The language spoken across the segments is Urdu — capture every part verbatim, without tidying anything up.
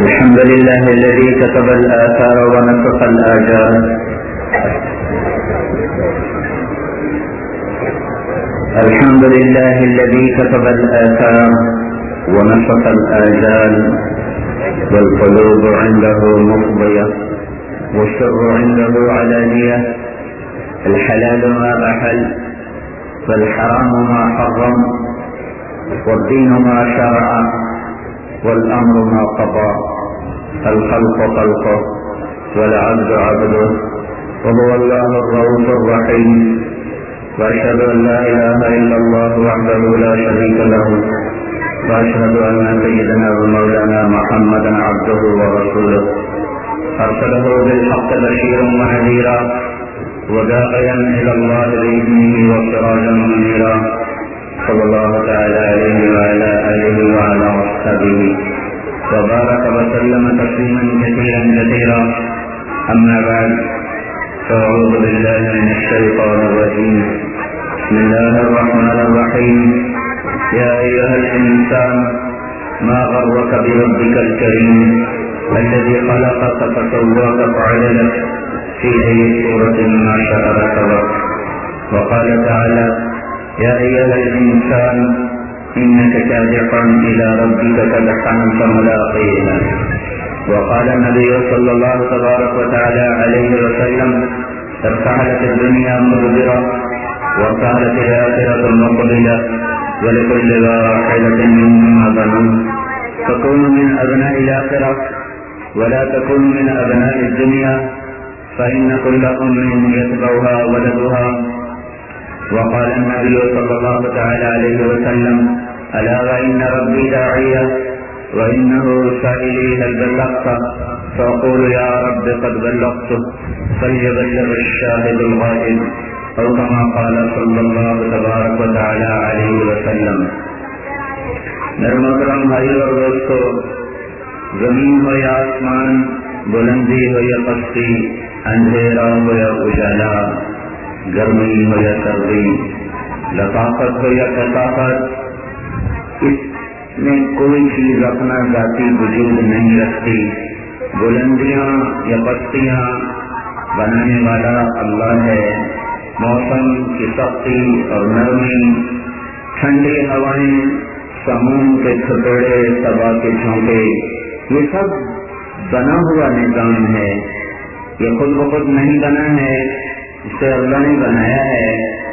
الحمد لله الذي كتب الآثار ونسخ الآجال. الحمد لله الذي كتب الآثار ونسخ الآجال، والقلوب عنده مفضية والسر عنده علانية. الحلال ما أحل والحرام ما حرم، والدين ما شرع والأمر ما قضى. الخلق خلقه والعبد عبده، وهو الله الرؤوف الرحيم. وأشهد أن لا إله إلا الله وحده لا شريك له، وأشهد أن سيدنا ومولانا محمدا عبده ورسوله، أرسله بالحق بشيرا ونذيرا وداعيا إلى الله بإذنه وسراجا منيرا. صلى الله تعالى عليه وعلى آله وعلى أصحابه وبارك وسلم تسليما كثيرا كثيرا. أما بعد، فأعوذ بالله من الشيطان الرجيم. بسم الله الرحمن الرحيم. يا أيها الإنسان ما غرك بربك الكريم الذي خلقك فسواك فعدلك في أي صورة ما شاء ركبك. وقال تعالى: يا أيها الإنسان إنك كادح إلى ربك كدحا فملاقيه. وقال النبي صلى الله تبارك وتعالى عليه وسلم: ارتحلت الدنيا مدبرة وارتحلت الآخرة مقبلة، ولكل واحدة منهما بنون. فكونوا من أبناء الآخرة ولا تكونوا من أبناء الدنيا، فإن كل أم يتبعها ولدها. وقال النبي صلى الله تعالى عليه وسلم: ألا وإن ربي داعية وإنه سائلي هل بلغت؟ فأقول يا رب قد بلغت، فليبلغ الشاهد الغائب، أو كما قال صلى الله تبارك وتعالى عليه وسلم. میرے محترم بھائی اور دوستو، زمین ہو یا آسمان، بلندی ہو یا پستی، اندھیرا ہو یا اجالا، گرمی ہو یا سردی، لطافت ہو یا کثافت، اس میں کوئی چیز اپنا ذاتی وجود نہیں رکھتی. بلندیاں یا پستیاں بنانے والا اللہ ہے. موسم کی سختی اور نرمی، ٹھنڈی ہوائیں، سموم کے تھپڑے، صبا کے جھونکے، یہ سب بنا ہوا نظام ہے. یہ خود بخود نہیں بنا ہے، اسے اللہ نے بنایا ہے.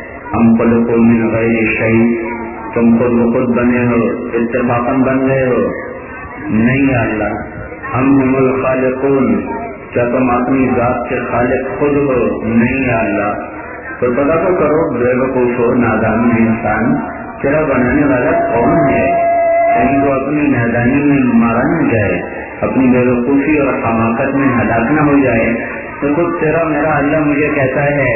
ہم خلق من غیر شیء، تم خود بخود بنے ہو، اتفاقاً بن گئے ہو؟ نہیں اللہ. ہم ہم الخالقون، کیا تم اپنی ذات کے خالق خود ہو؟ نہیں اللہ. تو پتا تو کرو بے وقوف ہو، نادان انسان، تیرا بنانے والا کون ہے؟ کہیں تو اپنی نادانی میں مارا نہ جائے، اپنی بے وقوفی اور حماقت میں ہلاک نہ ہو جائے. تو خود تیرا میرا اللہ مجھے کہتا ہے: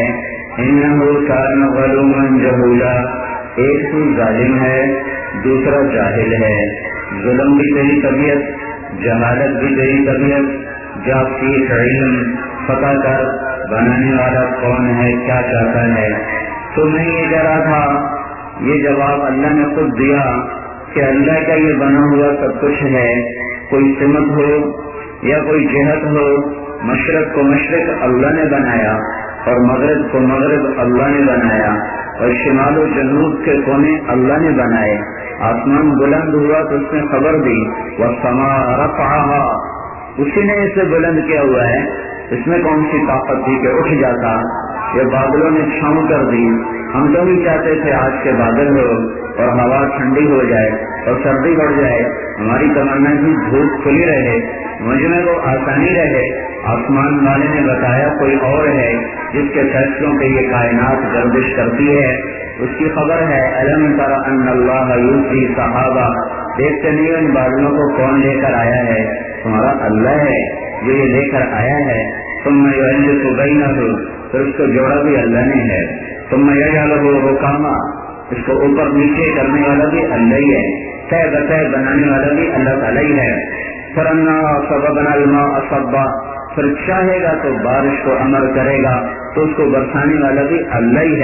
انہ کان ظلوما جہولا. ایک تو ظالم ہے، دوسرا جاہل ہے. ظلم بھی تیری طبیعت، جہالت بھی تیری طبیعت. جا سیکھ علم، پتا کر بنانے والا کون ہے، کیا چاہتا ہے. تو میں یہ کہہ رہا تھا، یہ جواب اللہ نے خود دیا کہ اللہ کا یہ بنا ہوا سب کچھ ہے. کوئی سمت ہو یا کوئی جہت ہو، مشرق کو مشرق اللہ نے بنایا، اور مغرب کو مغرب اللہ نے بنایا، اور شمال و جنوب کے کونے اللہ نے بنائے. آسمان بلند ہوا تو اس نے خبر دی، والسماء رفعها، اسی نے اسے بلند کیا ہوا ہے. اس میں کون سی طاقت تھی کہ اٹھ جاتا؟ یہ بادلوں نے چھاؤں کر دی. ہم تو بھی چاہتے تھے آج کے بادل ہو اور ہوا ٹھنڈی ہو جائے اور سردی بڑھ جائے. ہماری تمنا کی دھوپ کھلی رہے، مجمع کو آسانی رہے. آسمان والے نے بتایا کوئی اور ہے جس کے فیصلوں پہ یہ کائنات گردش کرتی ہے. اس کی خبر ہے: الم تر ان اللہ یوصی صحابہ. دیکھتے نہیں ان بادلوں کو کون لے کر آیا ہے؟ تمہارا اللہ ہے جو یہ لے کر آیا ہے. تم میں یؤلف بینہ، تو اس کو جوڑا بھی اللہ نے ہے. تم میں یجعلہ رکاما، اس کو اوپر نیچے کرنے والا بھی اللہ ہی ہے. طے بطے بنانے والا بھی اللہ تعالیٰ ہی ہے. فرنا صببنا الماء صبا، پھر چاہے گا تو بارش کو امر کرے گا، تو اس کو برسانے والا بھی اللہ ہی ہے.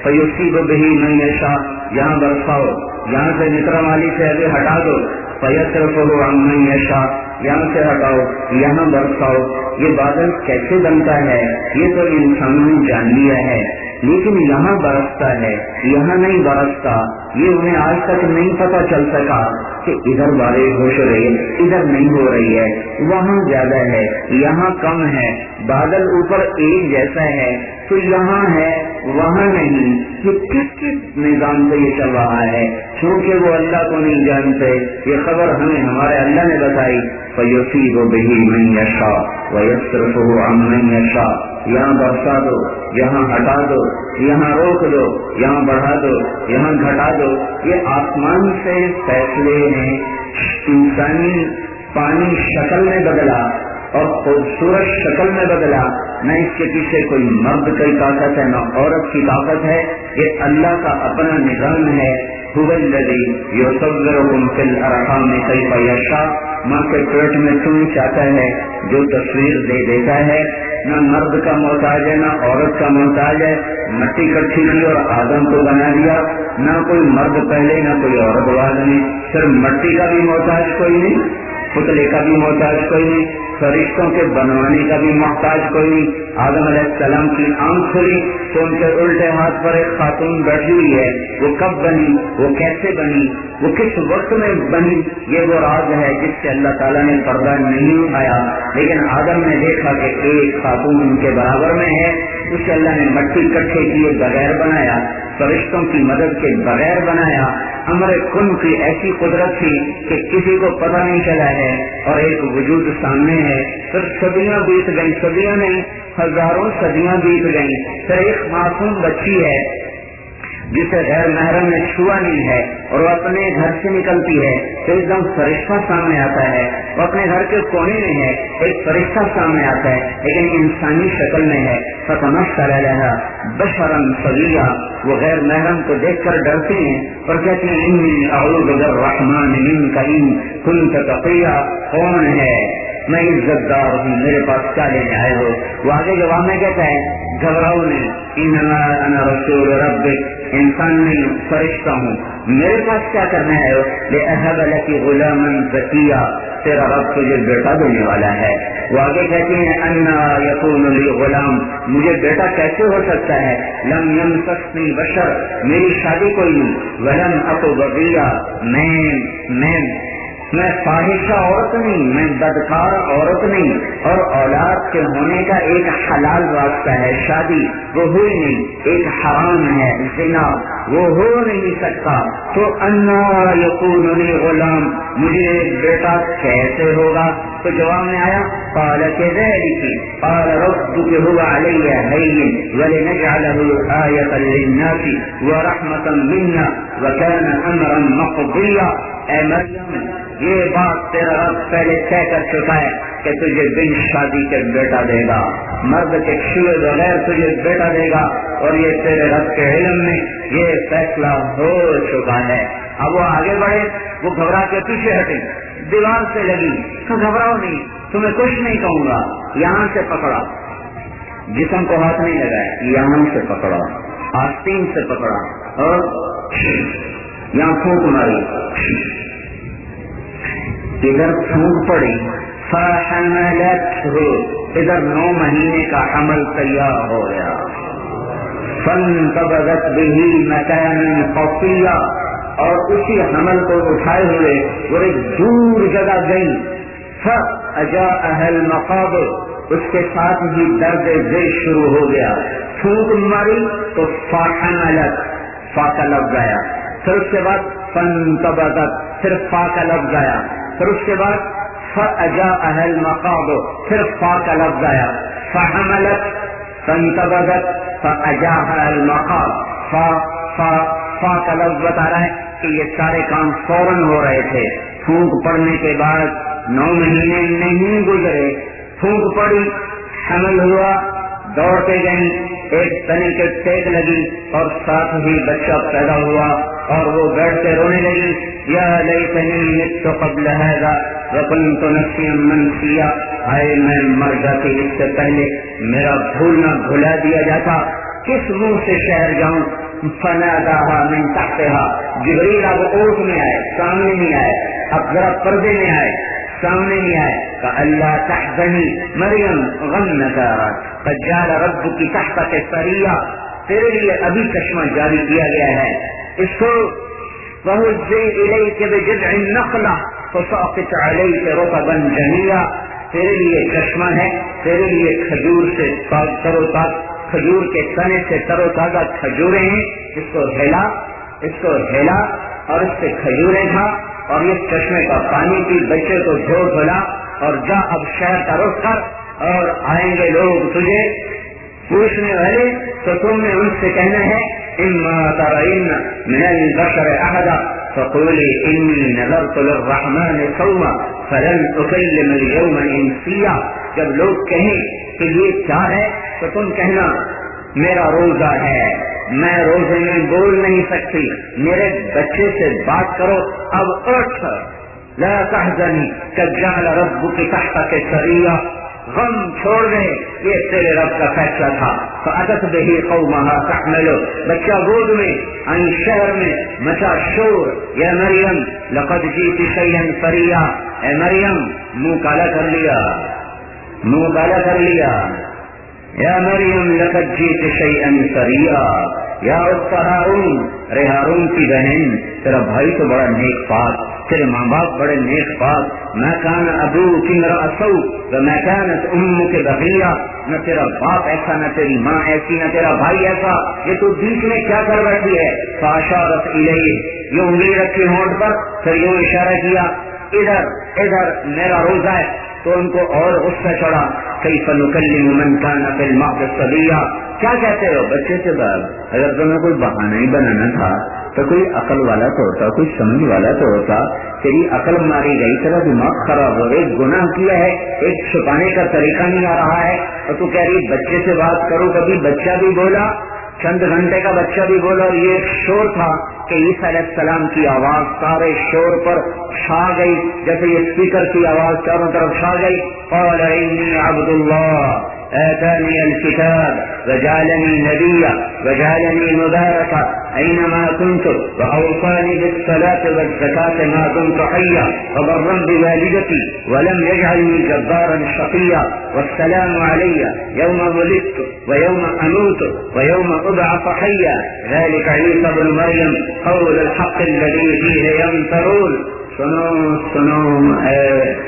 فیصیب بہ من یشاء، یہاں برساؤ، یہاں سے نکرم والی سے ابھی ہٹا دو، فیصرفہ عن من یشاء، یہاں سے ہٹاؤ یہاں برساؤ۔ یہ بادل کیسے بنتا ہے یہ تو انسانوں نے جان لیا ہے، لیکن یہاں برستا ہے یہاں نہیں برستا، یہ انہیں آج تک نہیں پتا چل سکا کہ ادھر بارش ہو رہی ہے ادھر نہیں ہو رہی ہے، وہاں زیادہ ہے یہاں کم ہے، بادل اوپر ایک جیسا ہے تو یہاں ہے وہاں نہیں، یہ کس کس نظام سے یہ چل رہا ہے؟ کیونکہ وہ اللہ کو نہیں جانتے، یہ خبر ہمیں ہمارے اللہ نے بتائی۔ فَيُصِيبُ بِهِ مَن يَشَاءُ وَيَصْرِفُهُ عَن مَّن يَشَاءُ، یہاں برسا دو یہاں ہٹا دو، یہاں روک دو یہاں بڑھا دو، یہاں گھٹا دو، یہ آسمان سے فیصلے ہیں۔ انسانی پانی شکل میں بدلا اور خوبصورت شکل میں بدلا، نہ اس کے پیچھے کوئی مرد کی طاقت ہے نہ عورت کی طاقت ہے، یہ اللہ کا اپنا نظام ہے۔ هو الذی یصورکم فی الارحام کیف یشاء، ماں کے پیٹ میں تم چاہتا ہے جو تصویر دے دیتا ہے، نہ مرد کا محتاج ہے نہ عورت کا محتاج ہے، مٹی کٹھی کی اور آدم کو بنا دیا، نہ کوئی مرد پہلے نہ کوئی عورت بعد میں، صرف مٹی کا بھی محتاج کوئی نہیں، پتلے کا بھی محتاج کوئی نہیں، فرشتوں کے بنوانے کا بھی محتاج کوئی نہیں۔ آدم علیہ السلام کی آنکھ کھلی تو ان کے الٹے ہاتھ پر ایک خاتون بیٹھی ہوئی ہے، وہ کب بنی، وہ کیسے بنی، وہ کس وقت میں بنی، یہ وہ راز ہے جس سے اللہ تعالیٰ نے پردہ نہیں اٹھایا، لیکن آدم نے دیکھا کہ ایک خاتون ان کے برابر میں ہے، اس سے اللہ نے مٹی کٹھے کیے بغیر بنایا، فرشتوں کی مدد کے بغیر بنایا، امر کن کی ایسی قدرت تھی کہ کسی کو پتہ نہیں چلا ہے اور ایک وجود سامنے ہے۔ پھر صدیاں بیت گئی، صدیاں نہیں ہزاروں صدیاں بیت گئی، پھر ایک معصوم بچی ہے جسے غیر محرم نے چھوا نہیں ہے اور وہ اپنے گھر سے نکلتی ہے تو ایک دم فرشتہ سامنے آتا ہے، وہ اپنے گھر کے کونے میں ہے ایک فرشتہ سامنے آتا ہے لیکن انسانی شکل میں ہے، فتمثل لها بشرا سویا، وہ غیر محرم کو دیکھ کر ڈرتے ہیں اور کہتے ہیں انی اعوذ بالرحمن منک ان کنت تقیا، کون ہے میں عزت دار ہوں میرے پاس کیا لینے آئے ہو؟ وہ آگے جواب میں کہتا ہے گھبراؤ نہیں، انما انا رسول ربک، انسان نہیں فرشتہ ہوں، میرے پاس کیا کرنا ہے؟ لأہب لک غلاما زکیا، تیرا رب تجھے بیٹا دینے والا ہے۔ وہ آگے کہتے ہیں انا یکون لی غلام، مجھے بیٹا کیسے ہو سکتا ہے؟ لم یمسسنی بشر، میری شادی کوئی نہیں، ولم اک بغیا، میں میں میں فاحشہ عورت نہیں، میں بدکار عورت نہیں، اور اولاد کے ہونے کا ایک حلال راستہ ہے شادی، وہ ہوئی نہیں، ایک حرام ہے زنا، وہ ہو نہیں سکتا، تو انا یکون لی غلام، مجھے ایک بیٹا کیسے ہوگا؟ تو جواب میں آیا قال كذلك قال ربك هو علي هين ولنجعله آية للناس ورحمة منا وكان أمرا مقضيا، اے مریم یہ بات تیرا رب پہلے طے کر چکا ہے کہ تجھے بن شادی کے بیٹا دے گا، مرد کے چھوئے بغیر تجھے بیٹا دے گا، اور یہ تیرے رب کے علم میں یہ فیصلہ ہو چکا ہے۔ اب وہ آگے بڑھے، وہ گھبرا کے پیچھے ہٹے، دیوار سے لگی تو گھبراؤ نہیں، تمہیں کچھ نہیں کہوں گا، یہاں سے پکڑا، جسم کو ہاتھ نہیں لگایا، یہاں سے پکڑا، آستین سے پکڑا اور یہاں پھونک ماری، ادھر پھونک پڑی، فحملته، ادھر نو مہینے کا حمل تیار ہو گیا، فانتبذت به مكانا قصيا، اور اسی حمل کو اٹھائے ہوئے وہ ایک دور جگہ گئی، فاجاءها المخاض، اس کے ساتھ ہی درد دل شروع ہو گیا، پھونک ماری تو فحملت، فا کا لفظ آیا، پھر اس کے بعد فانتبذت، پھر فا کا لفظ آیا، پھر اس کے بعد فاجاءها المخاض، پھر فا کا لفظ آیا، فحملت فانتبذت فاجاءها المخاض، فا فا فا کا لفظ بتا رہا ہے کہ یہ سارے کام فوراً ہو رہے تھے۔ پھونک پڑنے کے بعد نو مہینے نہیں گزرے، پھونک پڑی، حمل ہوا، دوڑتے گئی، ایک تنی کے ٹیک لگی اور ساتھ ہی بچہ پیدا ہوا، اور وہ بیٹھ کے رونے لگی، یا لیتنی مت قبل ھذا وکنت نسیا منسیا، آئے میں مر جاتی اس سے پہلے، میرا بھولنا بھلا دیا جاتا، کس منہ سے شہر جاؤں، فناداها من تحتها، جبریل اب اوٹ میں آئے، سامنے نہیں آئے، اب ذرا پردے میں آئے، سامنے نہیں آئے، کہ اللہ تحزنی مریم غم نہ کرا قد جعل ربک تحتک سریا، تیرے لیے ابھی چشمہ جاری کیا گیا ہے، اس کو وہزی الیک بجذع النخلہ فساقط علیک رطبا جنیا، تیرے لیے چشمہ ہے، تیرے لیے کھجور سے تر و تازہ، کھجور کے تنے سے تر و تازہ کھجوریں ہیں، اس کو ہلا اس کو ہلا اور اس سے کھجوریں کھا اور اس چشمے کا پانی پی، بچے کو دھو دھلا اور جا اب شہر کا رخ کر، اور آئیں گے لوگ تجھے پوچھنے والے تو تم نے ان سے کہنا ہے اما ترین من البشر احدا فقولی انی نذرت للرحمن صوما فلن اکلم اليوم انسیا، جب لوگ کہیں کہ یہ کیا ہے تو تم کہنا میرا روزہ ہے، میں روزے میں بول نہیں سکتی، میرے بچے سے بات کرو، اب اٹھ، لا تحزنی قد جعل ربک تحتک سریا، غم چھوڑ دے، یہ تیرے رب کا فیصلہ تھا، فأتت به قومها تحمله، بچہ گود میں ان شہر میں مچا شور، یا مریم لقد جئت شیئا فریا، اے مریم منہ کالا کر لیا، منہ کالا کر لیا، یا مریم لقد جئت شیئا فریا، یا اخت ہارون، رے ہارون کی بہن تیرا بھائی تو بڑا نیک پاک، تیرے ماں باپ بڑے نیک پاک، ما کان ابوک امرأ سوء وما کانت امک بغیا، نہ تیرا باپ ایسا، نہ تیری ماں ایسی، نہ تیرا بھائی ایسا، یہ تو بیچ میں کیا کر بیٹھی ہے؟ فاشارت الیہ، یہ انگلی رکھی ہونٹ پر، پھر یوں اشارہ کیا ادھر ادھر میرا روزہ ہے، تو ان کو اور غصہ چڑھا، کیف نکلم من کان فی المہد صبیا، کیا کہتے ہو بچے سے بات؟ اگر تمہیں کوئی بہانہ ہی بنانا تھا تو کوئی عقل والا تو ہوتا، کوئی سمجھ والا تو ہوتا، تیری عقل ماری گئی، تیرا دماغ خراب ہو، ایک گناہ کیا ہے، ایک چھپانے کا طریقہ نہیں آ رہا ہے، اور تو کہہ رہی بچے سے بات کرو، کبھی بچہ بھی بولا، چند گھنٹے کا بچہ بھی بولا، اور یہ شور تھا کہ عیسیٰ علیہ السلام کی آواز سارے شور پر چھا گئی، جیسے یہ اسپیکر کی آواز چاروں طرف چھا گئی، قال انی عبد اللہ آتانی الکتاب وجعلنی نبیا وجعلنی مبارکا اینما کنت واوصانی بالصلاة والزکاة ما دمت حیا وبرا بوالدتی ولم یجعلنی جبارا شقیا والسلام علی یوم ولدت ویوم اموت ویوم ابعث حیا ذلك عیسی ابن مریم قول الحق الذی فیہ یمترون۔ سنو سنو اے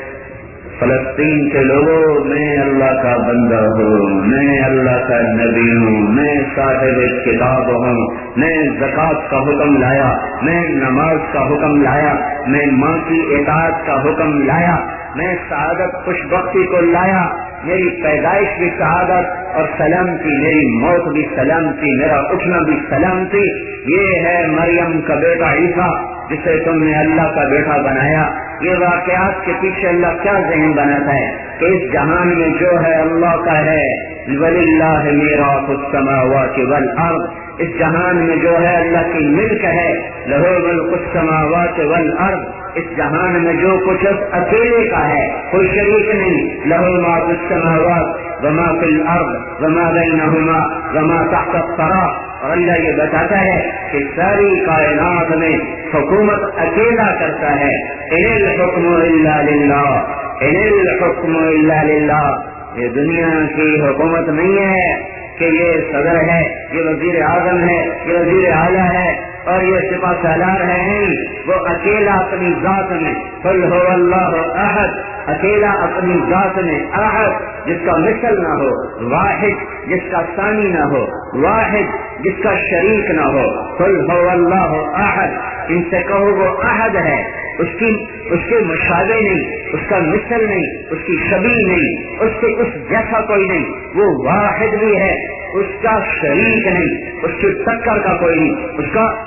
فلسطین کے لوگوں، میں اللہ کا بندہ ہوں، میں اللہ کا نبی ہوں، میں صاحب کتاب ہوں، میں زکوٰۃ کا حکم لایا، میں نماز کا حکم لایا، میں ماں کی اطاعت کا حکم لایا، میں سعادت خوش بختی کو لایا، میری پیدائش بھی سعادت اور سلامتی، میری موت بھی سلامتی، میرا اٹھنا بھی سلامتی، یہ ہے مریم کا بیٹا عیسیٰ جسے تم نے اللہ کا بیٹا بنایا۔ یہ واقعات کے پیچھے اللہ کیا ذہن بناتا ہے کہ اس جہان میں جو ہے اللہ کا ہے، وَلِلَّهِ مِيرَاثُ السَّمَاوَاتِ وَالْأَرْضِ، اس جہان میں جو ہے اللہ کی ملک ہے، لَهُ مُلْكُ السَّمَاوَاتِ وَالْأَرْضِ، اس جہان میں جو کچھ اکیلے کا ہے، کوئی شریک نہیں، لَهُ مَا فِي السَّمَاوَاتِ وَمَا فِي الْأَرْضِ وَمَا بَيْنَهُمَا وَمَا تَحْتَ الثَّرَى، اور اللہ یہ بتاتا ہے کہ ساری کائنات میں حکومت اکیلا کرتا ہے، ان الحکم الا للہ، ان الحکم الا للہ، یہ دنیا کی حکومت نہیں ہے کہ یہ صدر ہے، یہ وزیر اعظم ہے، یہ وزیر اعلیٰ ہے اور یہ سپاہ سالار ہے، نہیں، وہ اکیلا اپنی ذات میں، قل هو اللہ احد، اکیلا اپنی ذات میں، احد جس کا مثل نہ ہو، واحد جس کا ثانی نہ ہو، واحد جس کا شریک نہ ہو، قل هو اللہ احد، ان سے کہو وہ احد ہے، اس کی اس کے مشابہ نہیں، اس کا مثل نہیں، اس کی شبیہ نہیں، اس سے اس جیسا کوئی نہیں، وہ واحد بھی ہے، اس کا شریک نہیں، اس کی ٹکر کا کوئی نہیں، اس کا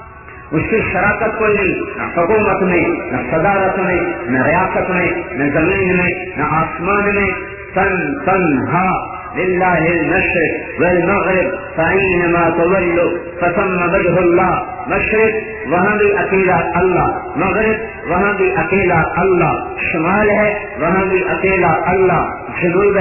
اس کی شراکت کوئی نہیں، نہ حکومت میں، نہ صدارت میں، نہ ریاست میں، نہ زمین میں، نہ آسمان میں، تن تنہا للہ المشرق والمغرب فأينما تولوا فثم وجه اللہ، مشرق وہاں بھی اکیلا اللہ، مغرب وہاں بھی اکیلا اللہ، شمال ہے وہاں بھی اکیلا اللہ، جنوب ہے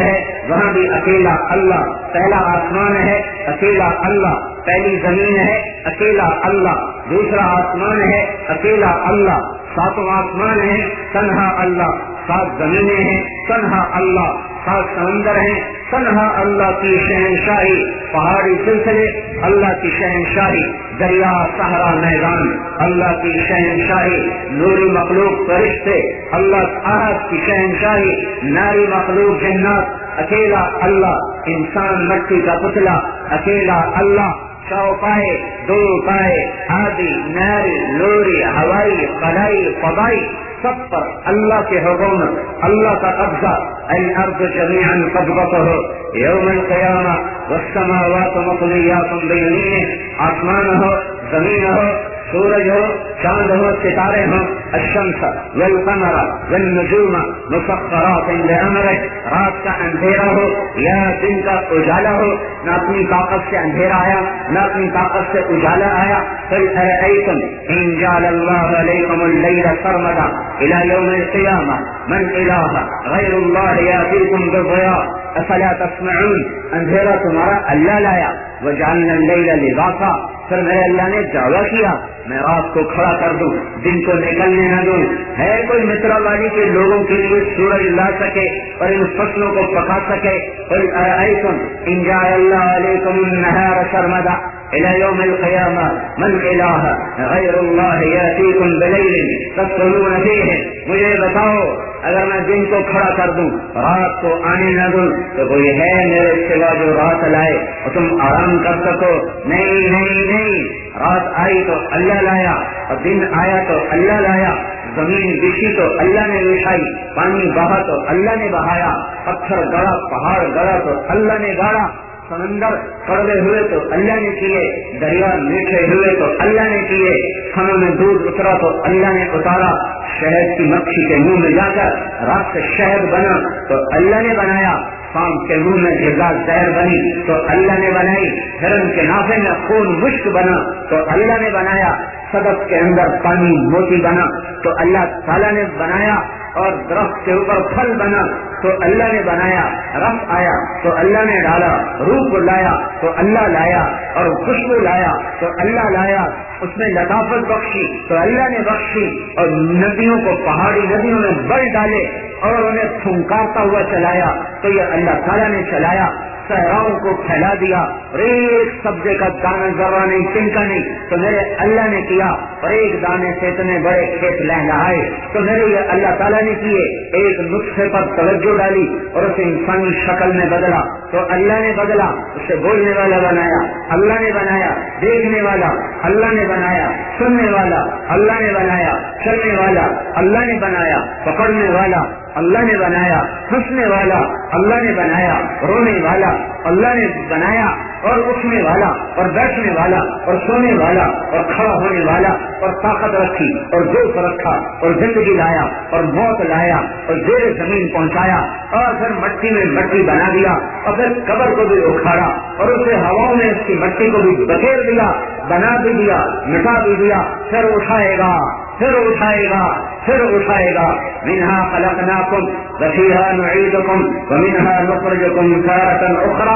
وہاں بھی اکیلا اللہ. پہلا آسمان ہے اکیلا اللہ, پہلی زمین ہے اکیلا اللہ, دوسرا آسمان ہے اکیلا اللہ, ساتوں آسمان ہے تنہا اللہ, سات زمینیں ہیں تنہا اللہ, سات سمندر ہیں تنہا اللہ کی شہنشاہی, پہاڑی سلسلے اللہ کی شہنشاہی, دریا صحرا میدان اللہ کی شہنشاہی, نوری مخلوق فرشتے اللہ احد کی شہنشاہی, ناری مخلوق جنات اکیلا اللہ, انسان مٹی کا پتلا اکیلا اللہ, چوپائے دو پائے آدی ناری لوری ہوائی قلائی فضائی سب پر اللہ کے حکومت, اللہ کا قبضہ. الارض جميعا قبضته يوم القيامة والسماوات مطويات بيمينه, آسمان ہو زمین ہو سورج ہو چاند ہو ستارے ہوں, الشمس والقمر والنجوم مسخرات بأمره, رات کا اندھیرا ہو یا دن کا اجالا ہو, نہ اپنی طاقت سے اندھیرا آیا نہ اپنی طاقت سے اجالا آیا. قل أرأيتم إن جعل الله عليكم الليل سرمدا إلى يوم القيامة من إله غير الله يأتيكم بضياء افلا تسمعون. اندھیرا تمہارا اللہ لایا, وجعلنا الليل لباسا, پھر میرے اللہ نے دعویٰ کیا میں رات کو کھڑا کر دوں دن کو نکلنے نہ دوں. ہے کوئی مصرا والی کے لوگوں کے لیے سورج لا سکے اور ان فصلوں کو پکا سکے؟ قل أرأيتم إن جعل الله عليكم النهار سرمدا إلى يوم القيامة من إله غير الله يأتيكم بليل تسكنون فيه. مجھے بتاؤ اگر میں دن کو کھڑا کر دوں رات کو آنے نہ دوں تو کوئی ہے میرے سوا جو رات لائے اور تم آرام کر سکو؟ نہیں نہیں نہیں, رات آئی تو اللہ لایا اور دن آیا تو اللہ لایا, زمین بچھی تو اللہ نے بچھائی, پانی بہا تو اللہ نے بہایا, پتھر گڑا پہاڑ گڑا تو اللہ نے گاڑا, سمندر کڑوے ہوئے تو اللہ نے کیے, دریا میٹھے ہوئے تو اللہ نے کیے, کھانوں میں دودھ اترا تو اللہ نے اتارا, شہد کی مکھی کے منہ میں جا کر رات سے شہد بنا تو اللہ نے بنایا, سانپ کے منہ میں غذا زہر بنی تو اللہ نے بنائی, ہرن کے نافے میں خون مشک بنا تو اللہ نے بنایا, صدف کے اندر پانی موتی بنا تو اللہ تعالیٰ نے بنایا, اور درخت کے اوپر پھل بنا تو اللہ نے بنایا, رس آیا تو اللہ نے ڈالا, روپ لایا تو اللہ لایا, اور خوشبو لایا تو اللہ لایا, اس میں لطافت بخشی تو اللہ نے بخشی, اور ندیوں کو پہاڑی ندیوں میں بل ڈالے اور انہیں پھنکارتا ہوا چلایا تو یہ اللہ تعالیٰ نے چلایا. صحراؤں کو پھیلا دیا اور ایک سبزے کا دانا ذرہ نہیں تنکا نہیں تو میرے اللہ نے کیا, اور ایک دانے سے اتنے بڑے کھیت لہلہائے تو میرے یہ اللہ تعالیٰ نے کیے. ایک نسخے پر توجہ ڈالی اور اسے انسانی شکل میں بدلا تو اللہ نے بدلا, اسے بولنے والا بنایا اللہ نے بنایا, دیکھنے والا اللہ نے بنایا, سننے والا اللہ نے بنایا, چلنے والا اللہ نے بنایا, پکڑنے والا اللہ نے بنایا, ہنسنے والا اللہ نے بنایا, رونے والا اللہ نے بنایا, اور اٹھنے والا اور بیٹھنے والا اور سونے والا اور کھڑا ہونے والا, اور طاقت رکھی اور ذوق رکھا اور زندگی لایا اور موت لایا اور زیر زمین پہنچایا, اور پھر مٹی میں مٹی بنا دیا, اور پھر قبر کو بھی اکھاڑا اور اسے ہواؤں میں اس کی مٹی کو بھی بکھیر دیا, بنا بھی دیا, مٹا بھی دیا, پھر اٹھائے گا پھر اٹھائے گا پھر اٹھائے گا. منها خلقناكم وفيها نعيدكم ومنها نخرجكم تارة أخرى.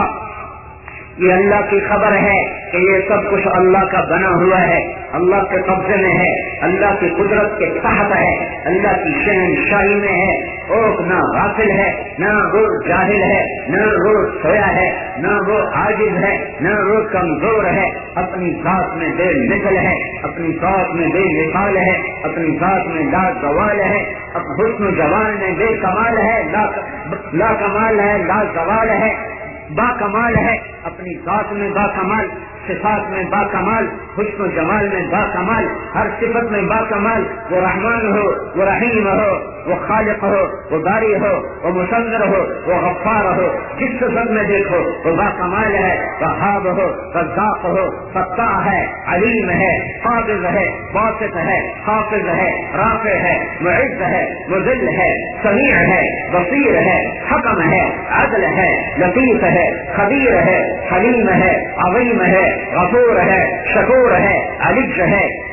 یہ اللہ کی خبر ہے کہ یہ سب کچھ اللہ کا بنا ہوا ہے, اللہ کے قبضے میں ہے, اللہ کی قدرت کے تحت ہے, اللہ کی شہنشاہی میں ہے. اور نہ غافل ہے, نہ وہ جاہل ہے, نہ وہ سویا ہے, نہ وہ عاجز ہے, نہ وہ کمزور ہے, اپنی ذات میں بے مثل ہے, اپنی ذات میں بے مثال ہے, اپنی ذات میں لا زوال ہے, حسن و جمال میں بے کمال ہے, لا لا کمال ہے, لا زوال ہے, با کمال ہے, اپنی ذات میں با کمال, صفات میں با کمال, حسن و جمال میں با کمال, ہر صفت میں با کمال. وہ رحمان ہو, وہ رحیم ہو, وہ خالق ہو, وہ باری ہو, وہ مصور ہو, وہ غفار ہو, جس صفت میں دیکھو وہ با کمال ہے. وہاب ہو, رزاق ہو, فتاح ہے, علیم ہے, قابض ہے, باسط ہے, حافظ ہے, رافع ہے, معز ہے, مذل ہے, سمیع ہے, بصیر ہے, حکم ہے, عدل ہے, لطیف ہے, خبیر ہے, حلیم ہے, عظیم ہے, غفور ہے, شکور ہے, علیج ہے,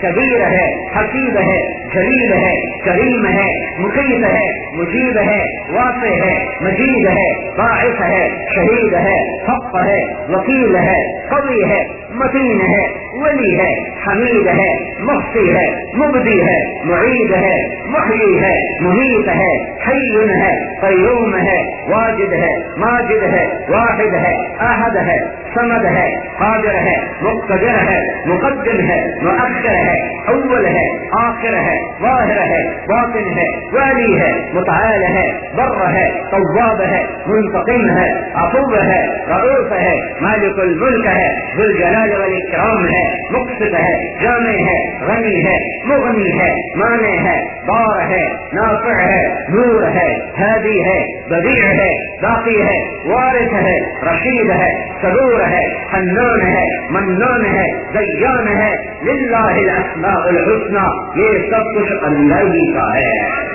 کبیر ہے، حسیب ہے، جلیل ہے، کریم ہے، مقیت ہے، مجیب ہے، واسع ہے، مجید ہے، باعث ہے، شہید ہے، حق ہے، وکیل ہے، قوی ہے، متین ہے، ولی ہے، حمید ہے، محصی ہے، مبدی ہے، معید ہے، محیی ہے، ممیت ہے، حی ہے، قیوم ہے، واجد ہے، ماجد ہے، واحد ہے، احد ہے، صمد ہے، قادر ہے، مقتدر ہے، مقدم ہے، مؤخر ہے، اول ہے، آخر ہے، ظاہر ہے، باطن ہے، والی ہے، متعال ہے، بر ہے، تواب ہے، منتقم ہے، عفو ہے، رؤوف ہے، مالک الملک ہے، ذو الجلال والاکرام ہے، مقسط ہے، جامع ہے، غنی ہے، مغنی ہے، مانع ہے، بار ہے، نافع ہے، نور ہے، ہادی ہے، بدیع ہے، باقی ہے، وارث ہے، رشید ہے، صبور ہے، حنان ہے، منان ہے، دیان ہے، للہ الاسماء الحسنی، یہ سب کچھ اللہ ہی کا ہے۔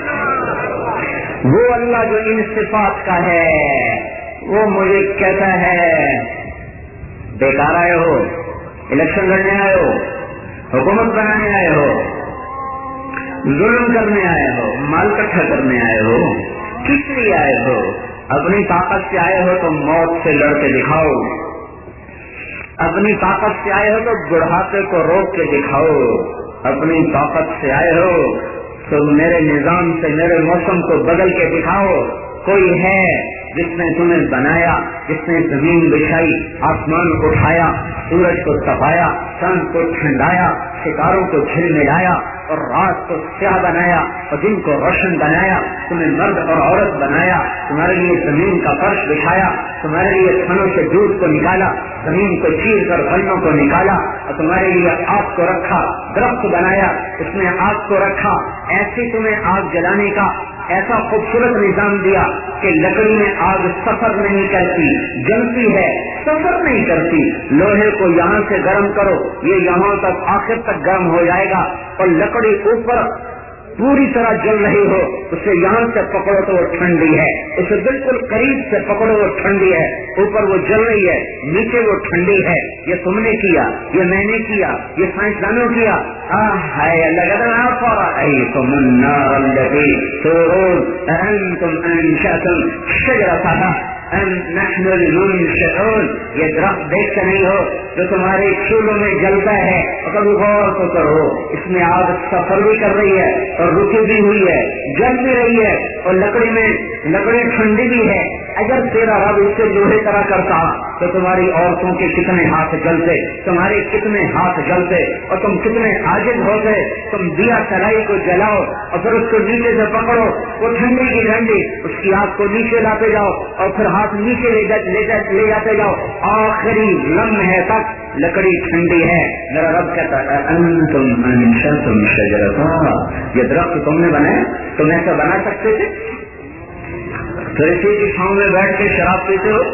وہ اللہ جو ان صفات کا ہے وہ مجھے کہتا ہے بیکار آئے ہو، الیکشن لڑنے آئے ہو، حکومت بنانے آئے ہو، ظلم کرنے آئے ہو، مال اکٹھا کرنے آئے ہو، کس لیے آئے ہو؟ اپنی طاقت سے آئے ہو تو موت سے لڑ کے دکھاؤ، اپنی طاقت سے آئے ہو تو بڑھاپے کو روک کے دکھاؤ، اپنی طاقت سے آئے ہو تو میرے نظام سے میرے موسم کو بدل کے دکھاؤ۔ کوئی ہے جس نے تمہیں بنایا، جس نے زمین بچھائی، آسمان کو اٹھایا، سورج کو تپایا، چاند کو ٹھنڈایا، ستاروں کو جھل ملایا اور رات کو سیاہ بنایا اور دن کو روشن بنایا، تمہیں مرد اور عورت بنایا، تمہارے لیے زمین کا فرش بچھایا، تمہارے لیے تھنوں سے دودھ کو نکالا، زمین کو چیر کر غلوں کو نکالا اور تمہارے لیے آگ کو رکھا، درخت بنایا، اس میں آگ کو رکھا، ایسی تمہیں آگ جلانے کا ایسا خوبصورت نظام دیا کہ لکڑی میں آگ سفر نہیں کرتی، جلتی ہے، سفر نہیں کرتی۔ لوہے کو یہاں سے گرم کرو، یہ یہاں تک آخر تک گرم ہو جائے گا، اور لکڑی اوپر پوری طرح جل رہی ہو، اسے یہاں سے پکڑو تو وہ ٹھنڈی ہے، اسے بالکل قریب سے پکڑو وہ ٹھنڈی ہے، اوپر وہ جل رہی ہے، نیچے وہ ٹھنڈی ہے۔ یہ تم نے کیا، یہ میں نے کیا، یہ سائنسدانوں کیا۔ أَفَرَأَيْتُمُ النَّارَ الَّتِي تُورُونَ أَأَنتُمْ أَنشَأْتُمْ شَجَرَتَهَا أَمْ نَحْنُ الْمُنشِئُونَ۔ یہ درخت دیکھتے نہیں ہو جو تمہارے چولہوں میں جلتا ہے، اگر غور تو کرو، اس میں آگ سفر بھی کر رہی ہے اور رکی بھی ہوئی ہے، جل بھی رہی ہے، اور لکڑی میں لکڑی ٹھنڈی بھی ہے۔ اگر تیرا رب اس سے لوہے طرح کرتا تو تمہاری عورتوں کے کتنے ہاتھ جلتے، تمہارے کتنے ہاتھ جلتے، اور تم کتنے عاجز ہوتے۔ تم دیا سلائی کو جلاؤ اور پھر اس کو نیچے سے پکڑو، وہ ٹھنڈی کی ٹھنڈی، اس کی آگ کو نیچے لاتے جاؤ اور پھر ہاتھ نیچے لے جاتے لے جاتے جاؤ، آخری لمحے تک لکڑی ٹھنڈی ہے۔ میرا رب کہتا ہے انتم انشأتم شجرتها، یہ درخت تم نے بنایا، تم ایسا بنا سکتے تھے؟ تو اسی کی چھاؤں میں بیٹھ کے شراب پیتے ہو،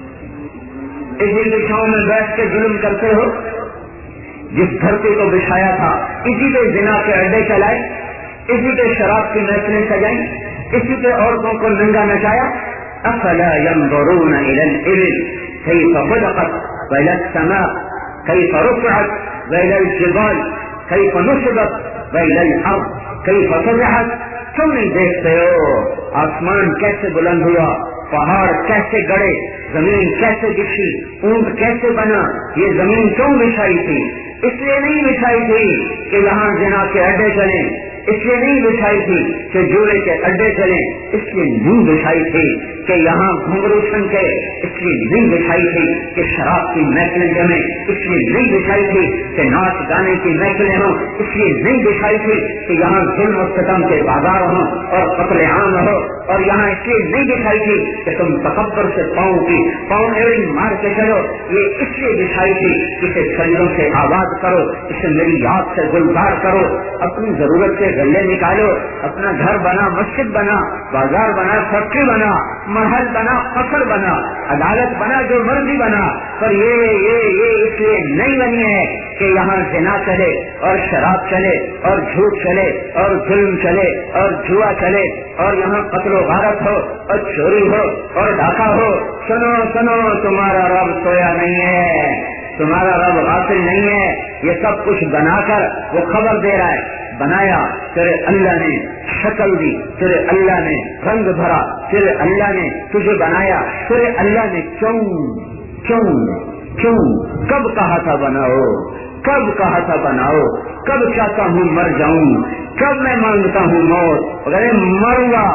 اسی کی چھاؤں میں بیٹھ کے ظلم کرتے ہو، جس دھرتی کو بچھایا تھا اسی پہ زنا کے اڈے چلائے، اسی پہ شراب کی محفلیں سجائیں، اسی پہ عورتوں کو ننگا نچایا۔ افلا ينظرون الى الابل كيف خلقت والى السماء كيف رفعت والى الجبال كيف نصبت والى الارض كيف سطحت۔ تم نہیں دیکھتے ہو آسمان کیسے بلند ہوا، پہاڑ کیسے گڑے، زمین کیسے بچھی، اونٹ کیسے بنا؟ یہ زمین کیوں بچھائی تھی؟ اس لیے نہیں بچھائی تھی کہ یہاں زنا کے اڈے چلیں، اس لیے نہیں بچھائی تھی کہ جوڑے کے اڈے چلیں، اس لیے نہیں بچھائی تھی کہ یہاں گھنگرو چھن کے، اس لیے نہیں بچھائی تھی کہ شراب کی محفلیں جمیں، اس لیے نہیں بچھائی تھی کہ ناچ گانے کی محفلیں ہوں، اس لیے نہیں بچھائی تھی کہ یہاں ظلم و ستم کے بازار ہوں اور قتل عام ہو، اور یہاں اس لیے نہیں بچھائی تھی کہ تم تکبر سے پاؤں کی پاؤں ایڑی مار کے چلو، یہ اس لیے بچھائی تھی کہ اسے سجدوں سے آباد کرو، اسے میری یاد سے گلزار کرو، اپنی ضرورت سے گلے نکالو، اپنا گھر بنا، مسجد بنا، بازار بنا، فیکٹری بنا، محل بنا، فصل بنا، عدالت بنا، جو مرضی بنا، پر یہ یہ یہ اس لیے نہیں بنی ہے کہ یہاں زنا چلے اور شراب چلے اور جھوٹ چلے اور ظلم چلے اور جوا چلے اور یہاں قتل و غارت ہو اور چوری ہو اور ڈاکہ ہو۔ سنو سنو تمہارا رب سویا نہیں ہے، تمہارا رب غافل نہیں ہے. یہ سب کچھ بنا کر وہ خبر دے رہا ہے. بنایا تیرے اللہ نے، شکل دی تیرے اللہ نے، رنگ بھرا تیرے اللہ نے، تجھے بنایا تیرے اللہ نے. کیوں کیوں کیوں کب کہا تھا بناؤ، کب کہا تھا بناؤ، کب چاہتا ہوں مر جاؤں، کب میں مانگتا ہوں موت. اگر مروں گا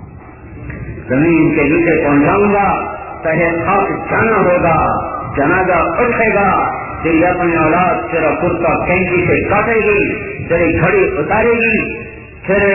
زمین کے نیچے پہنچ جاؤں گا، تہے خاک جانا ہوگا، جنازہ اٹھے گا، تیری اپنی اولاد تیرا کرتا کینچی سے کاٹے گی، تیری گھڑی اتارے گی، تیرے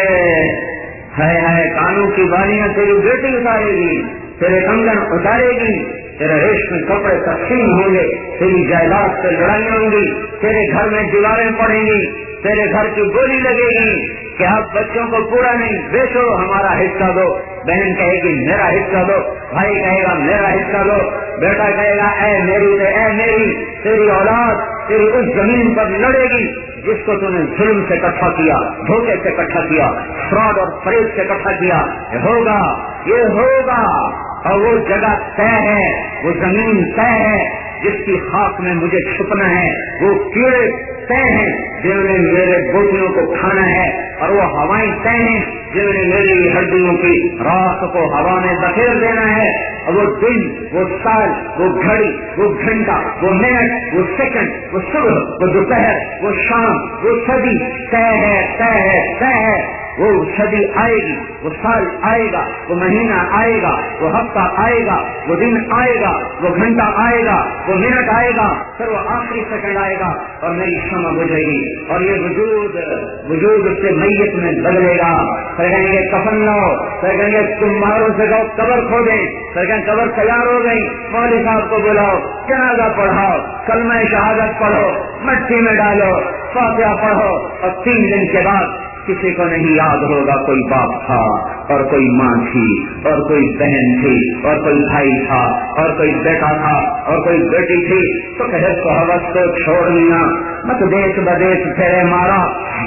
ہائے ہائے کانوں کی بالیاں تیری بیٹی اتارے گی، تیرے کنگن اتارے گی، تیرے ریشمی کپڑے تقسیم ہوں گے، تیری جائیداد سے لڑائیاں ہوں گی، تیرے گھر میں دیواریں پڑیں گی، تیرے گھر کی گولی لگے گی کہ آپ بچوں کو پورا نہیں بیچو، ہمارا حصہ دو. بہن کہے گی میرا حصہ دو، بھائی کہے گا میرا حصہ دو، بیٹا کہے گا اے میری تے اے میری. تیری اولاد تیری اس زمین پر لڑے گی جس کو تم نے ظلم سے اکٹھا کیا، دھوکے سے اکٹھا کیا، فراڈ اور فریب سے اکٹھا کیا. یہ ہوگا یہ ہوگا اور وہ جگہ طے ہے، وہ زمین طے ہے جس کی خاک میں مجھے چھپنا ہے، وہ کیڑے طے ہیں جنہوں نے میرے بوٹیوں کو کھانا ہے، اور وہ ہوائیں طے ہیں جنہوں نے میری ہڈیوں کی رات کو ہوا میں بکھیر دینا ہے. اور وہ دن، وہ سال، وہ گھڑی، وہ گھنٹہ، وہ منٹ، وہ سیکنڈ، وہ صبح، وہ دوپہر، وہ شام، وہ صدی طے ہے طے ہے طے ہے. وہ صدی آئے گی، وہ سال آئے گا، وہ مہینہ آئے گا، وہ ہفتہ آئے گا، وہ دن آئے گا، وہ گھنٹہ آئے گا، وہ منٹ آئے گا، پھر وہ آخری سیکنڈ آئے گا اور میری شمع بجھے گی اور یہ وجود وجود اس سے میت میں بدلے گا. پھر کہیں گے کفن لاؤ، پھر کہیں گے تم ماروں سے جاؤ قبر کھودیں، پھر کہیں قبر تیار ہو گئی، مولوی صاحب کو بلاؤ، جنازہ پڑھاؤ، کلمہ شہادت پڑھو، مٹی میں ڈالو، فاتحہ پڑھو، اور تین دن کے بعد کسی کو نہیں یاد ہوگا کوئی باپ تھا اور کوئی ماں تھی اور کوئی بہن تھی اور کوئی بھائی تھا اور کوئی بیٹا تھا اور کوئی بیٹی تھی. تو کہے تو حوث کو چھوڑ لیا مت دیش بدیش پھیرے مارا،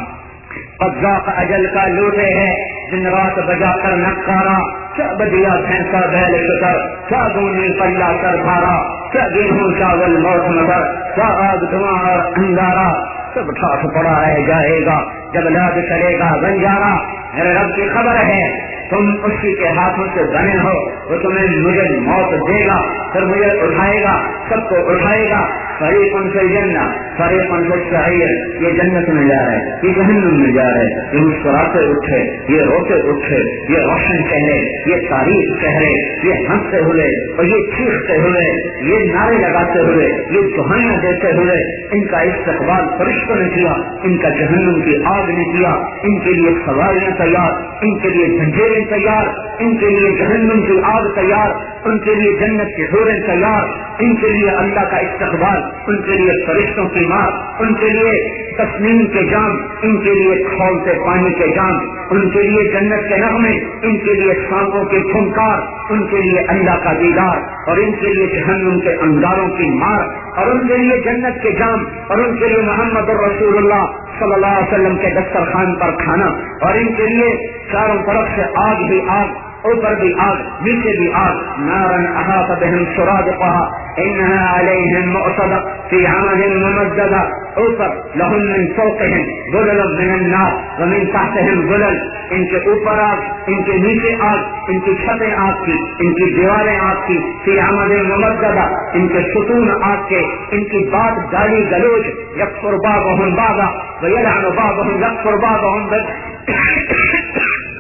قذاق اجل کا لوٹے ہے دن رات بجا کر نکارا. کیا بدیا بھینسا بیل شکر، کیا دونی پلہ کر بھارا، کیا گیہوں چاول موت مگر، کیا آگ دھواں اور انگارا. سب ٹھاٹ پڑا رہ جائے گا جب لاد چلے گا بنجارا. میرے رب کی خبر ہے تم اسی کے ہاتھوں سے بنے ہو، وہ تمہیں مجھے موت دے گا، پھر مجھے اٹھائے گا، سب کو اٹھائے گا. فریق ان سے جنت فریق ان سے سعیر، یہ جنت میں جا رہے، یہ جہنم میں جا رہے، یہ مسکراتے اٹھے، یہ روتے اٹھے، یہ روشن چہرے، یہ تاریخ چہرے، یہ ہنستے ہوئے اور یہ چیختے ہوئے، یہ نعرے لگاتے ہوئے، یہ دہائیاں دیتے ہوئے. ان کا استقبال فرشتوں نے کیا، ان کا جہنم کی آگ نے کیا. ان کے لیے سواریاں تیار، ان کے لیے جنجیریں تیار، ان کے لیے جہنم کی آگ تیار، ان کے لیے جنت کے حوریں تیار، ان کے لیے اللہ کا استقبال، ان کے لیے فرشتوں کی مار، ان کے لیے تسنیم کے جام، ان کے لیے کھولتے پانی کے جام، ان کے لیے جنت کے نغمے، ان کے لیے سانپوں کے پھنکار، ان کے لیے اللہ کا دیدار، اور ان کے لیے جہنم کے انگاروں کی مار، اور ان کے لیے جنت کے جام، اور ان کے لیے محمد رسول اللہ صلی اللہ علیہ وسلم کے دسترخوان پر کھانا، اور ان کے لیے چاروں طرف سے آگ ہی آگ، اوپر بھی آگ نیچے بھی آگ. نارن احاط بهم سرادقها انها عليهم مؤصده في عمد ممدده. اوپر لهم من فوقهم ظلل من النار ومن تحتهم ظلل. ان کے اوپر آگ، ان کے نیچے آگ، ان کی چھتیں آگ کی، ان کی دیواریں آگ کی. في عمد ممدده، ان کے ستون آگ کے، ان کی بات گالی گلوچ. يكفر بعضهم بعضا ويلعن بعضهم يكفر بعضهم بعضا.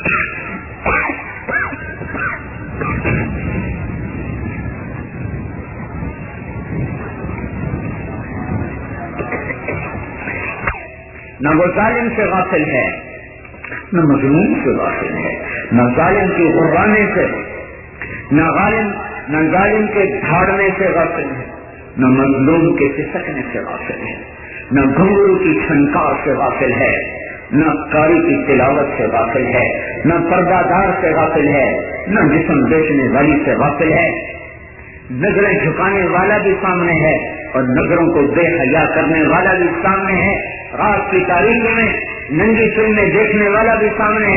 نہ وہ ظالم سے غافل ہے، نہ مظلوم سے غافل ہے، نہ ظالم کے غرانے سے، نہ غالم نہ ظالم کے دھاڑنے سے غافل ہے، نہ مظلوم کے سسکنے سے غافل ہے، نہ گھنگرو کی چھنکار سے غافل ہے، نہ قاری کی تلاوت سے غافل ہے، نہ پردہ دار سے غافل ہے، نہ جسم بیچنے والی سے غافل ہے. نظریں جھکانے والا بھی سامنے ہے اور نظروں کو بے حیا کرنے والا بھی سامنے ہے. رات کی تاریکی میں ننگی فلمیں دیکھنے والا بھی سامنے ہے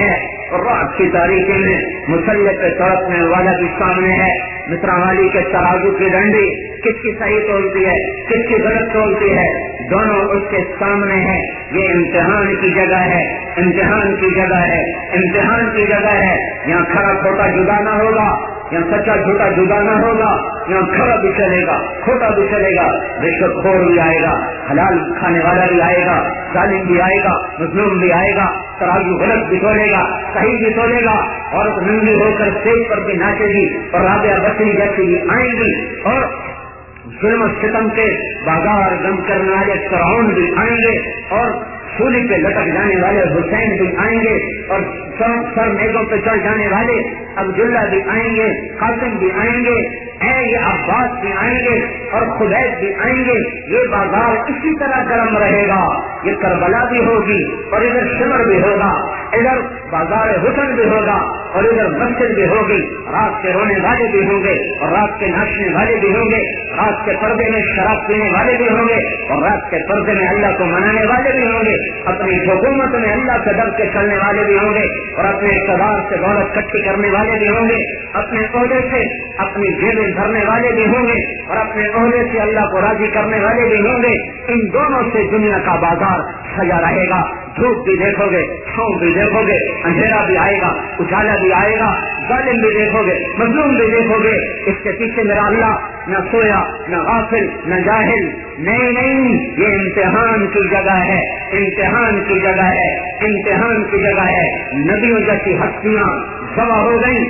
اور رات کی تاریخی میں مسلح پہ تڑپنے والا بھی سامنے ہے. مصرا والی کے ترازو کی ڈنڈی کس کی صحیح تولتی ہے, کس کی غلط تولتی ہے, دونوں اس کے سامنے ہے. یہ امتحان کی جگہ ہے, امتحان کی جگہ ہے, امتحان کی جگہ ہے. یہاں کھڑا کھوٹا جدا نہ ہوگا, یہاں سچا جھوٹا جدا نہ ہوگا, یہاں کھڑا بھی چلے گا, کھوٹا بھی چلے گا, رشوت خور بھی آئے گا, حلال کھانے والا بھی آئے گا, ظالم بھی آئے گا, مظلوم بھی آئے گا, ترازو غلط بھی تولے گا, صحیح بھی تولے گا. اور ننگی ہو کر اسٹیج پر بھی ناچے گی, اور رابعہ بصری جیسی بھی آئیں گی, اور ظلم و ستم کے بازار گم کرنے والے فرعون بھی آئیں گے, اور سولی پہ لٹک جانے والے حسین بھی آئیں گے, اور سر سر میزوں پہ چڑھ جانے والے عبداللہ بھی آئیں گے, قاسم بھی آئیں گے, اے یہ عباس بھی آئیں گے, اور خبیب بھی آئیں گے. یہ بازار اسی طرح گرم رہے گا. یہ کربلا بھی ہوگی, اور ادھر شمر بھی ہوگا, ادھر بازار حسن بھی ہوگا, اور ادھر مسجد بھی ہوگی. رات کے رونے والے بھی ہوں گے, اور رات کے ناچنے والے بھی ہوں گے, رات کے پردے میں شراب پینے والے بھی ہوں گے, اور رات کے پردے میں اللہ کو منانے والے بھی ہوں گے, اپنی حکومت میں اللہ سے ڈر کے چلنے والے بھی ہوں گے, اور اپنے اقتدار سے دولت اکٹھی کرنے والے بھی ہوں گے, اپنے عہدے سے اپنی جیبیں بھرنے والے بھی ہوں گے, اور اپنے عہدے سے اللہ کو راضی کرنے والے بھی ہوں گے. ان دونوں سے دنیا کا بازار سجا رہے گا. دھوپ بھی دیکھو گے, چھاؤں بھی دیکھو گے, اندھیرا بھی آئے گا, اجالا بھی آئے گا, ظالم بھی دیکھو گے, مظلوم بھی دیکھو گے. اس کے پیچھے میرا اللہ نہ سویا, نہ غافل, نہ جاہل. نہیں نہیں, یہ امتحان کی جگہ ہے, امتحان کی جگہ ہے, امتحان کی جگہ ہے. نبیوں جیسی ہستیاں ذبح ہو گئی.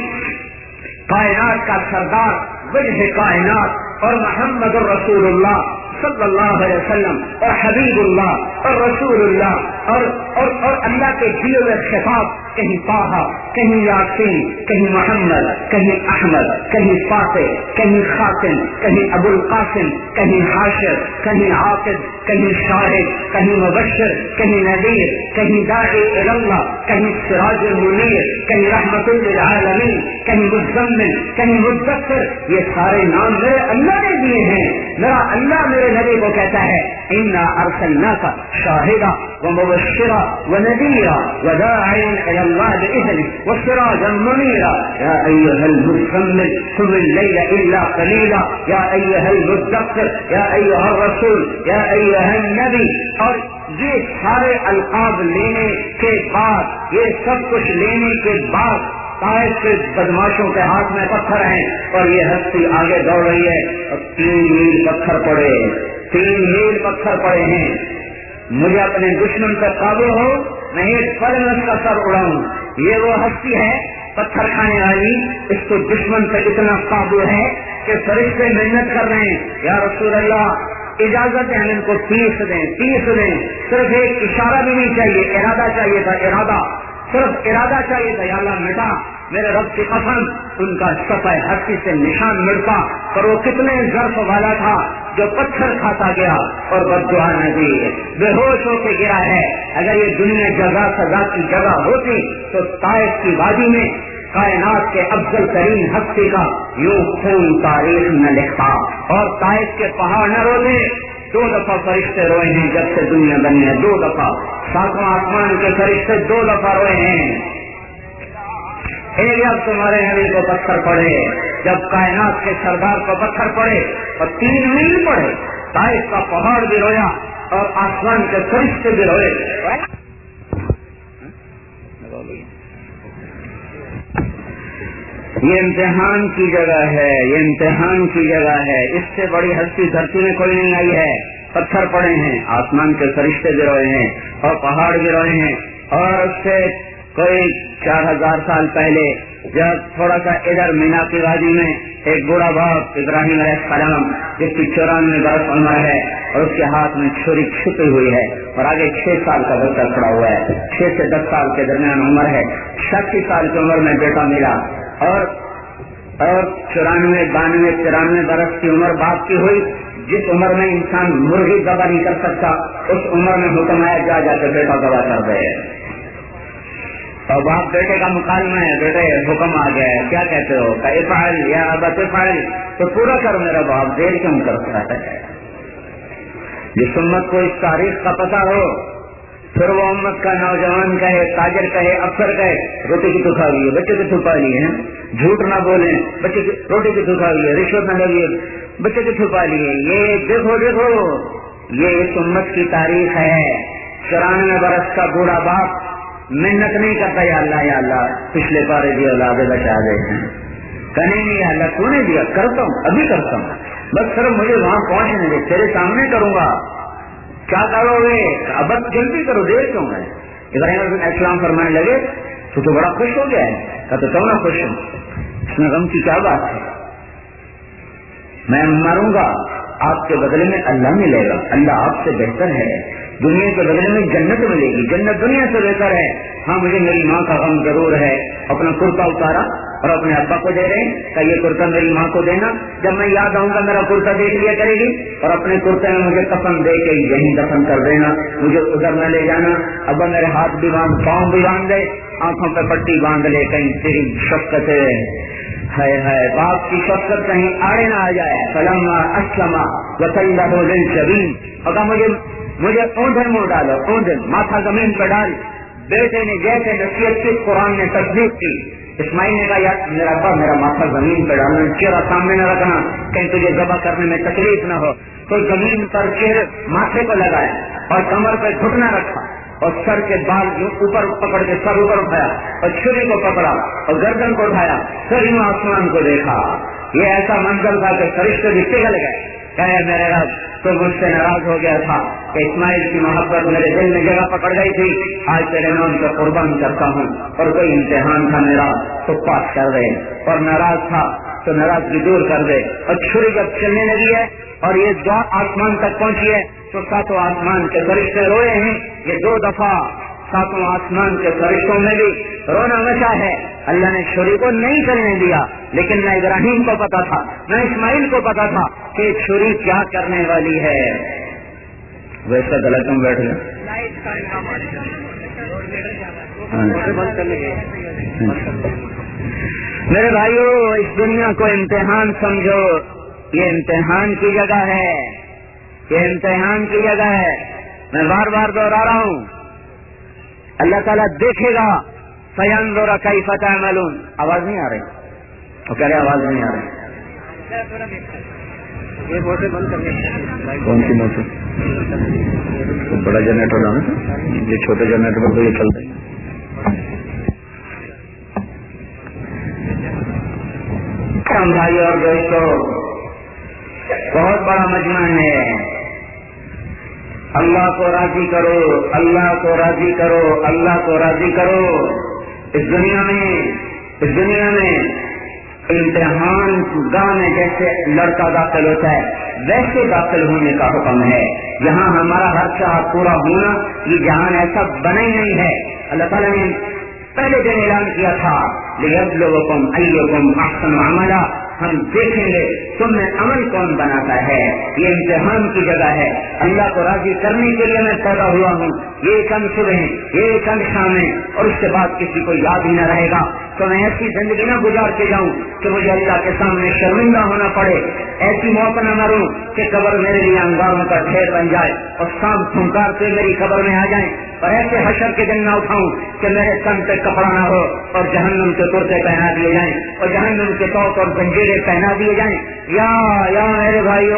کائنات کا سردار, وجہ کائنات, اور محمد الرسول اللہ صلی اللہ علیہ وسلم, اور حبیب اللہ, اور رسول اللہ, اور اور, اور اللہ کے دیے ہوئے خطاب, کہیں طٰہٰ, کہیں یاسین, کہیں محمد, کہیں احمد, کہیں فاتح, کہیں خاتم, کہیں ابو القاسم, کہیں حاشر, کہیں عاقب, کہیں شاہد, کہیں مبشر, کہیں نذیر, کہیں داعی الی اللہ, کہیں سراج منیر, کہیں رحمت للعالمین, کہیں مزمل, کہیں مدثر. یہ سارے نام میرے اللہ نے دیے ہیں. میرا اللہ میرے نبی کو کہتا ہے انا ارسلناک شاہدا ومبشرا ونذیرا وداعیا الی اللہ باذنہ وسراجا منیرا. یا ایھا المزمل قم اللیل الا قلیلا, یا ایھا المدثر, یا ایھا الرسول, یا ایھا النبی. اور یہ سارے القاب لینے کے بعد, یہ سب کچھ لینے کے بعد طائف کے بدماشوں کے ہاتھ میں پتھر ہیں, اور یہ ہستی آگے دوڑ رہی ہے, اور تین میل پتھر پڑے, تین میل پتھر پڑے ہیں. مجھے اپنے دشمن پر قابو ہو, میں ایک پل میں اس کا سر اڑاؤں. یہ وہ ہستی ہے پتھر کھانے والی, اس کو دشمن پر اتنا قابو ہے کہ فرشتے محنت کر رہے ہیں, یا رسول اللہ اجازت ہے ہم ان کو پیس دیں, پیس دیں. صرف ایک اشارہ بھی نہیں چاہیے, ارادہ چاہیے تھا, ارادہ, صرف ارادہ چاہیے تھا. یا اللہ مٹا, میرے رب کی قسم ان کا صفحہ ہستی سے نشان مٹتا. پر وہ کتنے ظرف والا تھا جو پتھر کھاتا گیا اور بددعا نہ دی, بے ہوش ہو کے گرا ہے. اگر یہ دنیا جزا سزا کی جگہ ہوتی تو طائف کی وادی میں کائنات کے افضل ترین ہستی کا یوں خون تاریخ نہ لکھتا, اور طائف کے پہاڑ نہ روتے. دو دفعہ فرشتے روئے ہیں جب سے دنیا بنی ہے, دو دفعہ. ساتواں آسمان کے فرشتے دو دفعہ روئے ہیں. ایک جب تمہارے نبی کو پتھر پڑے, جب کائنات کے سردار کو پتھر پڑے, اور تین میل پڑے. طائف کا پہاڑ بھی رویا اور آسمان کے فرشتے بھی روئے. یہ امتحان کی جگہ ہے, یہ امتحان کی جگہ ہے. اس سے بڑی ہستی دھرتی میں کوئی نہیں آئی ہے. پتھر پڑے ہیں, آسمان کے فرشتے بھی روئے ہیں, اور پہاڑ بھی روئے ہیں. اور اس سے کوئی چار ہزار سال پہلے جب تھوڑا سا ادھر مینا کی وادی میں ایک بوڑھا باپ ابراہیم علیہ السلام, جس کی چورانوے برس عمر ہے, اور اس کے ہاتھ میں چھری چھپی ہوئی ہے, اور آگے چھ سال کا بچہ کھڑا ہوا ہے, چھ سے دس سال کے درمیان عمر ہے. چھیاسی سال کی عمر میں بیٹا ملا, اور اور چورانوے بانوے ترانوے برس کی عمر باپ کی ہوئی. جس عمر میں انسان مرغی ذبح نہیں کر سکتا, اس عمر میں حکم آیا جا جا کے بیٹا ذبح کر دے. اور باپ بیٹے کا مکالمہ ہے, بیٹے حکم آ گیا ہے, کیا کہتے ہو, کہ افعل یا ابت افعل, تو پورا کر میرا باپ, دیر کیوں کرتا ہے. جس امت کو اس تاریخ کا پتہ ہو پھر وہ امت کا نوجوان کہے، تاجر کہے، افسر کہے روٹی کی تو کھا لی ہے، بچے کی تو پا لی ہے، جھوٹ نہ بولیں بچے کی روٹی کی تو کھا لی ہے، رشوت نہ لگی ہے بچے کی چھپا لی ہے. یہ دیکھو دیکھو یہ اس امت کی تاریخ ہے. چورانوے برس کا بوڑھا باپ محنت نہیں کرتا یا اللہ یا اللہ پچھلے پارے دی اولاد بچا دے ہیں، کہنے نہیں یا اللہ تو نے دیا، کرتا ہوں ابھی کرتا ہوں، بس صرف مجھے وہاں پہنچنے دے، تیرے سامنے کروں گا. کیا کرو گے؟ اب جلدی کرو، دیر کیوں ہے؟ ابراہیم علیہ السلام فرمانے لگے تو تو بڑا خوش ہو گیا ہے. کہتے تو نہ خوش ہوں، اس میں غم کی کیا بات ہے؟ میں مروں گا، آپ کے بدلے میں اللہ ملے گا، اللہ آپ سے بہتر ہے، دنیا کے بدلے میں جنت ملے گی، جنت دنیا سے بہتر ہے. ہاں مجھے میری ماں کا غم ضرور ہے. اپنا کرتا اتارا اور اپنے ابا کو دے رہے ہیں کہ یہ کرتا میری ماں کو دینا، جب میں یاد آؤں گا میرا کرتا دیکھ لیا کرے گی، اور اپنے کرتے میں مجھے کفن دے کے یہیں دفن کر دینا، مجھے ادھر نہ لے جانا. ابا میرے ہاتھ بھی باندھ، پاؤں بھی باندھ دے، آنکھوں پہ پٹی باندھ لے، کہیں تیری شفقت ہے ہے باپ کی شفقت کہیں آڑے نہ آ جائے. فلما اسلم وتلہ للجبین، اگر مجھے مجھے اوندھے منہ ڈالو، اوندھے ماتھا زمین پہ ڈال. بیٹے نے جیسے نصیحت کی قرآن نے تصدیق کی. اسماعیل نے کہا یار میرا ابا میرا ماتھا زمین پہ ڈالنا، چہرہ سامنے نہ رکھنا کہیں تجھے ذبح کرنے میں تکلیف نہ ہو. تو زمین پر چہرے ماتھے کو لگایا اور کمر پہ گھٹنا رکھا اور سر کے بال اوپر پکڑ کے سر اوپر اٹھایا اور چھری کو پکڑا اور گردن کو اٹھایا، پھر یوں آسمان کو دیکھا. یہ ایسا منظر تھا کہ فرشتے بھی پگھل گئے. کہے میرے رب تو مجھ سے ناراض ہو گیا تھا کہ اسماعیل کی محبت میرے دل میں جگہ پکڑ گئی تھی، آج تیرے نام کا قربان کرتا ہوں. اور کوئی امتحان تھا میرا تو پاس کر دے، اور ناراض تھا تو ناراضگی دور کر دے. اور چھری جب چلنے لگی ہے اور یہ دعا آسمان تک پہنچی ہے تو ساتوں آسمان کے فرشتے روئے ہیں. یہ دو دفعہ ساتوں آسمان کے فرشتوں میں بھی رونا مچا ہے. اللہ نے چھری کو نہیں چلنے دیا، لیکن نہ ابراہیم کو پتا تھا نہ اسماعیل کو پتا تھا کہ چھری کیا کرنے والی ہے. ویسا غلط میں بیٹھ گیا. میرے بھائیو اس دنیا کو امتحان سمجھو، یہ امتحان کی جگہ ہے، یہ امتحان کی جگہ ہے. میں بار بار دوہرا رہا ہوں، اللہ تعالیٰ دیکھے گا فینظر کیف تعملون. آواز نہیں آ رہی؟ وہ کہہ رہے آواز نہیں آ رہی. یہ موٹر بند کر دیں. کون سی موٹر؟ بڑا جنریٹر لانا، یہ چھوٹے جنریٹر پر تو یہ چلتا ہے. بھائی اور دوستو بہت بڑا مجمع ہے. اللہ کو راضی کرو، اللہ کو راضی کرو، اللہ کو راضی کرو. اس دنیا میں اس دنیا میں امتحان گاہ میں جیسے لڑکا داخل ہوتا ہے ویسے داخل ہونے کا حکم ہے. یہاں ہمارا ہر چاہ پورا ہونا، یہ جہان ایسا بنا ہی نہیں ہے. اللہ تعالیٰ نے پہلے دن اعلان کیا تھا لِيَبْلُوَكُمْ أَيُّكُمْ أَحْسَنُ عَمَلًا، ہم دیکھیں گے تم میں عمل کون بناتا ہے. یہ امتحان کی جگہ ہے. اللہ کو راضی کرنے کے لیے میں پیدا ہوا ہوں. یہ چند صبح یہ چند شامیں اور اس کے بعد کسی کو یاد ہی نہ رہے گا. تو میں ایسی زندگی نہ گزار کے جاؤں کہ مجھے اللہ کے سامنے شرمندہ ہونا پڑے. ایسی موت نہ مروں کہ قبر میرے لیے انگاروں کا ڈھیر بن جائے اور سام پھنکارتے میری قبر میں آ جائیں. اور ایسے حشر کے دن نہ اٹھاؤں کہ میرے تن پہ کپڑا نہ ہو اور جہنم کے کرتے پہنا دیے جائیں اور جہنم کے توق اور زنجیریں پہنا دیے جائیں. یا یا میرے بھائیو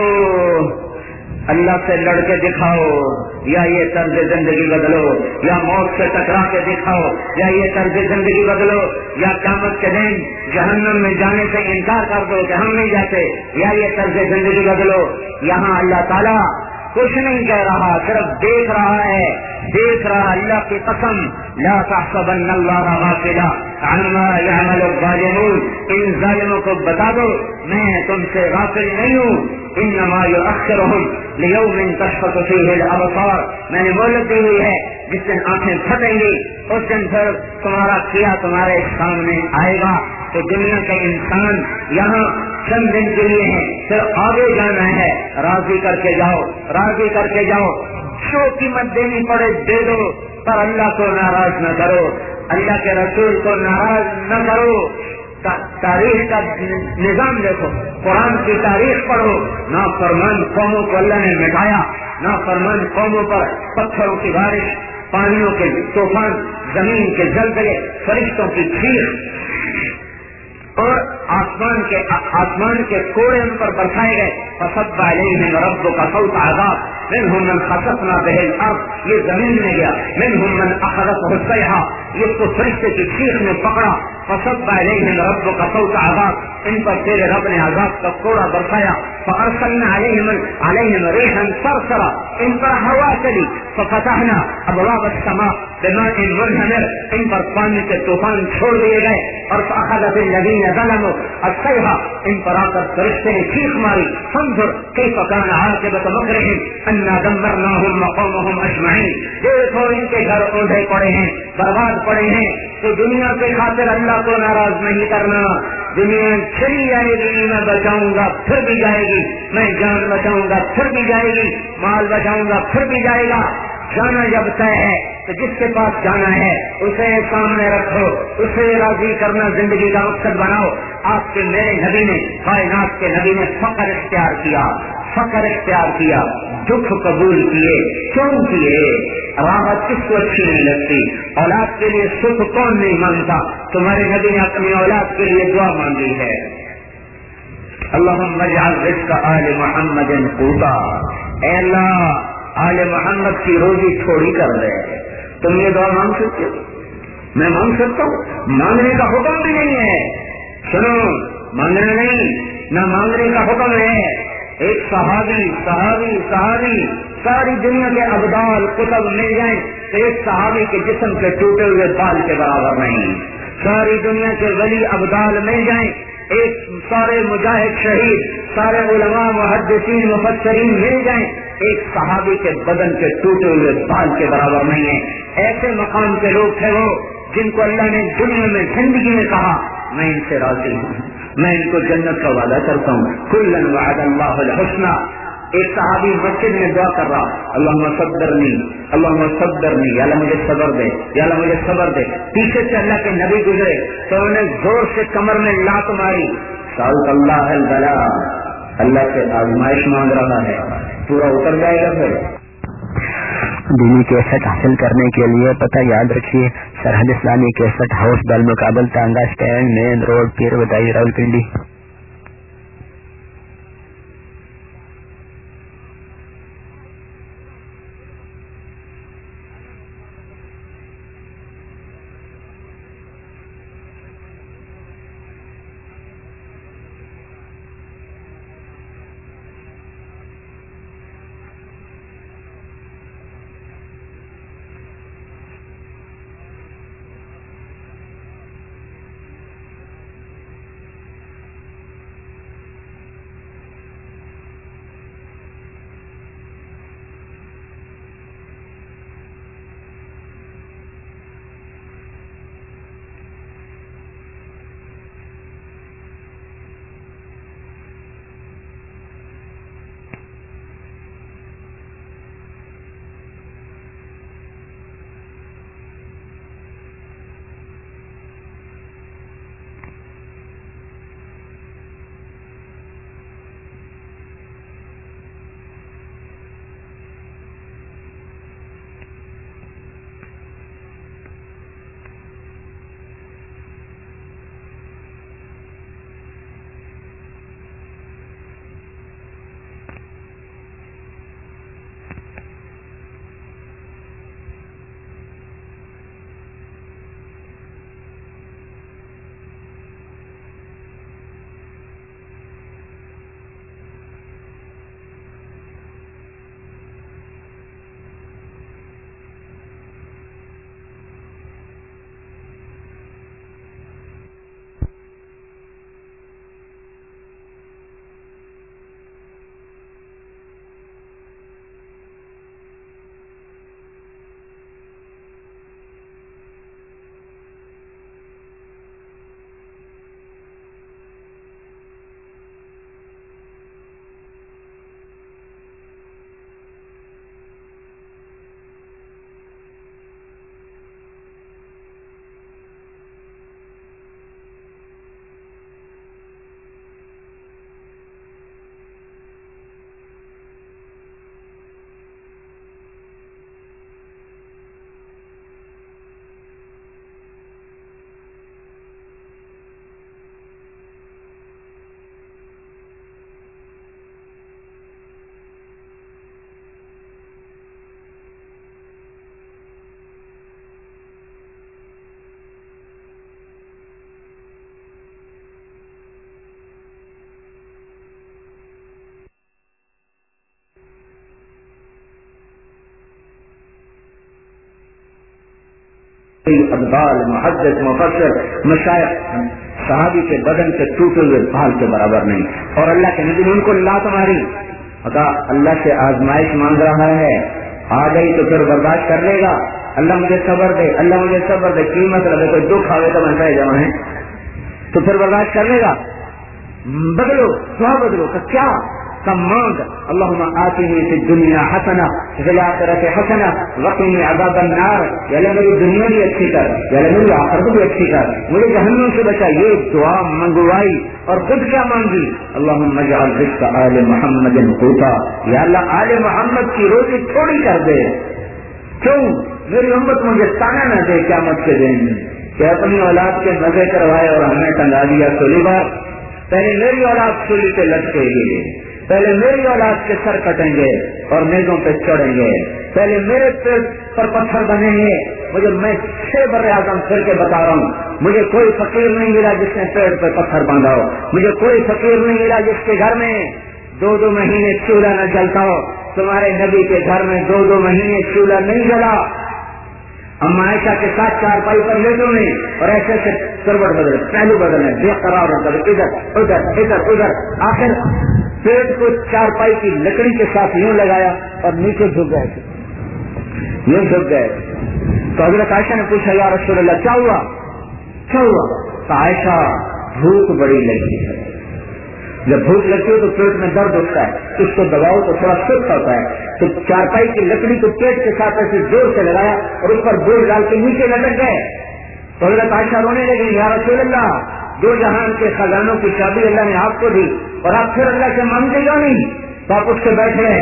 اللہ سے لڑ کے دکھاؤ، یا یہ طرز زندگی بدلو، یا موت سے ٹکرا کے دکھاؤ، یا یہ طرز زندگی بدلو، یا قیامت کے دن جہنم میں جانے سے انکار کر دو کہ ہم نہیں جاتے، یا یہ طرز زندگی بدلو. یہاں اللہ تعالیٰ کچھ نہیں کہہ رہا، صرف دیکھ رہا ہے، دیکھ رہا. اللہ کی قسم لا تحسبن اللہ غافلا عما يعمل الظالمون، ان ظالموں کو بتا دو میں تم سے غافل نہیں ہوں. انما يؤخرهم ليوم تشخص فيه الابصار، میں نے مہلت دی ہوئی ہے جس دن آنکھیں پھٹیں گی، اس دن پھر تمہارا کیا تمہارے سامنے آئے گا. تو دنیا کے انسان یہاں چند دن کے لیے ہیں، پھر آگے جانا ہے. راضی کر کے جاؤ، راضی کر کے جاؤ. جو قیمت دینی پڑے دے دو، پر اللہ کو ناراض نہ کرو، اللہ کے رسول کو ناراض نہ کرو. تاریخ کا نظام دیکھو، قرآن کی تاریخ پڑھو. نافرمان قوموں کو اللہ نے مٹایا، نافرمان قوموں پر پتھروں کی بارش پانیوں کے طوفان، زمین کے زلزلے، فرشتوں کی چیخ اور آسمان کے آسمان کے کوڑے ان پر برسائے گئے. فصب علیہم ربک صوت عذاب منہم من خسفنا بہ الارض، یہ زمین میں گیا. منہم من اخذته الصیحہ، یہ کو فرشتے کی چیخ نے پکڑا. فصب علیہم ربک صوت عذاب، ان پر تیرے رب نے عذاب کا کوڑا برسایا. فارسلنا علیہم علیہم ریحا صرصرا، ان پر ہوا چلی. ففتحنا ابواب السماء بماء منہمر، ان پر پانی کے طوفان چھوڑ دیے گئے. اور فاخذت الذین ظلموا الصیحہ، ان پر آ کر فرشتے نے چیخ ماری. فانظر کیف کان عاقبۃ مکرہم انا دمرناہم وقومہم اجمعین، دیکھو ان کے گھر اوندھے پڑے ہیں، برباد پڑے ہیں. تو دنیا کے خاطر اللہ کو ناراض نہیں کرنا. دنیا چلی جائے گی، میں بچاؤں گا پھر بھی جائے گی، میں جان بچاؤں گا پھر بھی جائے گی، مال بچاؤں گا پھر بھی جائے گا. جانا جب طے ہے تو جس کے پاس جانا ہے اسے سامنے رکھو، اسے راضی کرنا زندگی کا مقصد بناؤ. آپ کے میرے نبی نے، کائنات کے نبی نے فقر اختیار کیا، فقر اختیار کیا، دکھ قبول کیے. کیوں کیے؟ راحت کس کو اچھی نہیں لگتی؟ اولاد کے لیے سکھ کون نہیں مانگتا؟ تمہارے نبی نے اپنی اولاد کے لیے دعا مانگی ہے. اللہم اجعل رزق آل محمد قوتا، اے اللہ آل محمد کی روزی تھوڑی کر دے. تم یہ دعا مانگ سکتے ہو؟ میں مانگ سکتا ہوں؟ مانگنے کا حکم بھی نہیں ہے. سنو، مانگنا نہیں، نہ مانگنے کا حکم ہے. ایک صحابی صحابی صحابی ساری دنیا کے ابدال کتب مل جائیں تو ایک صحابی کے جسم کے ٹوٹے ہوئے بال کے برابر نہیں. ساری دنیا کے ولی ابدال مل جائیں، ایک سارے مجاہد شہید، سارے علماء محدثین مفسرین مل جائیں، ایک صحابی کے بدن کے ٹوٹے ہوئے بال کے برابر نہیں ہے. ایسے مقام کے لوگ تھے وہ جن کو اللہ نے دنیا میں زندگی میں کہا میں ان سے راضی ہوں، میں ان کو جنت کا وعدہ کرتا ہوں. کلا وعد اللہ الحسنی. ایک صحابی مسجد میں دعا کر رہا، اللہم صبرنی اللہم صبرنی، یا اللہ مجھے صبر دے، یا اللہ مجھے صبر دے. پیچھے سے اللہ کے نبی گزرے تو انہوں نے زور سے کمر میں لات ماری. سألت اللہ البلا، اللہ سے آزمائش مانگ رہا ہے، پورا اتر جائے گا. پھر دینی کیسٹ حاصل کرنے کے لیے پتہ یاد رکھیے، سرحد اسلامی کیسٹ ہاؤس بالمقابل تانگا stand, main road, Pir Wadhai, Rawalpindi. ابدال محدث مفسر مشایخ صحابی کے بدن کے ٹوٹے ہوئے بال کے برابر نہیں. اور اللہ کے نبی نے ان کو لات ماری. اللہ سے آزمائش مانگ رہا ہے, آ گئی تو پھر برداشت کر لے گا. اللہ مجھے صبر دے, اللہ مجھے صبر دے. قیمت رہے کوئی دکھ آئے تو میں جمع ہے تو پھر برداشت کر لے گا. بدلو دعا بدلو کا کیا کم مانگ. اللہم آتنی فی الدنیا حسنہ فی الآخرۃ حسنہ وقنی عذاب النار. یا اللہ میری دنیا بھی اچھی کر, یا اللہ میری آخرت بھی اچھی کر, مجھے جہنم سے بچا. یہ دعا منگوائی اور خود کیا مانگی؟ اللہم اجعل رزق آل محمد قوتا. یا اللہ آل محمد کی روزی تھوڑی کر دے. کیوں؟ میری امت مجھے تانا نہ دے قیامت کے دن کہ اپنی اولاد کے مزے کروائے اور ہمیں ٹنگا دیا سولی بار. پہلے میری اولاد سولی پہ لٹکے گی, پہلے میری اولاد کے سر کٹیں گے اور میزوں پہ چڑھیں گے, پہلے میرے پیٹ پر پتھر بنیں گے. مجھے میں چھ بر اعظم پھر کے بتا رہا ہوں, مجھے کوئی فقیر نہیں ملا جس نے پیٹ پہ پتھر باندھا ہو. مجھے کوئی فقیر نہیں ملا جس کے گھر میں دو دو مہینے چولہا نہ جلتا ہو. تمہارے نبی کے گھر میں دو دو مہینے چولہا نہیں جلا. اما عائشہ کے ساتھ چار پائی پر لیٹوں میں اور ایسے ایسے کروٹ بدلے, پہلو بدلے, بے قرار ہوتا ہے, ادھر ادھر ادھر ادھر. آخر پیٹ کو چار پائی کی لکڑی کے ساتھ یوں لگایا اور نیچے جھک گئے, یوں جھک گئے. تو حضرت عائشہ نے پوچھا یا رسول اللہ کیا ہوا کیا ہوا؟ تو عائشہ بھوک بڑی لگی ہے. جب بھوک لگتی ہے تو پیٹ میں درد ہوتا ہے, اس کو دباؤ تو تھوڑا سست ہوتا ہے. تو چارپائی کی لکڑی کو پیٹ کے ساتھ ایسے زور سے لگایا اور اس پر بوجھ ڈال کے نیچے لٹک گئے. تو حضرت عائشہ رونے لگی, یا رسول اللہ دو جہان کے خزانوں کی چابی اللہ نے آپ کو دی اور آپ پھر اللہ سے مانگتے گا نہیں؟ تو آپ اس سے بیٹھ رہے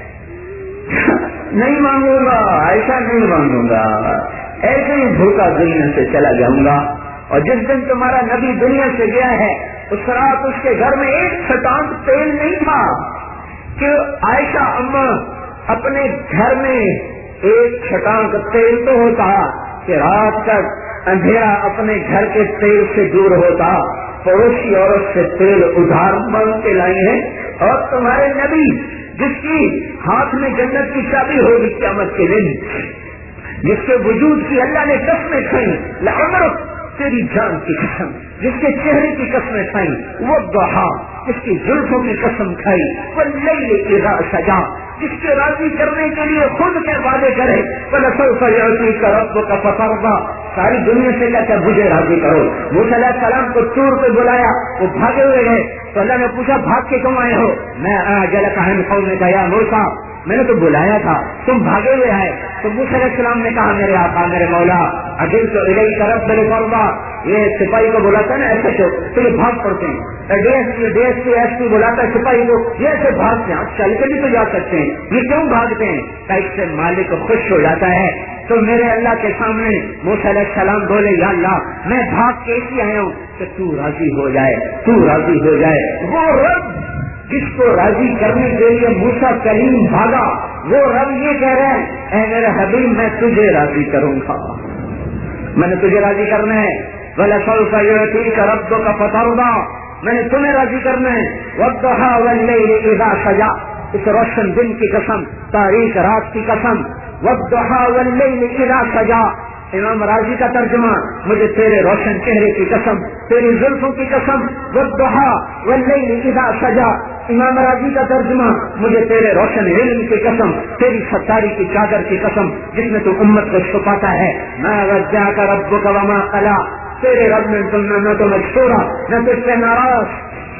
نہیں مانگوں گا عائشہ, نہیں مانگوں گا, ایسے ہی بھوکا دنیا سے چلا جاؤں گا. اور جس دن تمہارا نبی دنیا سے گیا ہے اس رات اس کے گھر میں ایک چھٹانک تیل نہیں تھا کہ عائشہ اما اپنے گھر میں ایک چھٹانک تیل تو ہوتا کہ رات تک اندھیرا اپنے گھر کے تیل سے دور ہوتا. پڑوسی عورت سے تیل ادھار مانگ کے لائی ہے. اور تمہارے نبی جس کی ہاتھ میں جنت کی چابی ہوگی قیامت کے دن, جس کے وجود کی اللہ نے قسمیں کھائی, لعمرک تیری جان کی قسم, جس کے چہرے کی قسمیں کھائی, وہ ضحیٰ جس کی زلفوں کی قسم کھائی, وہ لیل اذا سجا جس کے راضی کرنے کے لیے خود کے وعدے کرے, فلسوف یعطیک ربک فترضی. ساری دنیا سے کہتا مجھے راضی کرو. موسیٰ علیہ السلام کو طور پہ بلایا, وہ بھاگے ہوئے گئے. تو اللہ نے پوچھا بھاگ کے کیوں آئے ہو؟ میں اجلک عن قومک یا موسیٰ, میں نے تو بلایا تھا تم بھاگے ہوئے آئے. تو موسیٰ علیہ السلام نے کہا میرے آقا میرے مولا عجلت الیک رب لترضی. یہ سپاہی کو بلاتا ہے نا ایسے تو یہ بھاگ پڑتے ہیں. D S P D S P S P بلاتا ہے سپاہی کو, یہ ایسے بھاگتے ہیں. چل کے بھی تو جا سکتے ہیں, یہ کیوں بھاگتے ہیں؟ اس سے مالک خوش ہو جاتا ہے. تو میرے اللہ کے سامنے موسیٰ علیہ السلام بولے یا اللہ میں بھاگ کے اس لیے آیا ہوں کہ تو راضی ہو جائے, تو راضی ہو جائے. وہ رب جس کو راضی کرنے کے لیے موسیٰ کلیم بھاگا, وہ رب یہ کہہ رہے ہیں اے میرے حبیب میں تجھے راضی کروں گا, میں نے تجھے راضی کرنا ہے. وَلَسَوْفَ يُعْطِيكَ رَبُّكَ فَتَرْضَىٰ, میں نے تمہیں راضی کرنا ہے. وَالضُّحَىٰ وَاللَّيْلِ إِذَا سَجَىٰ, اس روشن دن کی قسم, تاریک رات کی قسم. وَالضُّحَىٰ وَاللَّيْلِ إِذَا سَجَىٰ. امام راضی کا ترجمہ مجھے تیرے روشن چہرے کی قسم, تیری زلفوں کی قسم. وَالضُّحَىٰ وَاللَّيْلِ إِذَا سَجَىٰ. امام راضی کا ترجمہ مجھے تیرے روشن علم کی قسم, تیری ستاری کی چادر کی قسم جس میں تو امت کو چھپاتا ہے. مَا وَدَّعَكَ رَبُّكَ وَمَا قَلَىٰ, تیرے رب نے تم نہ تو میں چھوڑا نہ تجھ سے ناراض.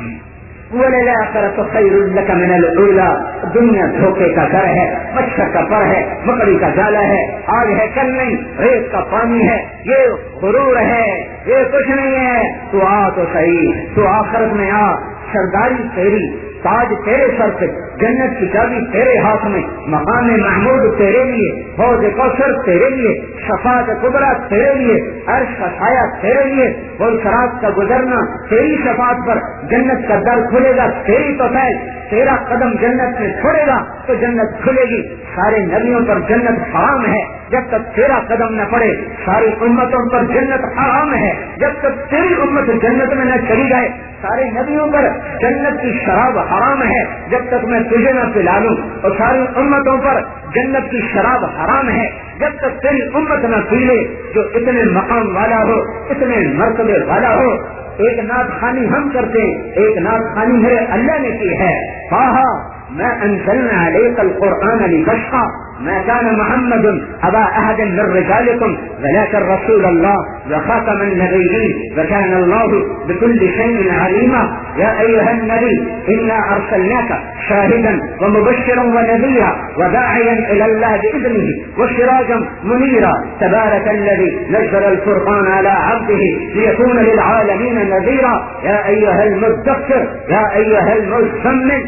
وَلَلْآخِرَةُ خَيْرٌ لَكَ مِنَ الْأُولَىٰ, دنیا دھوکے کا گھر ہے, مچھر کا پر ہے, مکڑی کا جالا ہے, آج ہے کل نہیں, ریت کا پانی ہے, یہ غرور ہے, یہ کچھ نہیں ہے. تو آ تو صحیح, تو آخرت میں آ. سرداری تیری, تاج تیرے سر پہ, جنت کی چابی تیرے ہاتھ میں, مقام محمود تیرے لیے, حوض کوثر تیرے لیے, شفاعت کبریٰ تیرے لیے, عرش کا سایہ تیرے لیے, اور صراط کا گزرنا تیری شفاعت پر, جنت کا در کھلے گا تیری تو فیل, تیرا قدم جنت میں چھوڑے گا تو جنت کھلے گی. سارے نبیوں پر جنت حرام ہے, جب تک تیرا قدم نہ پڑے ساری امتوں پر جنت حرام ہے. جب تک تیری امت جنت میں نہ چلی جائے سارے نبیوں پر جنت کی شراب حرام ہے. جب تک میں تجھے نہ پلا لوں اور ساری امتوں پر جنت کی شراب حرام ہے. جب تک تیری امت نہ پی لے جو اتنے مقام والا ہو اتنے مرتبے والا ہو. ایک نعت خوانی ہم کرتے ہیں, ایک نعت خوانی میرے اللہ نے کی ہے. کہا ما انزلنا عليك القرآن لتشقى ما كان محمد أبا أحد من رجالكم ولكن رسول الله وخاتم النبيين وكان الله بكل شيء عليما. يا أيها النبي إنا أرسلناك شاهدا ومبشرا ونذيرا وداعيا إلى الله بإذنه وسراجا منيرا. تبارك الذي نزل الفرقان على عبده ليكون للعالمين نذيرا. يا أيها المدثر يا أيها المزمل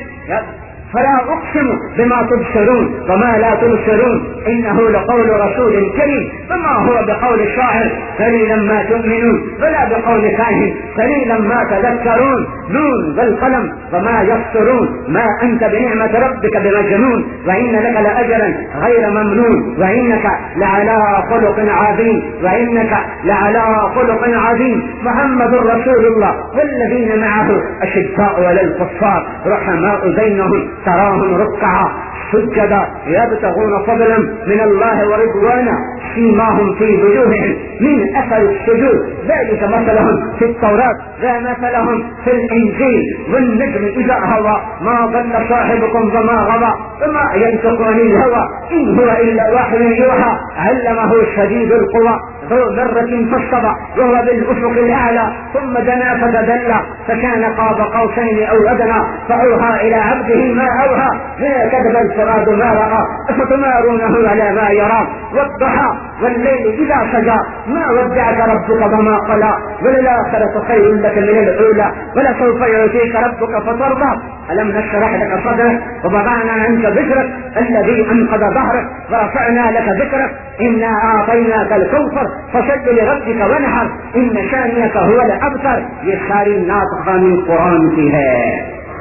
فلا أقسم بما تبصرون وما لا تبصرون إنه لقول رسول كريم فما هو بقول شاعر قليلا ما تؤمنون ولا بقول كاهن قليلا ما تذكرون. نون والقلم وما يسطرون ما أنت بنعمة ربك بمجنون وإن لك لأجرا غير ممنون وإنك لعلى خلق عظيم وإنك لعلى خلق عظيم. محمد رسول الله والذين معه أشداء على الكفار رحماء بينهم تراهم ركعا سجدا يبتغون فضلا من الله ورضوانا سيماهم في وجوههم من اثر السجود ذلك مثلهم في التوراة ومثلهم في الانجيل والنجم اذا هوى ما ضل صاحبكم وما غوى وما ينطق عن الهوى ان هو الا وحي يوحى علمه شديد القوى ذو مرة فاستوى وهو بالافق الاعلى ثم دنا فتدلى فكان قاب قوسين او ادنى فاوحى الى عبده ما اوحى ما كذب الفؤاد ما راى افتمارونه على ما يرى والضحى والليل اذا سجى ما ودعك ربك وما قلى وللآخرة خير لك من الاولى ولسوف يعطيك ربك فترضى. ألم نشرح لك صدرك ووضعنا عنك ذكرك الذي أنقض ظهرك ورفعنا لك ذكرك إنا أعطيناك الكوثر فصل لربك وانحر إن شانئك هو الأبتر. یہ ساری نعت خوانی قرآن کی ہے.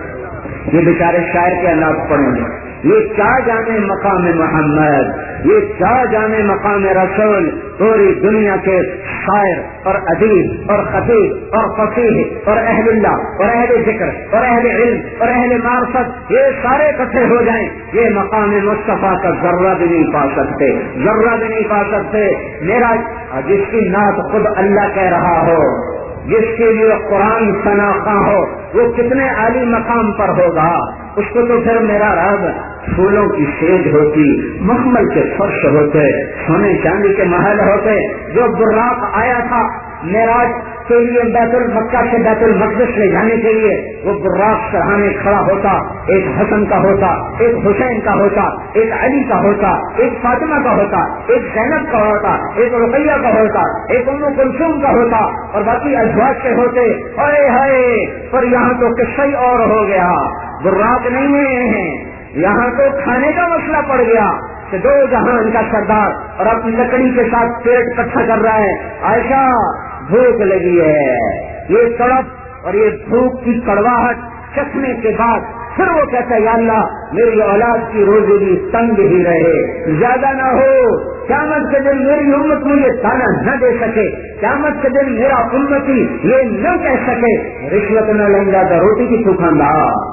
یہ بیچارے شاعر کے نعت پڑھیں گے. یہ کیا جانے مقام محمد, یہ کیا جانے مقام رسول. پوری دنیا کے شاعر اور ادیب اور خطیب اور فقیہ اور اہل اللہ اور اہل ذکر اور اہل علم اور اہل معرفت یہ سارے اکٹھے ہو جائیں, یہ مقام مصطفیٰ کا ذرہ بھی نہیں پا سکتے, ذرہ بھی نہیں پا سکتے. میرا جس کی نعت خود اللہ کہہ رہا ہو, جس کے لیے قرآن شناخواں ہو, وہ کتنے عالی مقام پر ہوگا. اس کو تو پھر میرا رب پھولوں کی سیج ہوتی, مخمل کے فرش ہوتے, سونے چاندی کے محل ہوتے. جو براق آیا تھا معراج کے لیے بیت المکہ سے بیت المقدس لے جانے کے لیے, وہ براق سرہانے کھڑا ہوتا. ایک حسن کا ہوتا, ایک حسین کا ہوتا, ایک علی کا ہوتا, ایک فاطمہ کا ہوتا, ایک زینب کا ہوتا, ایک رقیہ کا ہوتا, ایک ام کلثوم کا ہوتا اور باقی ازواج کے ہوتے. ہائے ہائے, پر یہاں تو قصہ ہی اور ہو گیا. براق نہیں ہے, یہاں تو کھانے کا مسئلہ پڑ گیا کہ دو جہان کا سردار اور اپنی لکڑی کے ساتھ پیٹ کٹھا کر رہا ہے. عائشہ بھوک لگی ہے. یہ تڑپ اور یہ بھوک کی کڑواہٹ چکھنے کے بعد پھر وہ کہتا ہے یا اللہ میری اولاد کی روزی بھی تنگ ہی رہے, زیادہ نہ ہو. قیامت کے دن میری امت مجھے تانا نہ دے سکے, قیامت کے دن میرا امتی یہ نہ کہہ سکے رشوت نہ لیں گا تو روٹی کی تو کھاندہ,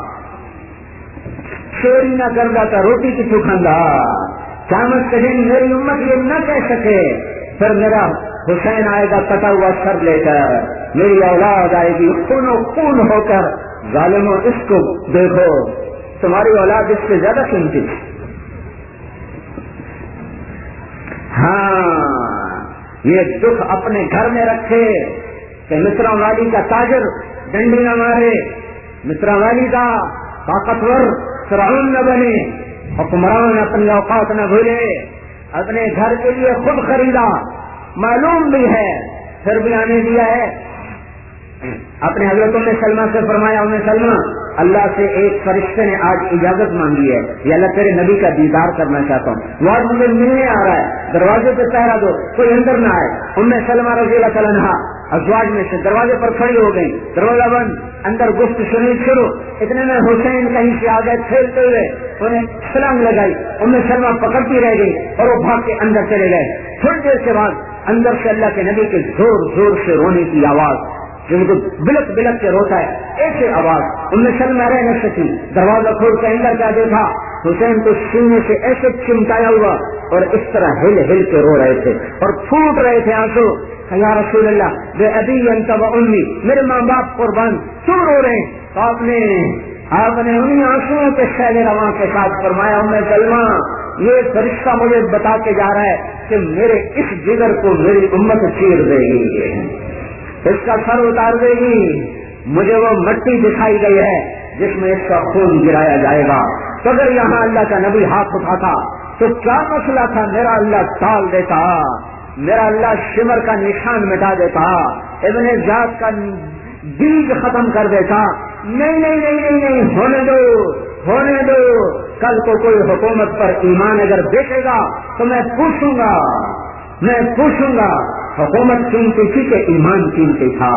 چوری نہ کردا تو روٹی کی تو کھاندہ. قیامت کے دن میری امت یہ نہ کہہ سکے پھر میرا حسین آئے گا کٹا ہوا سر لے کر, میری اولاد آئے گی خون و خون ہو کر. ظالموں اس کو دیکھو, تمہاری اولاد اس سے زیادہ قیمتی. ہاں, یہ دکھ اپنے گھر میں رکھے کہ مصرا والی کا تاجر ڈنڈی نہ مارے, مصرا والی کا طاقتور فرعون نہ بنے, حکمران اپنی اوقات نہ بھولے. اپنے گھر کے لیے خود خریدا, معلوم بھی ہے پھر بھی آنے دیا ہے. اپنے حضرت ام سلمہ سے فرمایا, ام سلمہ اللہ سے ایک فرشتے نے آج اجازت مانگی ہے, یہ اللہ تیرے نبی کا دیدار کرنا چاہتا ہوں, وہ آج مجھے ملنے آ رہا ہے, دروازے پہ پہرا دو کوئی اندر نہ آئے. ام سلمہ رضی اللہ تعالیٰ عنہا ازواج میں سے دروازے پر کھڑی ہو گئی، دروازہ بند، اندر گفت سنی شروع، اتنے میں حسین کہیں سے آ گئے کھیلتے ہوئے، انہیں سلام لگائی، ام سلمہ پکڑتی رہ گئی اور وہ بھاگ کے اندر چلے گئے۔ تھوڑی دیر کے بعد اندر سے اللہ کے نبی کے زور زور سے رونے کی آواز، جن کو بلک بلک کے روتا ہے ایسے آواز، ام سلمہ رہ نہ سکی، دروازہ کھول کے اندر کیا دیکھا، حسین کو سینے سے ایسے چمٹایا ہوا اور اس طرح ہل ہل کے رو رہے تھے اور پھوٹ رہے تھے آنسو۔ یا رسول اللہ بے ابی انت و امی، میرے ماں باپ قربان، کیوں رو رہے ہیں؟ تو آپ نے آپ نے انہیں آنسو کے سیل رواں کے ساتھ فرمایا، ام سلمہ یہ فرشتہ مجھے بتا کے جا رہا ہے کہ میرے اس جگر کو میری امت چیر دے گی، اس کا سر اتار دے گی، مجھے وہ مٹی دکھائی گئی ہے جس میں اس کا خون گرایا جائے گا۔ تو اگر یہاں اللہ کا نبی ہاتھ اٹھاتا تو کیا مسئلہ تھا؟ میرا اللہ ٹال دیتا، میرا اللہ شمر کا نشان مٹا دیتا، ابن ذات کا بیج ختم کر دیتا۔ نہیں نہیں نہیں نہیں نہیں، ہونے دو ہونے دو، کل کو کوئی حکومت پر ایمان اگر بیچے گا تو میں پوچھوں گا میں پوچھوں گا حکومت قیمتی تھی کہ ایمان قیمتی تھا؟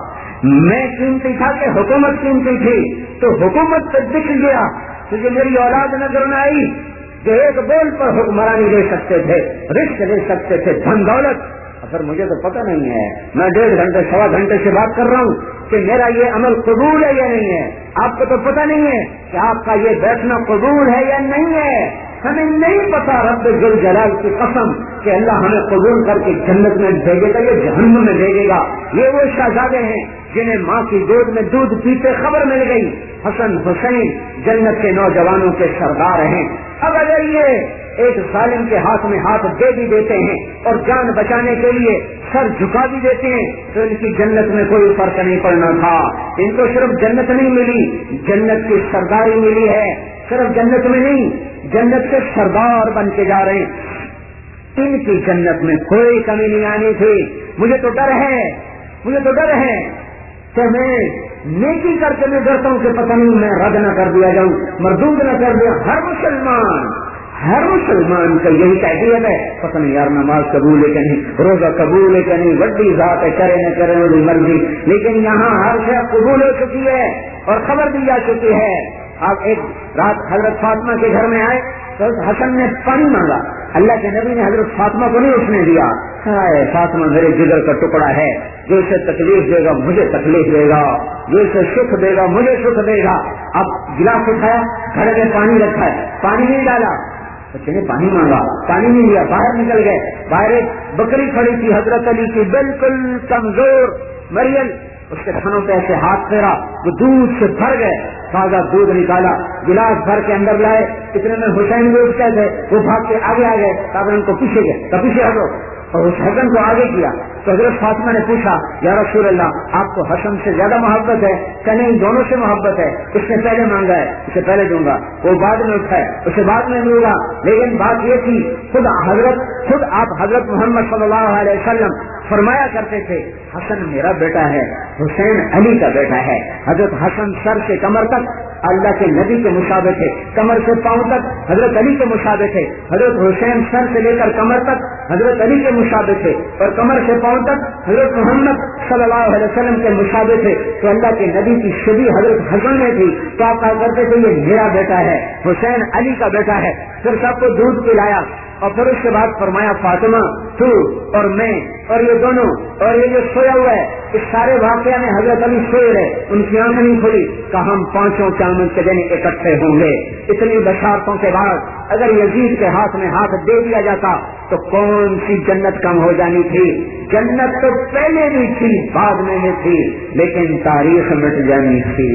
میں قیمتی تھا کہ حکومت قیمتی تھی؟ تو حکومت پہ دکھ گیا، تجھے میری اولاد نظر نہ آئی جو ایک بول پر حکمرانی لے سکتے تھے، رشک لے سکتے تھے، دھن دولت۔ پھر مجھے تو پتہ نہیں ہے، میں ڈیڑھ گھنٹے سوا گھنٹے سے بات کر رہا ہوں کہ میرا یہ عمل قبول ہے یا نہیں ہے۔ آپ کو تو پتہ نہیں ہے کہ آپ کا یہ بیٹھنا قبول ہے یا نہیں ہے۔ ہمیں نہیں پتا، رب ذل جلال کی قسم کہ اللہ ہمیں قبول کر کے جنت میں بھیجے گا یا جہنم میں بھیجے گا۔ یہ وہ شہزادے ہیں جنہیں ماں کی گود میں دودھ پیتے خبر مل گئی، حسن حسین جنت کے نوجوانوں کے سردار ہیں۔ اب اگر یہ ایک ظالم کے ہاتھ میں ہاتھ دے بھی دیتے ہیں اور جان بچانے کے لیے سر جھکا بھی دیتے ہیں تو ان کی جنت میں کوئی فرق نہیں پڑنا تھا۔ ان کو صرف جنت نہیں ملی، جنت کی سرداری ملی ہے۔ صرف جنت میں نہیں، جنت کے سردار بن کے جا رہے ہیں۔ ان کی جنت میں کوئی کمی نہیں آنی تھی۔ مجھے تو ڈر ہے مجھے تو ڈر ہے کہ میں نیکی کر کے میں ڈرتا ہوں کہ پتہ نہیں میں رد نہ کر دیا جاؤں، مردود نہ کر دیا۔ ہر مسلمان ہر مسلمان کا یہی کیفیت ہے، پتہ نہیں یار نماز قبول ہے کہ نہیں، روزہ قبول ہے کہ نہیں، بڑی ذات ہے، کرے نہ کرے میری مرضی۔ لیکن یہاں ہر شے قبول ہو چکی ہے اور خبر دی جا چکی ہے۔ آپ ایک رات حضرت فاطمہ کے گھر میں آئے تو حسن نے پانی مانگا، اللہ کے نبی نے حضرت فاطمہ کو نہیں اٹھنے دیا۔ اے فاطمہ میرے جگر کا ٹکڑا ہے، جو اسے تکلیف دے گا مجھے تکلیف دے گا، جو اسے سکھ دے گا مجھے سکھ دے گا۔ اب گلاس اٹھایا، گھڑے میں پانی رکھا ہے، پانی نہیں ڈالا، بچے نے پانی مانگا، پانی نہیں لیا، باہر نکل گئے۔ باہر ایک بکری کھڑی تھی حضرت علی کی، بالکل کمزور مریم، اس کے تھنوں پہ ایسے ہاتھ پھیرا، وہ دودھ سے بھر گئے، تازہ دودھ نکالا، گلاس بھر کے اندر لائے۔ اتنے میں حسین بھی اٹھتے تھے، وہ بھاگ کے آگے آ گئے، تب ان کو پیچھے گئے تو پیچھے ہٹو، اور اس حسن کو آگے کیا۔ تو حضرت فاطمہ نے پوچھا یا رسول اللہ آپ کو حسن سے زیادہ محبت ہے کہ نہیں؟ دونوں سے محبت ہے، اس نے پہلے مانگا ہے اسے پہلے دوں گا، وہ بعد میں اٹھا ہے اسے بعد میں دوں گا۔ لیکن بات یہ تھی، خود حضرت خود آپ حضرت محمد صلی اللہ علیہ وسلم فرمایا کرتے تھے حسن میرا بیٹا ہے، حسین علی کا بیٹا ہے۔ حضرت حسن سر سے کمر تک اللہ کے نبی کے مشابہ تھے، کمر سے پاؤں تک حضرت علی کے مشابہ تھے۔ حضرت حسین سر سے لے کر کمر تک حضرت علی کے مشابہ تھے اور کمر سے پاؤں تک حضرت محمد صلی اللہ علیہ وسلم کے مشابہ تھے۔ تو اللہ کے نبی کی شبیہ حضرت حسن میں تھی، تو آپ کہا کرتے تھے یہ میرا بیٹا ہے، حسین علی کا بیٹا ہے۔ پھر سب کو دودھ پلایا اور پھر اس کے بعد فرمایا فاطمہ تو اور میں اور یہ دونوں اور یہ جو سویا ہوا ہے، اس سارے واقعہ میں حضرت علی سوئے رہے، ان کی آنکھ نہیں کھلی کہ ہم پانچوں قیامت کے دن اکٹھے ہوں گے۔ اتنی بشارتوں کے بعد اگر یزید کے ہاتھ میں ہاتھ دے دیا جاتا تو کون سی جنت کم ہو جانی تھی؟ جنت تو پہلے بھی تھی، بعد میں بھی تھی، لیکن تاریخ مٹ جانی تھی،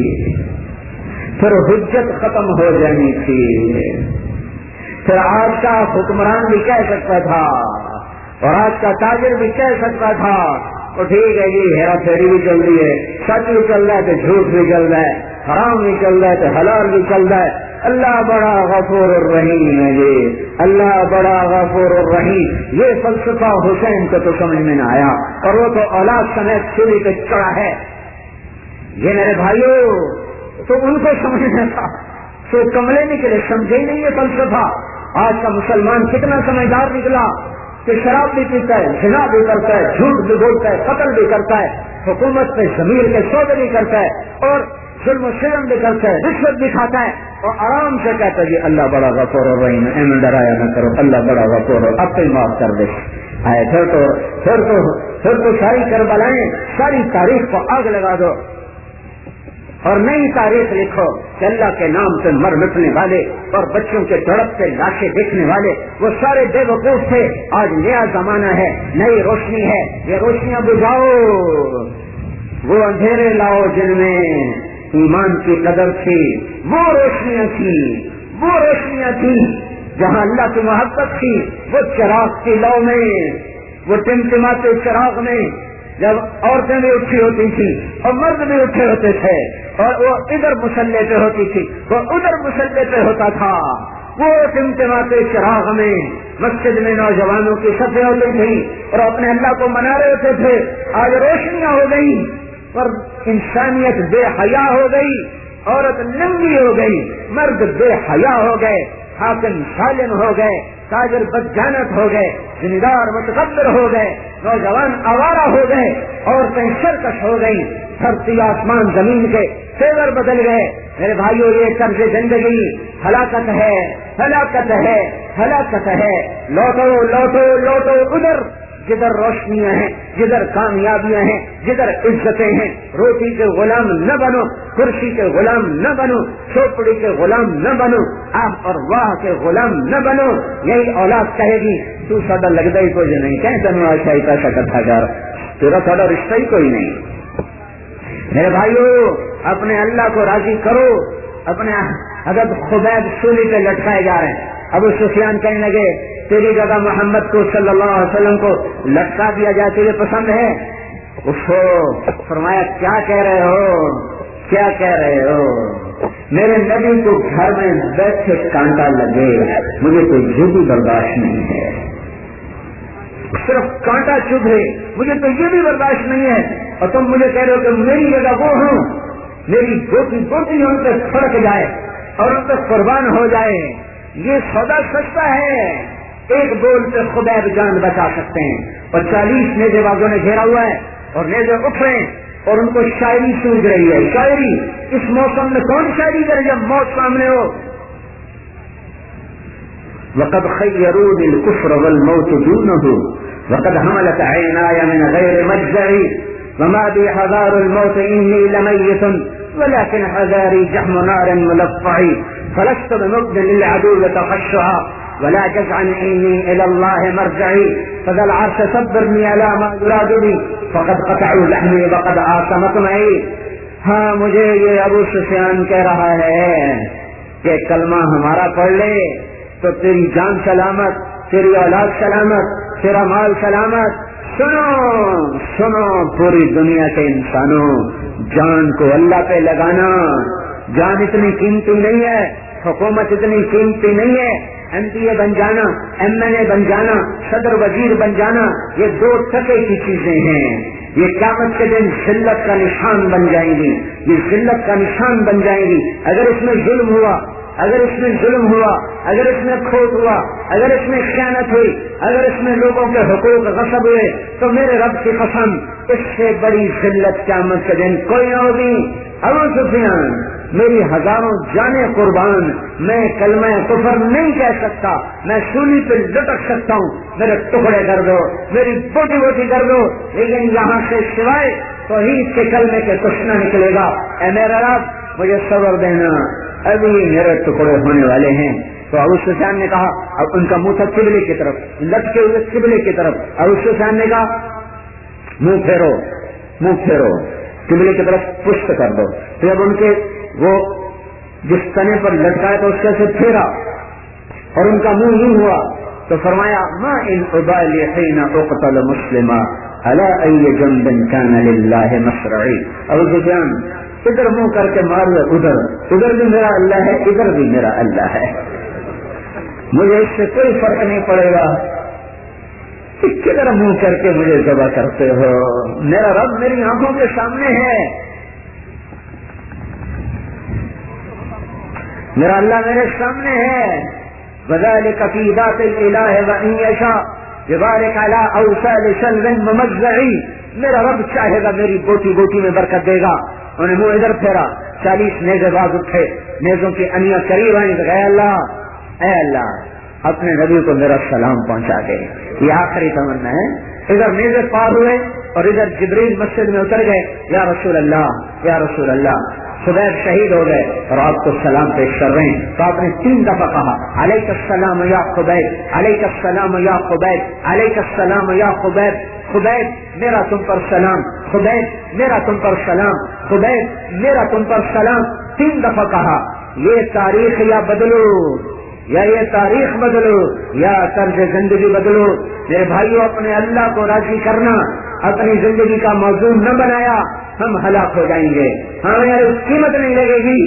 پھر حجت ختم ہو جانی تھی، پھر آج کا حکمران بھی کہہ سکتا تھا اور آج کا تاجر بھی کہہ سکتا تھا تو ٹھیک ہے جی ہیرا پھیری بھی چل رہی ہے، سچ بھی چل رہا ہے تو جھوٹ بھی چل رہا ہے، حرام بھی چل رہا ہے تو حلال بھی چل رہا ہے۔ اللہ بڑا غفور الرحیم ہے جی، اللہ بڑا غفور الرحیم۔ یہ فلسفہ حسین کو تو سمجھ میں نہ آیا اور وہ تو اولاد سمیت سولی پہ چڑھا ہے۔ یہ میرے بھائیوں تو ان کو سمجھنا تھا، تو کملے نکلے، سمجھے نہیں یہ فلسفہ۔ آج کا مسلمان کتنا سمجھدار نکلا کہ شراب بھی پیتا ہے، زنا بھی کرتا ہے، جھوٹ بھی بولتا ہے، قتل بھی کرتا ہے، حکومت پہ ضمیر کے سودے بھی کرتا ہے، اور ظلم و ستم بھی کرتا ہے، رشوت بھی کھاتا ہے، اور آرام سے کہتا ہے جی اللہ بڑا غفور الرحیم ہے، میں ڈرایا نہ کرو، اللہ بڑا غفور اور اب تو معاف کر دے. آئے پھر تو پھر تو پھر تو ساری کربلائیں، ساری تاریخ کو آگ لگا دو اور نئی تاریخ لکھو کہ اللہ کے نام سے مر مٹنے والے اور بچوں کے تڑپ سے لاشیں دیکھنے والے وہ سارے بے وقوف تھے. آج نیا زمانہ ہے، نئی روشنی ہے، یہ روشنیاں بجھاؤ، وہ اندھیرے لاؤ جن میں ایمان کی قدر تھی، وہ روشنیاں تھی، وہ روشنیاں تھی جہاں اللہ کی محبت تھی، وہ چراغ کی لو میں، وہ ٹمٹماتے چراغ میں جب عورتیں بھی اٹھی ہوتی تھی اور مرد بھی اٹھے ہوتے تھے، اور وہ ادھر مسلح پہ ہوتی تھی، وہ ادھر مسلح پہ ہوتا تھا، وہ ٹمٹماتے چراغ میں مسجد میں نوجوانوں کی صفیں ہوتی تھی اور اپنے اللہ کو منا رہے ہوتے تھے. آج روشنیاں ہو گئی اور انسانیت بے حیا ہو گئی، عورت ننگی ہو گئی، مرد بے حیا ہو گئے، حاکم ظالم ہو گئے، تاجر بدجانت ہو گئے، زمیندار متکبر ہو گئے، نوجوان آوارہ ہو گئے، عورتیں سرکش ہو گئی، دھرتی آسمان زمین کے تیور بدل گئے. میرے بھائیو یہ طرز زندگی ہلاکت ہے، ہلاکت ہے، ہلاکت ہے. لوٹو لوٹو لوٹو ادھر جدھر روشنیاں ہیں، جدھر کامیابیاں ہیں، جدھر عزتیں ہیں. روٹی کے غلام نہ بنو، کرسی کے غلام نہ بنو، چوپڑی کے غلام نہ بنو، آپ اور واہ کے غلام نہ بنو. یہی اولاد کہے گی تو سدا لگتا ہی کوئی نہیں، کہیں تمہیں ایسا ہی پیسہ کٹھا کر تیرا سدا رشتہ ہی کوئی نہیں. میرے بھائیو اپنے اللہ کو راضی کرو. اپنے حضرت خبیب سولی پہ لٹکائے جا رہے ہیں. ابو سفیان کہنے لگے تیری جگہ محمد کو صلی اللہ علیہ وسلم کو لٹکا دیا جائے تجھے پسند ہے؟ اس کو فرمایا کیا کہہ رہے ہو، کیا کہہ رہے ہو؟ میرے نبی کو گھر میں بیٹھے کانٹا لگے مجھے تو یہ بھی برداشت نہیں ہے، صرف کانٹا چبھے مجھے تو یہ بھی برداشت نہیں ہے، اور تم مجھے کہہ رہے ہو کہ میری جگہ وہ ہوں، میری بوٹی بوٹی ان پہ پھڑک جائے اور ان پہ قربان ہو جائے. یہ سودا سستا ہے، ایک بول پہ خبیب جان بچا سکتے ہیں، اور چالیس نیزے بازوں نے گھیرا ہوا ہے اور نیزے اٹھ رہے ہیں اور ان کو شاعری سوج رہی ہے. شاعری اس موسم میں کون شاعری کرے جب موت سامنے ہو؟ وقد خيروني الكفر والموت دونه وقد حملت عيناي من غير مجزعي وما بي حذار الموت إني لميت ولكن حذاري جحم نار ملفعي فلست بمبد للعدو تخشها ولا جزعا إني إلى الله مرجعي فذا العرش صبرني على ما يراد بي فقد قطعوا لحمي وقد آثمت معي. ہاں مجھے یہ ابو سفیان کہہ رہا ہے کہ کلمہ ہمارا پڑھ لے تو تیری جان سلامت، تیری اولاد سلامت، تیرا مال سلامت. سنو سنو پوری دنیا کے انسانوں، جان کو اللہ پہ لگانا. جان اتنی قیمتی نہیں ہے، حکومت اتنی قیمتی نہیں ہے. ایم پی اے بن جانا، ایم ایل اے بن جانا، صدر وزیر بن جانا یہ دو ٹکے کی چیزیں ہیں. یہ قیامت کے دن ذلت کا نشان بن جائیں گی، یہ ذلت کا نشان بن جائیں گی. اگر اس میں ظلم ہوا، اگر اس میں ظلم ہوا، اگر اس میں کھوٹ ہوا، اگر اس میں خیانت ہوئی، اگر اس میں لوگوں کے حقوق غصب ہوئے، تو میرے رب کی قسم اس سے بڑی ذلت قیامت کے دن کوئی نہ ہوگی. ابو سفیان میری ہزاروں جانیں قربان، میں کلمہ کفر نہیں کہہ سکتا، میں سولی پہ لٹک سکتا ہوں، میرے ٹکڑے کر دو، میری بوٹی بوٹی کر دو، لیکن یہاں سے سوائے توحید کے کلمے کے کچھ نہ نکلے گا. اے میرا رب مجھے صبر دینا، ابھی میرے ٹکڑے ہونے والے ہیں. تو ابو سفیان نے کہا، اب ان کا منہ تھا قبلے کی طرف، لٹکے ہوئے قبلے کی طرف. ابو سفیان نے کہا منہ پھیرو، منہ پھیرو، قبلے کی طرف پشت کر دو. تو جب ان کے وہ جس تنے پر لٹکائے تو اس کے سے پھیرا اور ان کا منہ یوں ہوا تو فرمایا ما ان ابالی حین اقتل مسلما علی ای جنب کان للہ مصرعی. ابو سفیان ادھر منہ کر کے مار لے، ادھر ادھر بھی میرا اللہ ہے، ادھر بھی میرا اللہ ہے، مجھے اس سے کوئی فرق نہیں پڑے گا. کدھر منہ کر کے مجھے ذبح کرتے ہو؟ میرا رب میری آنکھوں کے سامنے ہے، میرا اللہ میرے سامنے ہے. وذالک فی ذات الالہ وان یشاء یبارک علی اوصال شلو ممزعی، میرا رب چاہے گا میری بوٹی بوٹی میں برکت دے گا. انہیں منہ ادھر پھیرا، چالیس نیزے باز اٹھے، نیزوں کی انیاں قریب آئیں. اے اللہ اے اللہ اپنے نبی کو میرا سلام پہنچا دے. یہ آخری تمنا ہے. ادھر نیزے پار ہوئے اور ادھر جبریل مسجد میں اتر گئے. یا رسول اللہ یا رسول اللہ، خبیب شہید ہو گئے اور آپ کو سلام پیش کر رہے ہیں. تو آپ نے تین دفعہ کہا علیک السلام یا خبیب، علیک السلام یا خبیب، علیک السلام یا خبیب. خبیب میرا تم پر سلام، خبیب میرا تم پر سلام، خبیب میرا تم پر سلام. تین دفعہ کہا. یہ تاریخ یا بدلو، یا یہ تاریخ بدلو، یا طرز زندگی بدلو. میرے بھائیوں، اپنے اللہ کو راضی کرنا اپنی زندگی کا موضوع نہ بنایا، ہم ہلاک ہو جائیں گے، ہمیں یار قیمت نہیں لگے گی.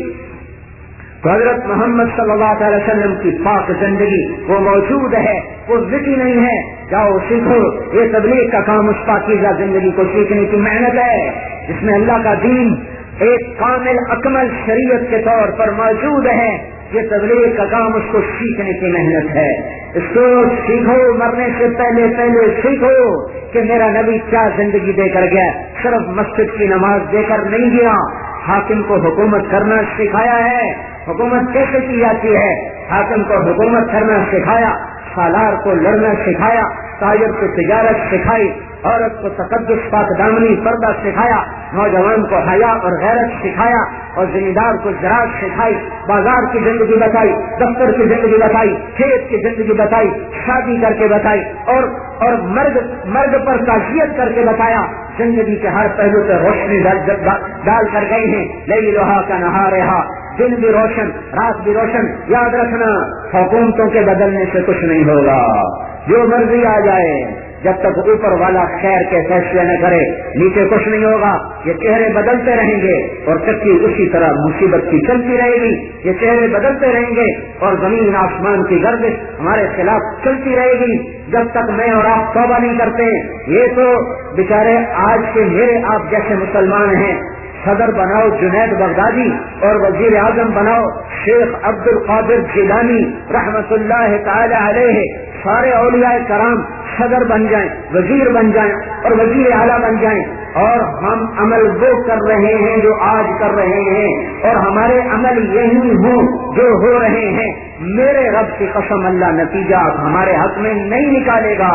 تو حضرت محمد صلی اللہ علیہ وسلم کی پاک زندگی وہ موجود ہے، وہ مٹی نہیں ہے. جاؤ سیکھو. یہ تبلیغ کا کام اس پاکیزہ زندگی کو سیکھنے کی محنت ہے جس میں اللہ کا دین ایک کامل اکمل شریعت کے طور پر موجود ہے. یہ تبلیغ کا کام اس کو سیکھنے کی محنت ہے. اس کو سیکھو، مرنے سے پہلے پہلے سیکھو کہ میرا نبی کیا زندگی دے کر گیا. صرف مسجد کی نماز دے کر نہیں گیا، حاکم کو حکومت کرنا سکھایا ہے. حکومت کیسے کی جاتی ہے؟ حاکم کو حکومت کرنا سکھایا، سالار کو لڑنا سکھایا، تاجر کو تجارت سکھائی، عورت کو تقدس پاک دامنی پردہ سکھایا، نوجوان کو حیا اور غیرت سکھایا، اور ذمہ دار کو زراعت سکھائی، بازار کی زندگی بتائی، دفتر کی زندگی بتائی، کھیت کی زندگی بتائی، شادی کر کے بتائی، اور اور مرد مرد پر تعزیت کر کے بتایا. زندگی کے ہر پہلو پہ روشنی ڈال کر گئی ہیں. لیلھا کنہارھا، دن بھی روشن رات بھی روشن. یاد رکھنا، حکومتوں کے بدلنے سے کچھ نہیں ہوگا. جو مرضی آ جائے، جب تک اوپر والا خیر کے فیصلے نہ کرے نیچے کچھ نہیں ہوگا. یہ چہرے بدلتے رہیں گے اور چکی اسی طرح مصیبت کی چلتی رہے گی. یہ چہرے بدلتے رہیں گے اور زمین آسمان کی گردش ہمارے خلاف چلتی رہے گی جب تک میں اور آپ توبہ نہیں کرتے. یہ تو بیچارے آج کے میرے آپ جیسے مسلمان ہیں. صدر بناؤ جنید بغدادی اور وزیر اعظم بناؤ شیخ عبد القادر جیلانی رحمت اللہ تعالی علیہ. سارے اولیاء کرام صدر بن جائیں، وزیر بن جائیں اور وزیر اعلیٰ بن جائیں، اور ہم عمل وہ کر رہے ہیں جو آج کر رہے ہیں، اور ہمارے عمل یہی ہوں جو ہو رہے ہیں. میرے رب کی قسم اللہ نتیجہ ہمارے حق میں نہیں نکالے گا.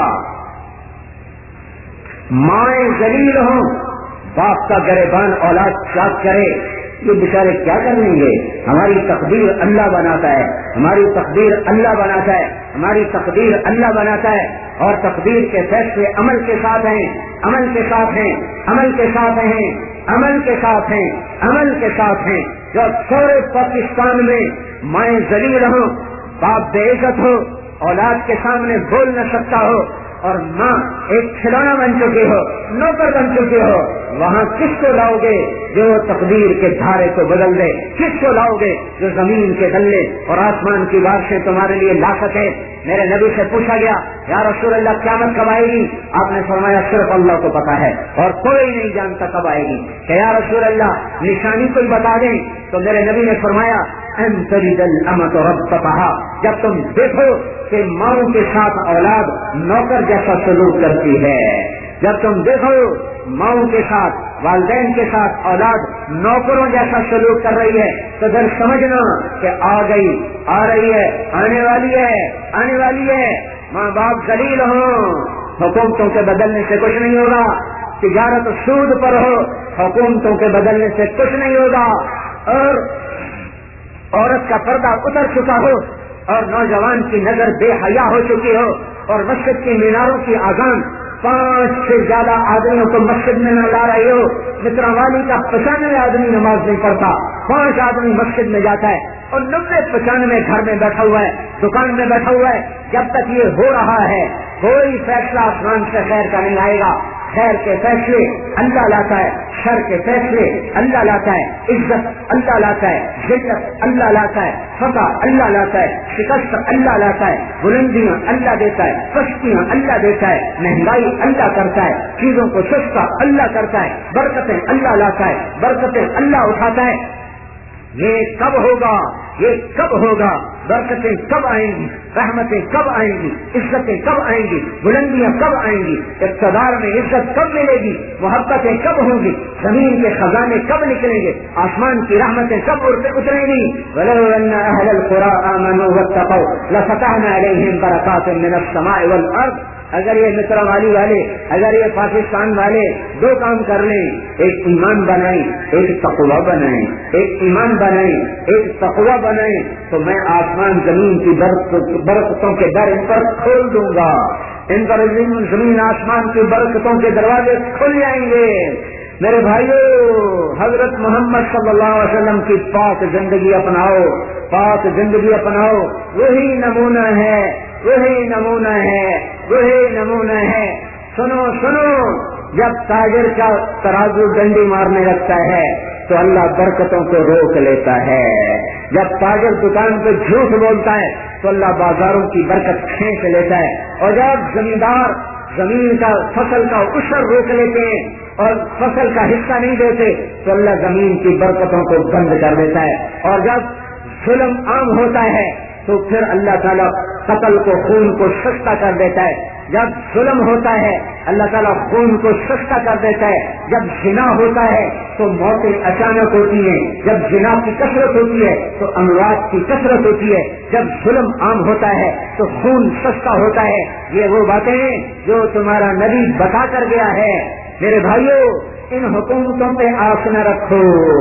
مائیں ذلیل ہوں، باپ کا گریبان اولاد چاک کرے، یہ بیچارے کیا کر لیں گے؟ ہماری تقدیر اللہ بناتا ہے، ہماری تقدیر اللہ بناتا ہے، ہماری تقدیر اللہ بناتا ہے. اور تقدیر کے فیصلے عمل کے ساتھ ہیں، عمل کے ساتھ ہیں، عمل کے ساتھ ہیں، عمل کے ساتھ ہیں، عمل کے ساتھ ہیں. جب سورے پاکستان میں مائیں ذلیل ہوں، باپ بے عزت ہو، اولاد کے سامنے بول نہ سکتا ہو، اور ماں ایک کھلونا بن چکی ہو، نوکر بن چکی ہو، وہاں کس کو لاؤ گے جو تقدیر کے دھارے کو بدل دے؟ کس کو لاؤ گے جو زمین کے گلے اور آسمان کی بارشیں تمہارے لیے لا سکے؟ میرے نبی سے پوچھا گیا یا رسول اللہ قیامت کب آئے گی؟ آپ نے فرمایا صرف اللہ کو پتا ہے اور کوئی نہیں جانتا کب آئے گی. کہ یا رسول اللہ نشانی کوئی بتا دیں. تو میرے نبی نے فرمایا ان تلد الامۃ ربتها، جب تم دیکھو کہ ماں کے ساتھ اولاد نوکر جیسا سلوک کرتی ہے، جب تم دیکھو ماں کے ساتھ والدین کے ساتھ اولاد نوکروں جیسا سلوک کر رہی ہے، تو پھر سمجھنا کہ آ گئی، آ رہی ہے، آنے والی ہے، آنے والی ہے. ماں باپ ذلیل ہوں، حکومتوں کے بدلنے سے کچھ نہیں ہوگا. تجارت سود پر ہو، حکومتوں کے بدلنے سے کچھ نہیں ہوگا. اور عورت کا پردہ اتر چکا ہو اور نوجوان کی نظر بے حیا ہو چکی ہو، اور مسجد کی میناروں کی اذان پانچ سے زیادہ آدمیوں کو مسجد میں نہ لا رہے ہو. مترا والی کا پچانوے آدمی نماز نہیں پڑھتا، پانچ آدمی مسجد میں جاتا ہے اور نبے پچانوے گھر میں بیٹھا ہوا ہے، دکان میں بیٹھا ہوا ہے. جب تک یہ ہو رہا ہے کوئی فیصلہ آسمان سے خیر کا نہیں آئے گا. خیر کے فیصلے اللہ لاتا ہے، شر کے فیصلے اللہ لاتا ہے. عزت اللہ لاتا ہے، ذلت اللہ لاتا ہے، فتح اللہ لاتا ہے، شکست اللہ لاتا ہے، بلندیاں اللہ دیتا ہے، پستیاں اللہ دیتا ہے، مہنگائی اللہ کرتا ہے، چیزوں کو سستا اللہ کرتا ہے، برکتیں اللہ لاتا ہے، برکتیں اللہ اٹھاتا ہے. یہ کب ہوگا یہ کب ہوگا؟ برکتیں کب آئیں گی؟ رحمتیں کب آئیں گی؟ عزتیں کب آئیں گی؟ بلندیاں کب آئیں گی؟ اقتدار میں عزت کب ملے گی؟ محبتیں کب ہوں گی؟ زمین کے خزانے کب نکلیں گے؟ آسمان کی رحمتیں کب اتریں گی؟ وَلَوْ أَنَّ أَهْلَ الْقُرَىٰ آمَنُوا وَاتَّقَوْا لَفَتَحْنَا عَلَيْهِمْ بَرَكَاتٍ مِّنَ السَّمَاءِ وَالْأَرْضِ۔ اگر یہ مصر والی والے، اگر یہ پاکستان والے دو کام کر لیں، ایک ایمان بنائیں، ایک تقویٰ بنائیں، ایک ایمان بنائیں، ایک تقویٰ بنائیں، تو میں آسمان زمین کی برکتوں کے در ان پر کھول دوں گا، ان پر زمین آسمان کی برکتوں کے دروازے کھل جائیں گے۔ میرے بھائیو، حضرت محمد صلی اللہ علیہ وسلم کی پاک زندگی اپناؤ، پاک زندگی اپناؤ، وہی نمونہ ہے، وہی نمونہ ہے، وہی نمونہ ہے۔ سنو سنو، جب تاجر کا ترازو ڈنڈی مارنے لگتا ہے تو اللہ برکتوں کو روک لیتا ہے، جب تاجر دکان پہ جھوٹ بولتا ہے تو اللہ بازاروں کی برکت کھینچ لیتا ہے، اور جب زمیندار زمین کا فصل کا عشر روک لیتے ہیں اور فصل کا حصہ نہیں دیتے تو اللہ زمین کی برکتوں کو بند کر دیتا ہے، اور جب ظلم عام ہوتا ہے تو پھر اللہ تعالیٰ قتل کو، خون کو سستا کر دیتا ہے، جب ظلم ہوتا ہے اللہ تعالیٰ خون کو سستا کر دیتا ہے، جب زنا ہوتا ہے تو موتیں اچانک ہوتی ہیں، جب زنا کی کثرت ہوتی ہے تو اموات کی کثرت ہوتی ہے، جب ظلم عام ہوتا ہے تو خون سستا ہوتا ہے۔ یہ وہ باتیں جو تمہارا نبی بتا کر گیا ہے۔ میرے بھائیوں، ان حکومتوں پہ آس نہ رکھو،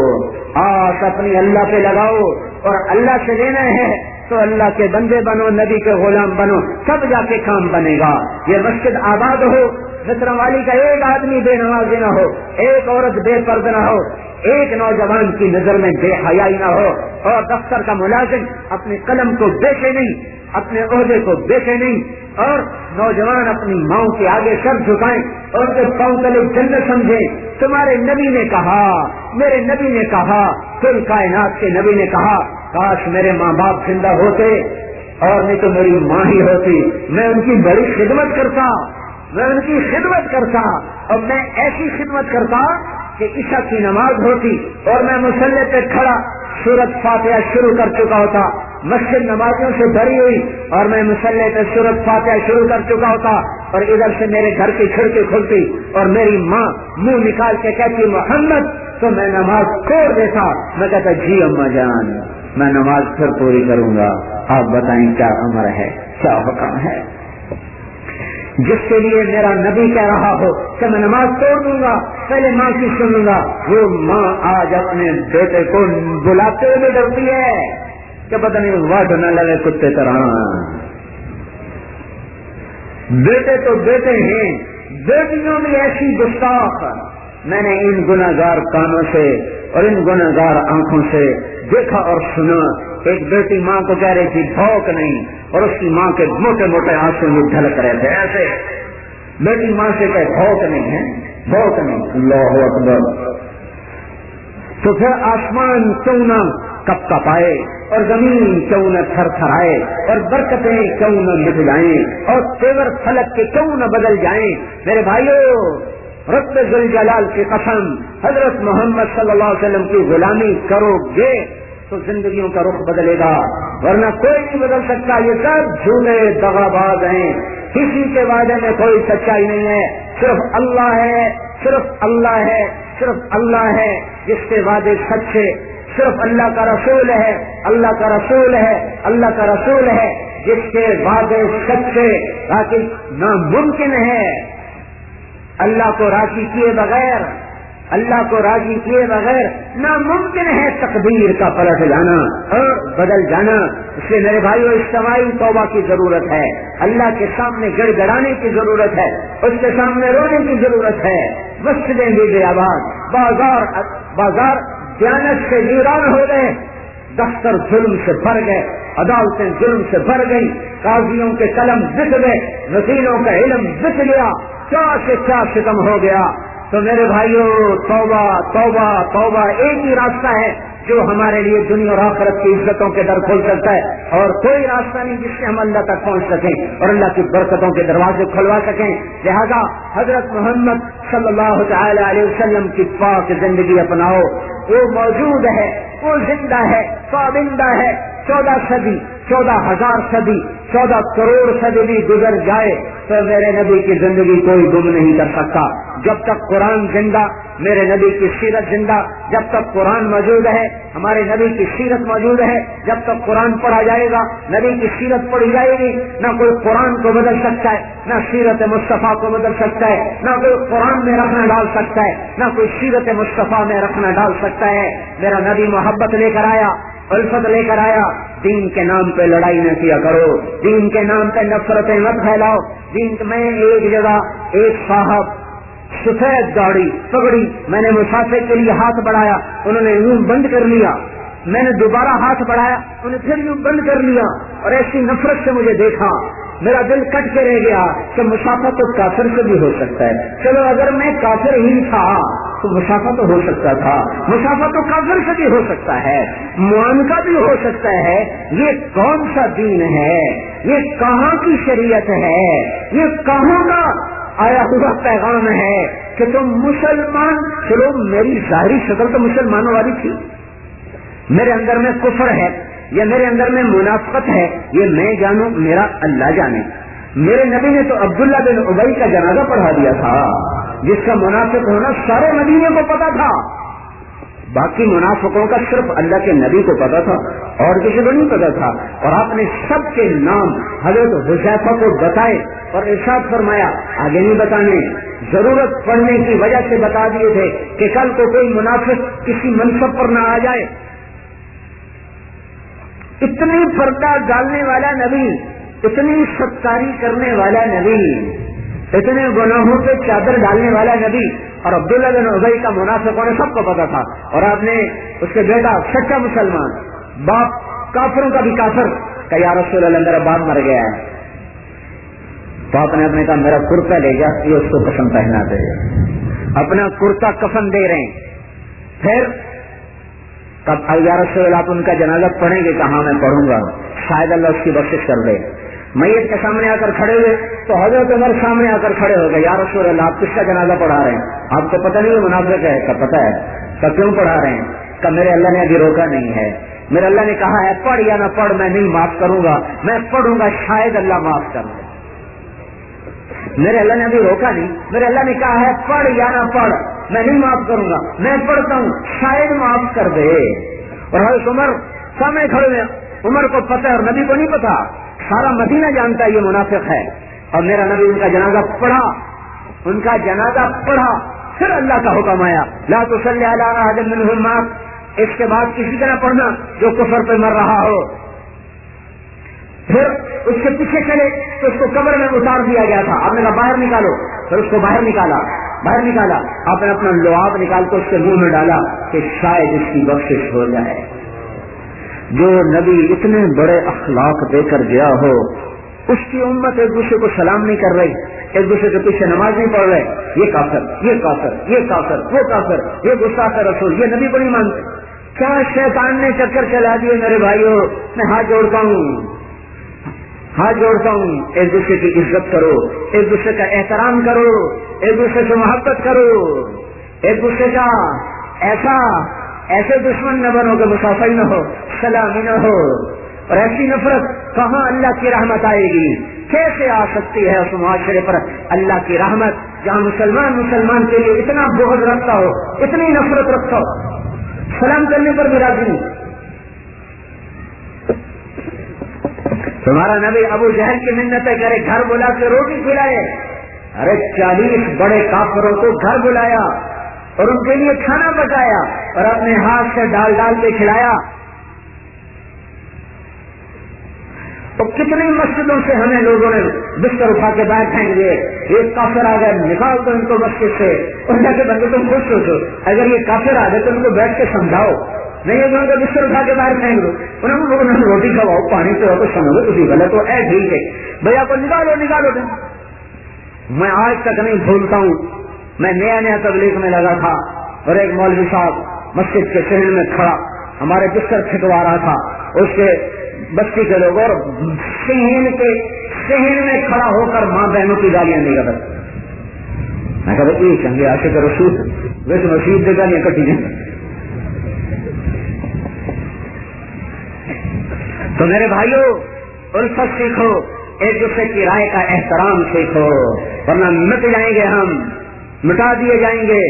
آس اپنی اللہ پہ لگاؤ، اور اللہ سے لینا ہے تو اللہ کے بندے بنو، نبی کے غلام بنو، سب جا کے کام بنے گا۔ یہ مسجد آباد ہو، مصر والی کا ایک آدمی بے نمازی نہ ہو، ایک عورت بے پردہ نہ ہو، ایک نوجوان کی نظر میں بے حیائی نہ ہو، اور دفتر کا ملازم اپنے قلم کو بیچے نہیں، اپنے عہدے کو بیچے نہیں، اور نوجوان اپنی ماؤں کے آگے سر جھکائیں اور کے پاؤں تلے جنت سمجھیں۔ تمہارے نبی نے کہا، میرے نبی نے کہا، کل کائنات کے نبی نے کہا، کاش میرے ماں باپ زندہ ہوتے اور نہیں تو میری ماں ہی ہوتی، میں ان کی بڑی خدمت کرتا، میں ان کی خدمت کرتا، اور میں ایسی خدمت کرتا کہ عشاء کی نماز ہوتی اور میں مصلی پہ کھڑا سورۃ فاتحہ شروع کر چکا ہوتا، مسجد نمازیوں سے بھری ہوئی اور میں مصلی پہ سورۃ فاتحہ شروع کر چکا ہوتا، اور ادھر سے میرے گھر کی کھڑکی کھلتی اور میری ماں منہ نکال کے کہتی محمد، تو میں نماز چھوڑ دیتا، میں کہتا جی اما جان میں نماز پھر پوری کروں گا، آپ بتائیں کیا امر ہے، کیا حکم ہے۔ جس کے لیے میرا نبی کہہ رہا ہو کہ میں نماز توڑ دوں گا، پہلے ماں کی سنوں گا، وہ ماں آج اپنے بیٹے کو بلاتے ہوئے ڈرتی ہے کہ پتہ نہیں واٹ نہ لگے کتے طرح۔ بیٹے تو بیٹے ہیں، بیٹیوں بھی ایسی گستاخ۔ میں نے ان گناہگار کانوں سے اور ان گناہگار آنکھوں سے دیکھا اور سنا، ایک بیٹی ماں کو کہہ رہی تھی بھوک نہیں، اور اس کی ماں کے موٹے موٹے آنسو میں ڈھلک رہے تھے ایسے۔ بیٹی ماں سے کہ بھوک نہیں ہے، بھوک نہیں، اللہ اکبر۔ تو پھر آسمان کیوں نہ کپ کپائے اور زمین کیوں نہ تھر تھرائے اور برکتیں کیوں نہ مٹ جائیں اور تیور فلک کے کیوں نہ بدل جائیں۔ میرے بھائیو، رب ذوالجلال کی قسم، حضرت محمد صلی اللہ علیہ وسلم کی غلامی کرو گے تو زندگیوں کا رخ بدلے گا، ورنہ کوئی نہیں بدل سکتا۔ یہ سب جھوٹے دغا باز ہیں، کسی کے وعدے میں کوئی سچائی نہیں ہے، صرف اللہ ہے، صرف اللہ ہے، صرف اللہ ہے جس کے وعدے سچے، صرف اللہ کا رسول ہے، اللہ کا رسول ہے، اللہ کا رسول ہے جس کے وعدے سچے، تاکہ ناممکن ہے اللہ کو راضی کیے بغیر، اللہ کو راضی کیے بغیر ناممکن ہے تقدیر کا پلٹ جانا اور بدل جانا۔ اس لیے میرے بھائیو، اجتماعی توبہ کی ضرورت ہے، اللہ کے سامنے گڑ گڑانے کی ضرورت ہے، اس کے سامنے رونے کی ضرورت ہے۔ مسجدیں بھی بے آباد، بازار بازار دیانت سے ویران ہو گئے، دفتر ظلم سے بھر گئے، عدالتیں ظلم سے بھر گئی، قاضیوں کے قلم بک گئے، وکیلوں کا علم بک گیا، کیا سے کیا ستم ہو گیا۔ تو میرے بھائیوں، توبہ توبہ توبہ ایک ہی راستہ ہے جو ہمارے لیے دنیا اور آخرت کی عزتوں کے در کھول سکتا ہے، اور کوئی راستہ نہیں جس سے ہم اللہ تک پہنچ سکیں اور اللہ کی برکتوں کے دروازے کھلوا سکیں۔ لہذا حضرت محمد صلی اللہ تعالی علیہ وسلم کی پاک زندگی اپناؤ، وہ موجود ہے، وہ زندہ ہے، پابندہ ہے. چودہ صدی، چودہ ہزار صدی، چودہ کروڑ صدی بھی گزر جائے تو میرے نبی کی زندگی کوئی گم نہیں کر سکتا. جب تک قرآن زندہ، میرے نبی کی سیرت زندہ، جب تک قرآن موجود ہے ہمارے نبی کی سیرت موجود ہے. جب تک قرآن پڑھا جائے گا، نبی کی سیرت پڑھی جائے گی، نہ کوئی قرآن کو بدل سکتا ہے، نہ سیرت مصطفیٰ کو بدل سکتا ہے، نہ کوئی قرآن میں رکھنا ڈال سکتا ہے، نہ کوئی سیرت مصطفیٰ میں رکھنا ڈال سکتا ہے. میرا نبی محبت لے کر آیا، الفت لے کر آیا. دین کے نام پہ لڑائی نہ کیا کرو، دین کے نام پہ نفرتیں مت پھیلاؤ. دین میں ایک جگہ ایک صاحب سفید داڑھی پگڑی، میں نے مسافر کے لیے ہاتھ بڑھایا، انہوں نے یوں بند کر لیا. میں نے دوبارہ ہاتھ بڑھایا، انہوں نے پھر یوں بند کر لیا، اور ایسی نفرت سے مجھے دیکھا. میرا دل کٹ کے رہ گیا کہ مسافر تو کافر سے بھی ہو سکتا ہے. چلو اگر میں کافر ہی تھا تو مسافر تو ہو سکتا تھا، مسافر تو کافر سے بھی ہو سکتا ہے، معانقہ بھی ہو سکتا ہے. یہ کون سا دین ہے؟ یہ کہاں کی شریعت ہے؟ یہ کہاں کا آیا ہوا پیغام ہے کہ تم مسلمان؟ چلو میری ظاہری شکل تو مسلمانوں والی تھی، میرے اندر میں کفر ہے یا میرے اندر میں منافقت ہے، یہ میں جانوں، میرا اللہ جانے. میرے نبی نے تو عبداللہ بن ابی کا جنازہ پڑھا دیا تھا، جس کا منافق ہونا سارے مدینے کو پتا تھا. باقی منافقوں کا صرف اللہ کے نبی کو پتا تھا اور کسی کو نہیں پتا تھا. اور آپ نے سب کے نام حضرت حذیفہ کو بتائے اور ارشاد فرمایا آگے نہیں بتانے، ضرورت پڑنے کی وجہ سے بتا دیے تھے کہ کل کو کوئی منافق کسی منصب پر نہ آ جائے. اتنی پردہ ڈالنے والا نبی، اتنی ستاری کرنے والا نبی، اتنے گناہوں پہ چادر ڈالنے والا نبی، اور عبداللہ بن ابی کا منافقوں نے سب کو پتا تھا. اور آپ نے اس کے بیٹا سچا مسلمان، باپ کافروں کا بھی کافر، کہ یا رسول اللہ میرا باپ مر گیا ہے. تو آپ نے اپنے کہا میرا کرتا لے جا، یہ اس کو کفن پہنا دے. اپنا کرتا کفن دے رہے ہیں. پھر کب یا رسول اللہ آپ ان کا جنازہ پڑھیں گے؟ کہاں میں پڑھوں گا، شاید اللہ اس کی بخشش کر دے. میت کے سامنے آ کر کھڑے ہوئے تو حضرت عمر سامنے آ کر کھڑے ہو گئے. یا رسول اللہ آپ کس کا جنازہ پڑھا رہے ہیں؟ آپ کو پتہ نہیں منافق ہے؟ کا پتہ ہے. کا کیوں پڑھا رہے ہیں؟ کا میرے اللہ نے ابھی روکا نہیں ہے، میرے اللہ نے کہا ہے پڑھ یا نہ پڑھ میں نہیں معاف کروں گا، میں پڑھوں گا شاید اللہ معاف کر دے. میرے اللہ نے ابھی روکا نہیں، میرے اللہ نے کہا ہے پڑھ یا نہ پڑھ میں نہیں معاف کروں گا، میں پڑھتا ہوں شاید معاف کر دے. اور حضرت عمر سامنے کھڑے ہوئے، عمر کو پتہ ہے اور نبی کو نہیں پتا، سارا مدینہ جانتا ہے یہ منافق ہے. اور میرا نبی ان کا جنازہ پڑھا، ان کا جنازہ پڑھا. پھر اللہ کا حکم آیا لا تصلی علی احد منهم مات، اس کے بعد کسی طرح پڑھنا جو کفر پہ مر رہا ہو. پھر اس کے پیچھے چلے تو اس کو قبر میں اتار دیا گیا تھا. آپ نے کہا باہر نکالو، پھر اس کو باہر نکالا، باہر نکالا آپ نے اپنا لعاب نکال کے اس کے منہ میں ڈالا کہ شاید اس کی بخشش ہو جائے. جو نبی اتنے بڑے اخلاق دے کر گیا ہو، اس کی امت ایک دوسرے کو سلام نہیں کر رہی، ایک دوسرے کے پیچھے نماز نہیں پڑھ رہے، یہ کافر، یہ کافر، یہ کافر، وہ کافر، یہ گستاخ رسول، یہ نبی کو نہیں مانتے. کیا شیطان نے چکر چلا دیے میرے بھائیوں. میں ہاتھ جوڑتا ہوں، ہاتھ جوڑتا ہوں، ایک دوسرے کی عزت کرو، ایک دوسرے کا احترام کرو، ایک دوسرے سے محبت کرو، ایک دوسرے کا ایسا ایسے دشمن نہ بنو کہ مسافر نہ ہو، سلامی نہ ہو. اور ایسی نفرت کہاں اللہ کی رحمت آئے گی؟ کیسے آ سکتی ہے اس معاشرے پر اللہ کی رحمت جہاں مسلمان مسلمان کے لیے اتنا بغض رکھتا ہو، اتنی نفرت رکھتا ہو، سلام کرنے پر بھی راضی نہیں. تمہارا نبی ابو جہل کی منتیں کرے، گھر بلا کے روٹی کھلائے. ارے چالیس بڑے کافروں کو گھر بلایا اور ان کے لیے کھانا پکایا اور اپنے ہاتھ سے ڈال ڈال کے کھلایا. تو کتنی مسجدوں سے ہمیں لوگوں نے بستر اٹھا کے باہر پھینک دیے. ایک کافر آ گئے، نکال دو ان کو مسجد سے. اور جیسے بندے تم خوش سوچو اگر یہ کافر آ گئے تو ان کو بیٹھ کے سمجھاؤ، نہیں ان کو بستر اٹھا کے باہر پھینک دو. انہوں نے روٹی کھواؤ، پانی پہ تو سمجھو کسی غلط ہو، اے ٹھیک ہے بھیا کو نکالو نکالو. میں آج تک نہیں بھولتا ہوں، میں نیا نیا تبلیغ میں لگا تھا اور ایک مولوی صاحب مسجد کے صحن میں کھڑا ہمارے بستر پھٹوا رہا تھا. اس کے بستی کے لوگ اور صحن کے صحن میں کھڑا ہو کر ماں بہنوں کی گالیاں نہیں کرتا. میں کہا یہ چنگے عاشق رسول ویسے مسجد سے گالیاں کٹی جائیں. تو میرے بھائیوں الفت سیکھو، ایک دوسرے کی رائے کا احترام سیکھو، ورنہ مٹ جائیں گے، ہم مٹا دیے جائیں گے۔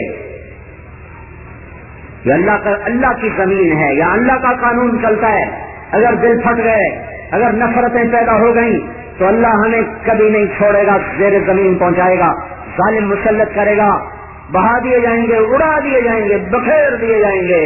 یہ اللہ کا اللہ کی زمین ہے، یا اللہ کا قانون چلتا ہے۔ اگر دل پھٹ گئے، اگر نفرتیں پیدا ہو گئیں تو اللہ ہمیں کبھی نہیں چھوڑے گا، زیر زمین پہنچائے گا، ظالم مسلط کرے گا، بہا دیے جائیں گے، اڑا دیے جائیں گے، بکھیر دیے جائیں گے۔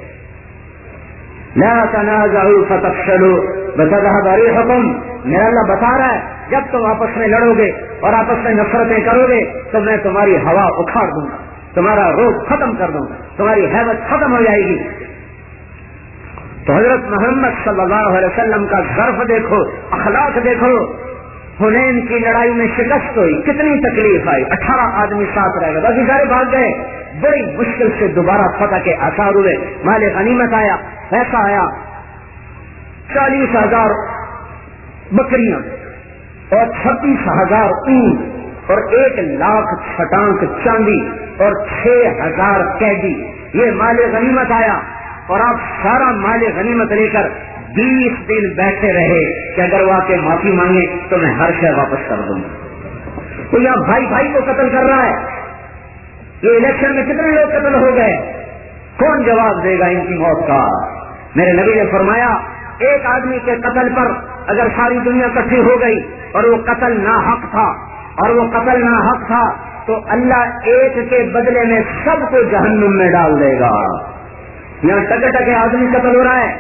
لا تنازعوا فتفشلوا وتذهب ريحكم، میرا اللہ بتا رہا ہے جب تم آپس میں لڑو گے اور آپس میں نفرتیں کرو گے تو میں تمہاری ہوا اکھاڑ دوں گا، تمہارا روح ختم کر دوں گا، تمہاری حیبت ختم ہو جائے گی۔ تو حضرت محمد صلی اللہ علیہ وسلم کا ظرف دیکھو، اخلاق دیکھو۔ حنین کی لڑائی میں شکست ہوئی، کتنی تکلیف آئی، اٹھارہ آدمی ساتھ رہ گئے، باقی سارے بھاگ گئے، بڑی مشکل سے دوبارہ فتح کے آثار ہوئے، مال غنیمت آیا، پیسہ آیا، چالیس ہزار بکریاں اور چھتیس ہزار اونٹ اور ایک لاکھ چھٹانک چاندی اور چھ ہزار قیدی، یہ مال غنیمت آیا۔ اور آپ سارا مال غنیمت لے کر بیس دن بیٹھے رہے کہ اگر وہ آ کے معافی مانگے تو میں ہر شے واپس کر دوں گا۔ تو یہاں بھائی بھائی کو قتل کر رہا ہے، یہ الیکشن میں کتنے لوگ قتل ہو گئے، کون جواب دے گا ان کی موت کا؟ میرے نبی نے فرمایا ایک آدمی کے قتل پر اگر ساری دنیا اکٹھی ہو گئی اور وہ قتل ناحق تھا اور وہ قتل ناحق تھا تو اللہ ایک کے بدلے میں سب کو جہنم میں ڈال دے گا۔ یہاں ٹکے ٹکے آدمی قتل ہو رہا ہے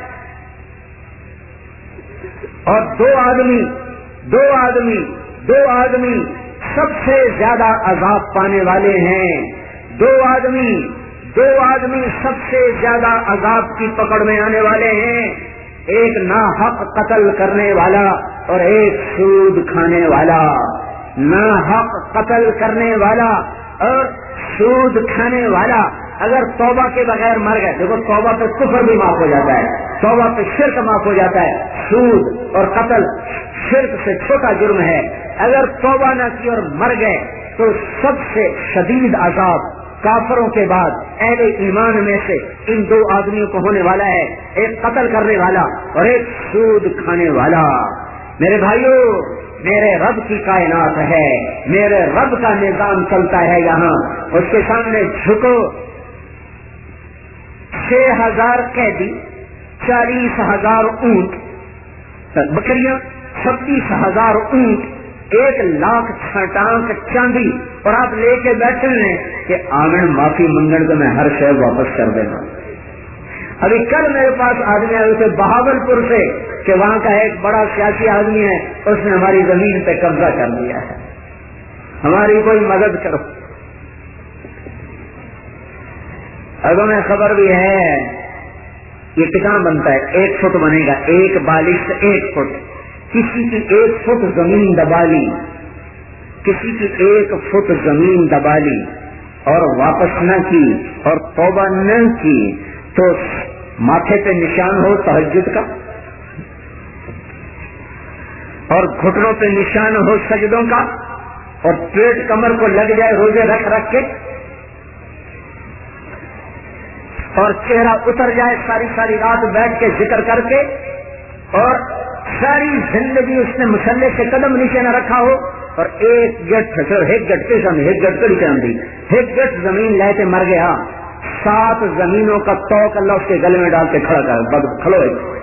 اور دو آدمی دو آدمی دو آدمی سب سے زیادہ عذاب پانے والے ہیں، دو آدمی دو آدمی سب سے زیادہ عذاب کی پکڑ میں آنے والے ہیں، ایک ناحق قتل کرنے والا اور ایک سود کھانے والا۔ ناحق قتل کرنے والا اور سود کھانے والا اگر توبہ کے بغیر مر گئے، دیکھو توبہ پہ کفر بھی معاف ہو جاتا ہے، توبہ پہ شرک معاف ہو جاتا ہے، سود اور قتل شرک سے چھوٹا جرم ہے، اگر توبہ نہ کی اور مر گئے تو سب سے شدید عذاب کافروں کے بعد اہل ایمان میں سے ان دو آدمیوں کو ہونے والا ہے، ایک قتل کرنے والا اور ایک سود کھانے والا۔ میرے بھائیوں، میرے رب کی کائنات ہے، میرے رب کا نظام چلتا ہے، یہاں اس کے سامنے جھکو۔ چھ ہزار قیدی، چالیس ہزار اونٹ بکریاں، چھتیس ہزار اونٹ، ایک لاکھ چھٹانک چاندی، اور آپ لے کے بیٹھے ہیں کہ آمن معافی منگن تو میں ہر شے واپس کر دینا۔ ابھی کل میرے پاس آدمی آئے تھے بہاول پور سے کہ وہاں کا ایک بڑا سیاسی آدمی ہے، اس نے ہماری زمین پہ قبضہ کر لیا ہے، ہماری کوئی مدد کرو۔ اگر میں خبر بھی ہے یہ کتنا بنتا ہے، ایک فٹ بنے گا، ایک بالش ایک فٹ، کسی کی ایک فٹ زمین دبا لی، کسی کی ایک فٹ زمین دبا لی اور واپس نہ کی اور توبہ نہ کی تو ماتھے پہ نشان ہو تہجد کا اور گھٹنوں پہ نشان ہو سجدوں کا اور پیٹ کمر کو لگ جائے روزے رکھ رکھ کے اور چہرہ اتر جائے ساری ساری رات بیٹھ کے ذکر کر کے اور ساری زندگی اس نے مسلح سے قدم نیچے نہ رکھا ہو اور ایک گٹ ایک گٹ کے سامنے ایک گٹ کڑی چاندی ایک گٹ زمین لے کے مر گیا، سات زمینوں کا توق اللہ اس کے گلے میں ڈال کے کھڑا کر کھڑو،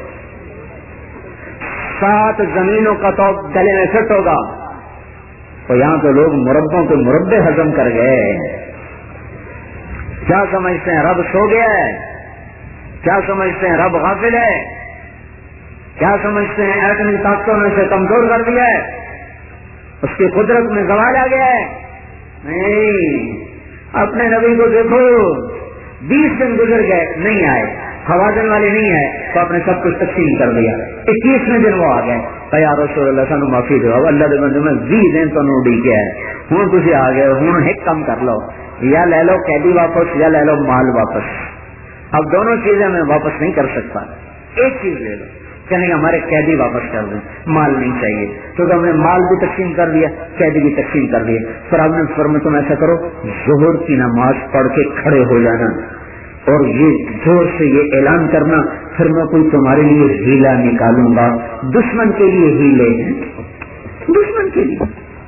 سات زمینوں کا توق گلے میں فٹ ہوگا۔ تو یہاں تو لوگ مربوں کے مربے ہضم کر گئے، کیا سمجھتے ہیں رب سو گیا ہے، کیا سمجھتے ہیں رب غافل ہے، کیا سمجھتے ہیں ایٹمی طاقتوں نے سے کمزور کر دیا ہے، اس کی قدرت میں زوال آ گیا ہے؟ نہیں، اپنے نبی کو دیکھو، بیس دن گزر گئے نہیں آئے، خوازن والے نہیں آئے تو آپ نے سب کچھ تقسیم کر دیا، اکیسویں دن وہ آ گئے کہ یا رسول اللہ سانو معافی دو، اللہ دے بندے میں بیس دن تو اڈی ہے، ہوں تھی آ گئے، ہوں ایک کم کر لو، یا لے لو قیدی واپس یا لے لو مال واپس۔ اب دونوں چیزیں میں واپس نہیں کر سکتا، ایک چیز لے لو، کہنے کہ ہمارے قیدی واپس کر دیں، مال نہیں چاہیے، تو ہم نے مال بھی تقسیم کر دیا، قیدی بھی تقسیم کر دیا۔ پھر آپ نے فرمایا تم ایسا کرو، ظہر کی نماز پڑھ کے کھڑے ہو جانا، اور یہ زور سے یہ اعلان کرنا پھر میں کوئی تمہارے لیے ہیلا نکالوں گا. دشمن کے لیے ہیلے ہیں, دشمن کے لیے.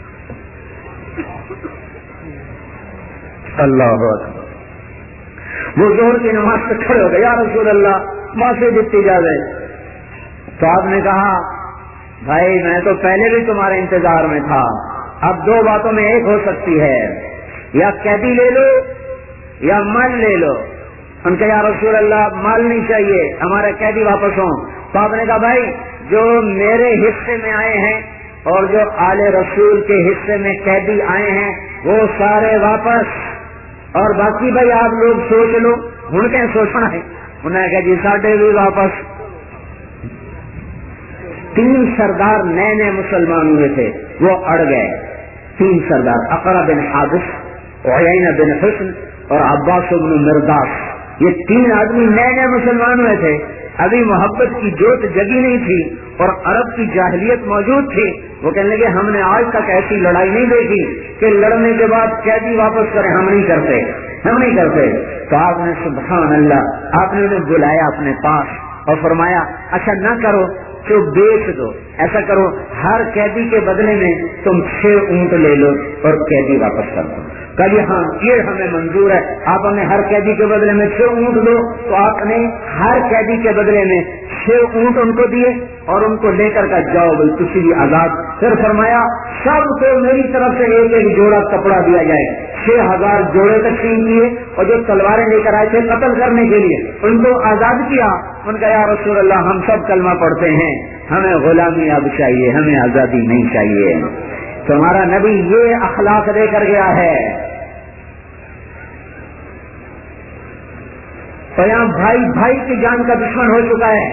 اللہ اکبر. وہ زور کی نماز سے کھڑے ہو گئے, یا رسول اللہ معافی دیتی جا گئے. تو آپ نے کہا بھائی میں تو پہلے بھی تمہارے انتظار میں تھا, اب دو باتوں میں ایک ہو سکتی ہے, یا قیدی لے لو یا مال لے لو. ان کا یا رسول اللہ مال نہیں چاہیے, ہمارے قیدی واپس ہوں. تو آپ نے کہا بھائی جو میرے حصے میں آئے ہیں اور جو آل رسول کے حصے میں قیدی آئے ہیں وہ سارے واپس, اور باقی بھائی آپ لوگ سوچ لو. ہن کیا سوچنا ہے؟ انہوں نے کہا جی ساڈے بھی واپس. تین سردار نئے نئے مسلمان ہوئے تھے, وہ اڑ گئے. تین سردار, اقرا بن حابس, عیینہ بن حسن اور عباس بن مرداس. یہ تین آدمی نئے نئے مسلمان ہوئے تھے, ابھی محبت کی جوت جگی نہیں تھی اور عرب کی جاہلیت موجود تھی. وہ کہنے لگے ہم نے آج تک ایسی لڑائی نہیں دیکھی کہ لڑنے کے بعد قیدی واپس کریں, ہم نہیں کرتے, ہم نہیں کرتے. تو آپ نے سبحان اللہ, آپ نے انہیں بلایا اپنے پاس اور فرمایا اچھا نہ کرو تو بیچ دو, ایسا کرو ہر قیدی کے بدلے میں تم چھ اونٹ لے لو اور قیدی واپس کر دو. کہ ہاں یہ ہمیں منظور ہے. آپ ہمیں ہر قیدی کے بدلے میں چھ اونٹ دو. تو آپ نے ہر قیدی کے بدلے میں چھ اونٹ ان کو دیے اور ان کو لے کر کا جاؤ بھائی کسی بھی آزاد. پھر فرمایا سب کو میری طرف سے ایک ایک جوڑا کپڑا دیا جائے. چھ ہزار جوڑے تقسیم کیے اور جو تلواریں لے کر آئے تھے قتل کرنے کے لیے ان کو آزاد کیا. ان کا یا رسول اللہ ہم سب کلمہ پڑھتے ہیں, ہمیں غلامی اب چاہیے, ہمیں آزادی نہیں چاہیے. تمہارا نبی یہ اخلاق دے کر گیا ہے. تو یہاں بھائی بھائی کی جان کا دشمن ہو چکا ہے.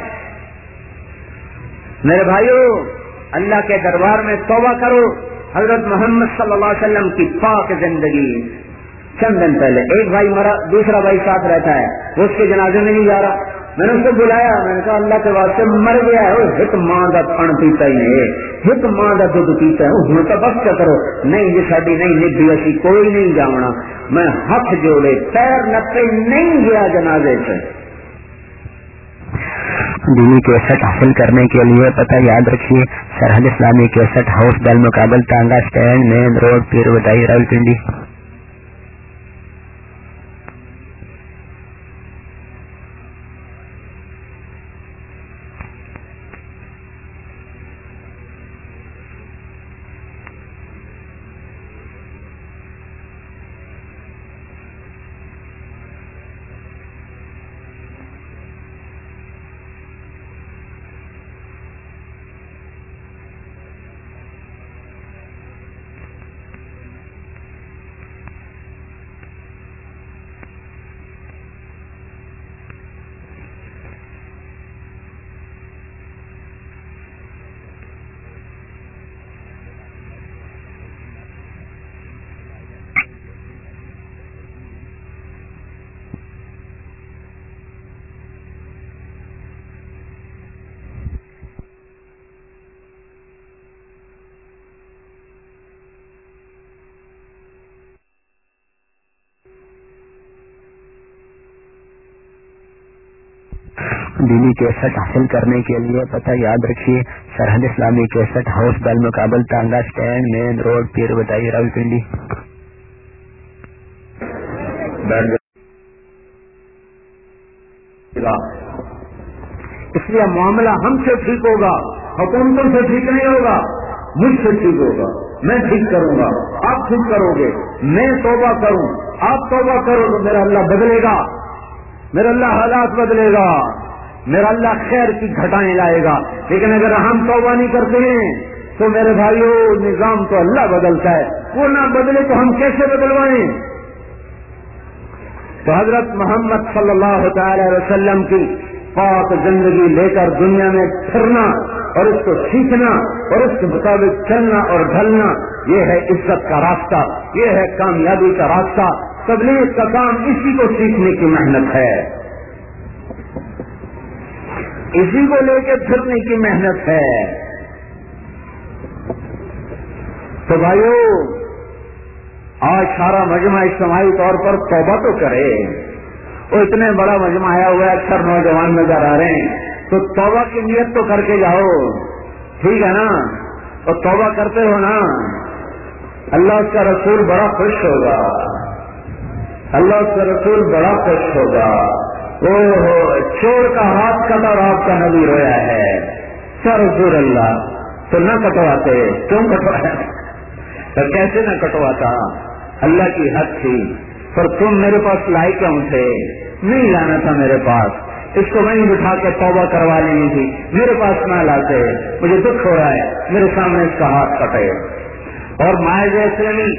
میرے بھائیوں اللہ کے دربار میں توبہ کرو. حضرت محمد صلی اللہ علیہ وسلم کی پاک زندگی. چند دن پہلے ایک بھائی مرا, دوسرا بھائی ساتھ رہتا ہے, وہ اس کے جنازے میں نہیں جا رہا. میں نے اس کو بلایا, میں نے کہا اللہ کے واسطے مر گیا ہے, ہت ماں کا پن پیتا ہی نہیں, ہت ماں کا دودھ پیتا ہے, ہوں تو بس کیا کرو. نہیں جی ساری نہیں نبی اسی کوئی نہیں جانا. میں ہاتھ جوڑے پیر نپے نہیں گیا جنازے سے. دینی کیسٹ حاصل کرنے کے لیے پتہ یاد رکھیے, سرحد اسلامی کیسٹ ہاؤس دل مقابل ٹانگا stand, main road, Pir Wadhai, Rawalpindi. دینی کیسٹ حاصل کرنے کے لیے پتہ یاد رکھیے, سرحد اسلامی کیسٹ ہاؤس دل مقابل ٹانگا stand, main road, Pir Wadhai, Rawalpindi. اس لیے معاملہ ہم سے ٹھیک ہوگا, حکومتوں سے ٹھیک نہیں ہوگا, مجھ سے ٹھیک ہوگا. میں ٹھیک کروں گا, آپ ٹھیک کرو گے. میں توبہ کروں, آپ توبہ کرو تو میرا اللہ بدلے گا, میرا اللہ حالات بدلے گا, میرا اللہ خیر کی گھٹائیں لائے گا. لیکن اگر ہم توبہ نہیں کرتے ہیں تو میرے بھائیوں نظام تو اللہ بدلتا ہے, وہ نہ بدلے تو ہم کیسے بدلوائیں. تو حضرت محمد صلی اللہ تعالی علیہ وسلم کی پاک زندگی لے کر دنیا میں پھرنا اور اس کو سیکھنا اور اس کے مطابق چلنا اور ڈھلنا, یہ ہے عزت کا راستہ, یہ ہے کامیابی کا راستہ. تبلیغ کا کام اسی کو سیکھنے کی محنت ہے, اسی کو لے کے پھرنے کی محنت ہے. تو بھائیو آج سارا مجمع اجتماعی طور پر توبہ تو کرے, وہ اتنے بڑا مجمع آیا ہوا ہے، اکثر نوجوان نظر آ رہے ہیں، تو توبہ کی نیت تو کر کے جاؤ، ٹھیک ہے نا؟ اور توبہ کرتے ہو نا، اللہ کا رسول بڑا خوش ہوگا، اللہ کا رسول بڑا خوش ہوگا۔ او ہو چور کا ہاتھ کٹا اور آپ کا نبی رویا ہے، کیا رسول اللہ تو نہ کٹواتے، کیوں کٹوایا؟ تو کیسے نہ کٹواتا، اللہ کی حق تھی، پر تم میرے پاس لائے کیوں تھے؟ نہیں لانا تھا میرے پاس، اس کو وہیں بٹھا کے توبہ کروا لینی تھی، میرے پاس نہ لاتے، مجھے دکھ ہو رہا ہے میرے سامنے اس کا ہاتھ کٹے۔ اور مائز اسلامی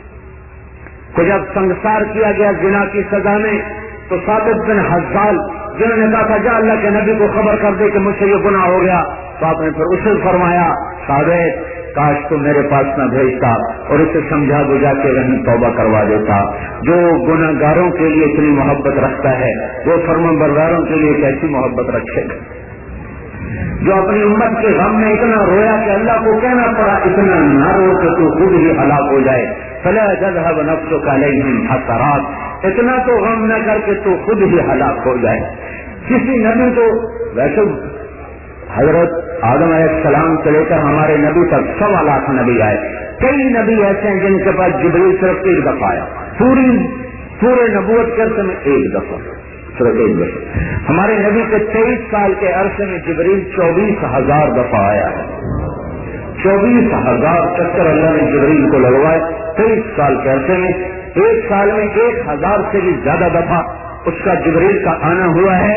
کو جب سنگسار کیا گیا زنا کی سزا میں، تو ثابت بن حزال جنہوں نے کہا تھا جا اللہ کے نبی کو خبر کر دے کہ مجھ سے یہ گناہ ہو گیا، تو آپ نے پھر اسے فرمایا ثابت کاش تو میرے پاس نہ بھیجتا اور اسے سمجھا بجھا کے رہیں توبہ کروا دیتا۔ جو گناہ گاروں کے لیے اتنی محبت رکھتا ہے وہ فرمانبرداروں کے لیے کیسی محبت رکھے گا؟ جو اپنی امت کے غم میں اتنا رویا کہ اللہ کو کہنا پڑا اتنا نہ رو کہ تو خود ہی ہلاک ہو جائے، فلا تذهب نفسك عليهم حسرات، اتنا تو غم نہ کر کے تو خود ہی ہلاک ہو جائے۔ کسی نبی کو ویسے حضرت آدم علیہ السلام سے لے کر ہمارے نبی تک سوا لاکھ نبی آئے، کئی نبی ایسے ہیں جن کے پاس جبریل صرف ایک دفعہ آیا، پوری پورے نبوت کے عرصے میں ایک دفعہ صرف ایک دفعہ۔ ہمارے نبی کے تیئیس سال کے عرصے میں جبریل چوبیس ہزار دفعہ آیا ہے، چوبیس ہزار چکر اللہ نے جبریل کو لگوائے تیئیس سال کے عرصے میں، ایک سال میں ایک ہزار سے بھی زیادہ دفعہ اس کا جبریل کا آنا ہوا ہے۔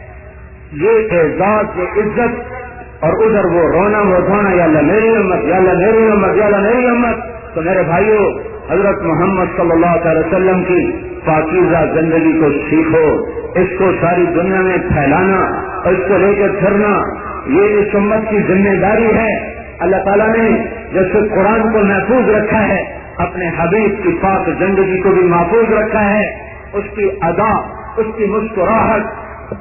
یہ اعزاز، یہ عزت، اور ادھر وہ رونا وہ دھونا، یا اللہ میری امت، یا اللہ میری امت، یا اللہ میری امت۔ تو میرے بھائیو، حضرت محمد صلی اللہ علیہ وسلم کی پاکیزہ زندگی کو سیکھو، اس کو ساری دنیا میں پھیلانا اور اس کو لے کے پھرنا یہ اس امت کی ذمہ داری ہے۔ اللہ تعالیٰ نے جیسے قرآن کو محفوظ رکھا ہے، اپنے حبیب کی پاک زندگی کو بھی محفوظ رکھا ہے، اس کی ادا، اس کی مسکراہٹ،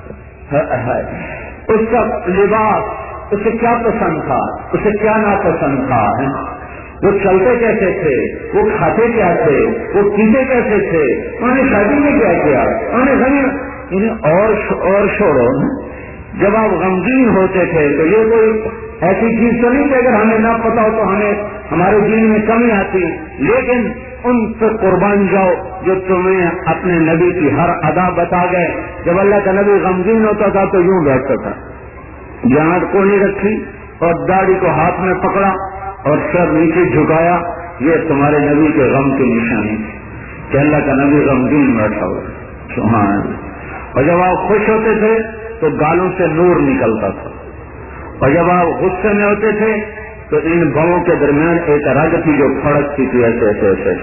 اس کا لباس، اسے کیا پسند تھا، اسے کیا ناپسند تھا، وہ چلتے کیسے تھے، وہ کھاتے کیا تھے، وہ پیتے کیسے تھے، انہوں نے شادی میں کیا کیا، انہوں نے غنی انہیں اور اور چھوڑو، جب آپ غمگین ہوتے تھے تو یہ کوئی ایسی چیز تو نہیں کہ اگر ہمیں نہ پتا ہو تو ہمیں ہمارے دین میں کمی آتی، لیکن ان سے قربان جاؤ جو تمہیں اپنے نبی کی ہر ادا بتا گئے۔ جب اللہ کا نبی غمگین ہوتا تھا تو یوں بیٹھتا تھا، جانٹ کو نہیں رکھی اور داڑھی کو ہاتھ میں پکڑا اور سر نیچے جھکایا، یہ تمہارے نبی کے غم کی نشانی کہ اللہ کا نبی غمگین بیٹھا ہوا۔ سبحان اللہ۔ اور جب آپ خوش ہوتے تھے تو گالوں سے نور نکلتا تھا، اور جب آپ غصے میں ہوتے تھے تو ان بھووں کے درمیان ایک رگ تھی جو پھڑکتی تھی ایسے ایسے ایسے۔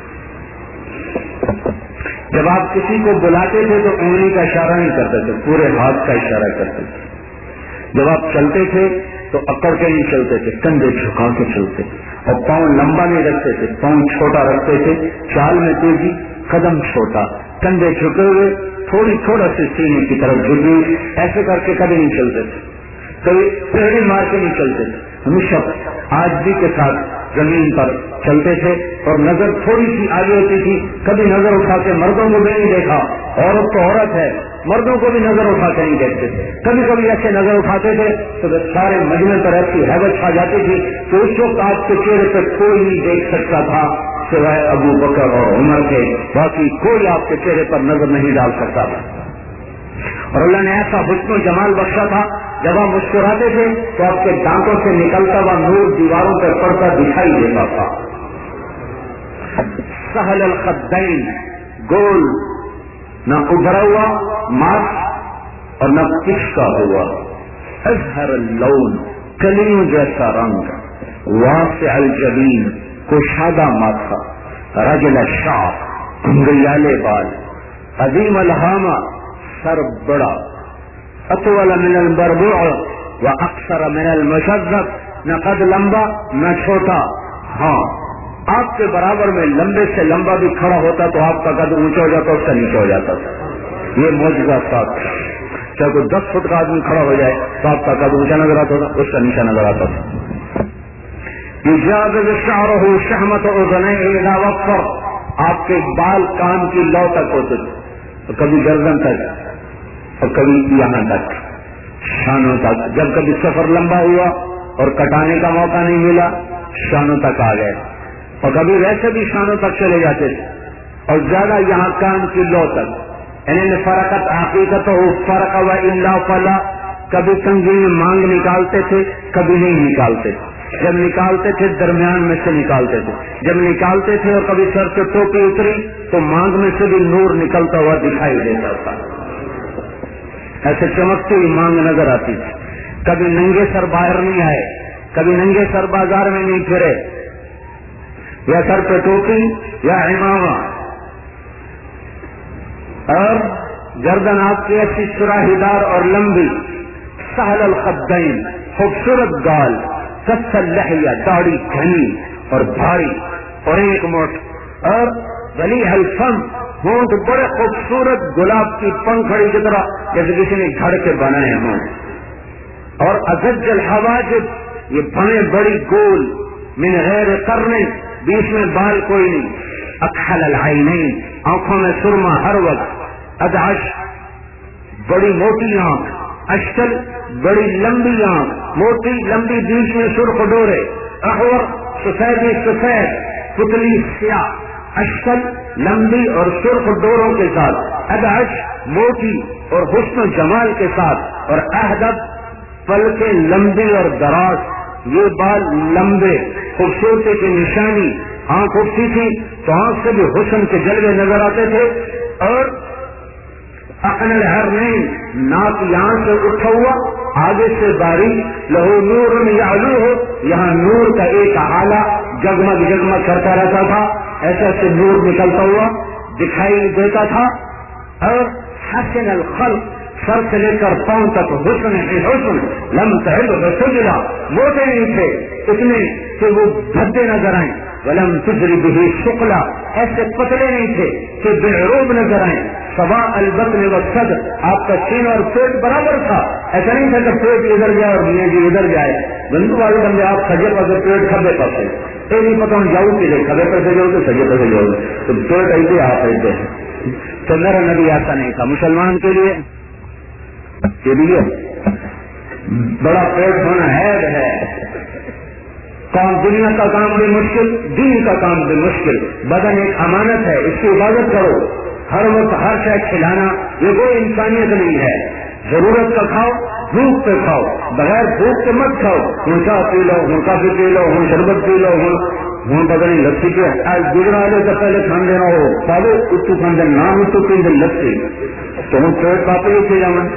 جب آپ کسی کو بلاتے تھے تو انگلی کا اشارہ نہیں کرتے تھے، پورے ہاتھ کا اشارہ کرتے تھے۔ جب آپ چلتے تھے تو اکڑ کے نہیں چلتے تھے، کندھے جھکا کے چلتے، اور پاؤں لمبا نہیں رکھتے تھے، پاؤں چھوٹا رکھتے تھے، چال میں تیزی، قدم چھوٹا، کندھے جھکے ہوئے، تھوڑی تھوڑا سی سینے کی طرف جھکی، ایسے کر کے کبھی نہیں چلتے تھے، کبھی پیڑھی مار کے نہیں چلتے تھے، ہمیشہ عاجزی کے ساتھ زمین پر چلتے تھے، اور نظر تھوڑی سی آگے ہوتی تھی، کبھی نظر اٹھا کے مردوں کو بھی نہیں دیکھا، عورت تو عورت ہے، مردوں کو بھی نظر اٹھا کے نہیں دیکھتے تھے، کبھی کبھی ایسے نظر اٹھاتے تھے تو سارے مجمع پر ایسی ہیبت چھا جاتی تھی کہ اس وقت آپ کے چہرے پہ کوئی نہیں دیکھ سکتا تھا سوائے ابو بکر اور عمر کے، باقی کوئی آپ کے چہرے پر نظر نہیں ڈال سکتا تھا۔ اور اللہ نے ایسا حسن و جمال بخشا تھا، جب آپ مسکراتے تھے تو آپ کے دانتوں سے نکلتا ہوا نور دیواروں پر پڑتا دکھائی دیتا تھا۔ سہل الخدین، گول، نہ ابھرا ہوا ماسک اور نہ کشکا ہوا، اظہر اللون، کلیوں جیسا رنگ، واسع الجبین، کشادہ ماتھا، رجل الشعر، گنگریالے بال، عظیم الہامہ، سر بڑا، اطول من البربوع و اکثر من المشذب، نہ قد لمبا نہ چھوٹا، ہاں آپ کے برابر میں لمبے سے لمبا بھی کھڑا ہوتا تو آپ کا قد اونچا ہو جاتا، اس کا نیچے ہو جاتا تھا۔ یہ معجزہ ساتھ، چاہے کوئی دس فٹ کا آدمی کھڑا ہو جائے تو آپ کا قد اونچا نظر آتا تھا، اس کا نیچا نظر آتا تھا۔ یجاذب شعرہ شہمت اذنیہ اذا وفر، آپ کے بال کان کی لو تک ہوتے تھے، کبھی گردن تک اور کبھی یہاں تک شانوں تک. جب کبھی سفر لمبا ہوا اور کٹانے کا موقع نہیں ملا شانوں تک آ گئے, اور کبھی ویسے بھی شانوں تک چلے جاتے تھے, اور زیادہ یہاں کان کی لو تک. انہیں فرقت حقیقت ہو فرق و الا فلا, کبھی تنگی میں مانگ نکالتے تھے کبھی نہیں نکالتے تھے. جب نکالتے تھے درمیان میں سے نکالتے تھے, جب نکالتے تھے اور کبھی سر سے ٹوپی اتری تو مانگ میں سے بھی نور نکلتا ہوا دکھائی دیتا تھا, ایسے چمکتی ہوئی مانگ نظر آتی تھی. کبھی ننگے سر باہر نہیں آئے, کبھی ننگے سر بازار میں نہیں پھرے, یا سر پہ ٹوپی یا امامہ, اور گردن آپ کی ایسی سراہی دار اور لمبی, سہل الخدین خوبصورت گال, کثر لحیہ داڑھی گھنی اور بھاری اور ایک موٹ, اور بلی الفم ہونٹ بڑے خوبصورت گلاب کی پنکھڑی کی طرح جیسے کسی نے گھڑ کے بنائے ہوں, اور ازج الحواجب یہ بنے بڑی گول, من غیر قرن بیچ میں بال کوئی نہیں, اکحل العینین آنکھوں میں سرما ہر وقت, ادعش بڑی موٹی آنکھ, اشکل بڑی لمبی آنکھ, موٹی لمبی بیچ میں سرخ ڈورے, احور سفیدی سفید پتلی سیاہ, اشکل لمبی اور سرخ ڈوروں کے ساتھ, ادعش موٹی اور حسن و جمال کے ساتھ, اور اہدب پلکیں لمبی اور دراز, یہ بال لمبے خوبصورتی کی نشانی. آنکھ اٹھتی تھی تو آنکھ سے بھی حسن کے جلوے نظر آتے تھے, اور اقن الحرمین ناک یہاں سے اٹھا ہوا آگے سے باریک, لہو نور یعلو ہو یہاں نور کا ایک آلہ جگمگ جگمگ کرتا رہتا تھا, ایسا سے نور نکلتا ہوا دکھائی دیتا تھا. اور حسن الخلق سر سے لے کر پاؤں تک حسن ہی حسن, لم تحل بسجلا موٹے نہیں تھے اتنے کہ وہ بھدے نظر آئیں, ولم تجری به شقلا ایسے پتلے نہیں تھے کہ بےعروب نظر آئیں, سوا البطن والصدر آپ کا سینہ اور پیٹ برابر تھا, ایسا نہیں تھا کہ پیٹ ادھر جائے اور میاں جی ادھر جائے. بندو والے بندے آپ سجے پسے پیٹ کھبے پسے, یہ نہیں پتا ہوں جاؤ کہ کھبے پسے جاؤ تو سجے پسے جاؤ تو پیٹ ایسے آپ ایسے. تو میرا نبی ایسا نہیں تھا. مسلمان کے لیے یہ بھی بڑا پیٹ ہونا ہے, کام دنیا کا کام بھی مشکل, دین کا کام بھی مشکل. بدن ایک امانت ہے, اس کی عبادت کرو, ہر وقت ہر شے کھلانا یہ کوئی انسانیت نہیں ہے. ضرورت کا کھاؤ, بھوک پہ کھاؤ, بغیر بھوک کے مت کھاؤ. ہوں چاہ پی لو, ہوں کافی پی لو, ہوں شربت پی لو, ہوں ہوں پتہ نہیں لسی پہ آج گزرا لے تو پہلے کھان دینا ہو پاو اتو کھان دین نام اتو پی دن لسی تو ہوں پیٹ پاپے ہی پی جاؤں.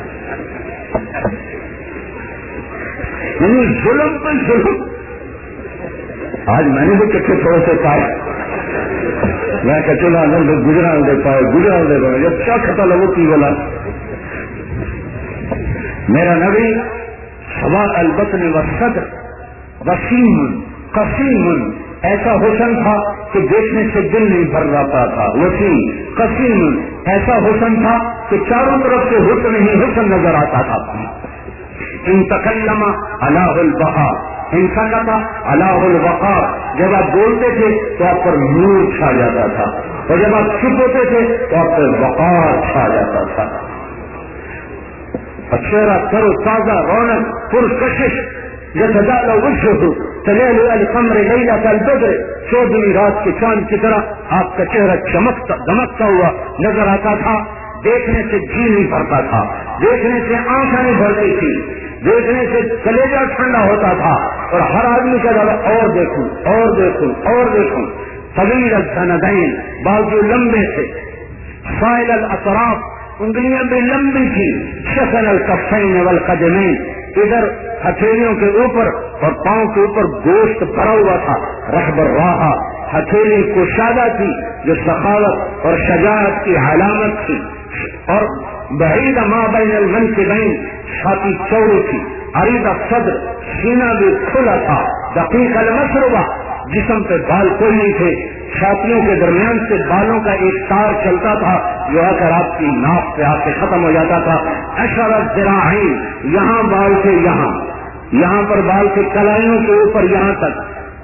ظلم پہ ظلم. آج میں نے بھی کچھ تھوڑے سے پائے, میں کچلا گجرا دے پائے گجرا دے پائے جب کیا کھتا لگو کی بولا. میرا نبی سوا البطن والصدر وسیم قسیم, ایسا حسن تھا کہ دیکھنے سے دل نہیں بھر رہا تھا. وسیم قسیم, ایسا حسن تھا کہ چاروں طرف سے حسن ہی حسن نظر آتا تھا. ان تکلم علاہ البقا, انسان کا علاہ الوقار, جب آپ بولتے تھے تو آپ پر نور چھا جاتا تھا, اور جب آپ چپ ہوتے تھے تو آپ پر وقار چھا جاتا تھا. چہرہ کرو تازہ رونق پرکشش یتجاء وجهه تلیل القمر لیلۃ البدر, چودہویں رات کے چاند کی طرح آپ کا چہرہ چمکتا دمکتا ہوا نظر آتا تھا. دیکھنے سے جی نہیں بھرتا تھا, دیکھنے سے آنکھیں نہیں بھرتی تھی, دیکھنے سے کلیجہ ٹھنڈا ہوتا تھا, اور ہر آدمی کا زیادہ اور دیکھوں اور دیکھوں اور دیکھوں. طویل السندین, بازو لمبے سے, سائل الاطراف, انگلیاں بھی لمبی تھی, شسن الکفین والقدمین, ادھر ہتھیلیوں کے اوپر اور پاؤں کے اوپر گوشت بھرا ہوا تھا. رحب الراحہ, ہتھیلی کشادہ تھی جو سخاوت اور شجاعت کی علامت تھی, اور بعید ما بین المنکبین, چھاتی چوڑی تھی. عریض الصدر, سینہ بھی کھلا تھا. دقیق المسربہ, جسم پہ بال کوئی نہیں تھے, چھاتیوں کے درمیان سے بالوں کا ایک تار چلتا تھا جو آ کر آپ کی ناک پہ آ کے ختم ہو جاتا تھا. اشرت ذراعین, یہاں بال سے یہاں, یہاں پر بال کے کلائیوں کے اوپر یہاں تک.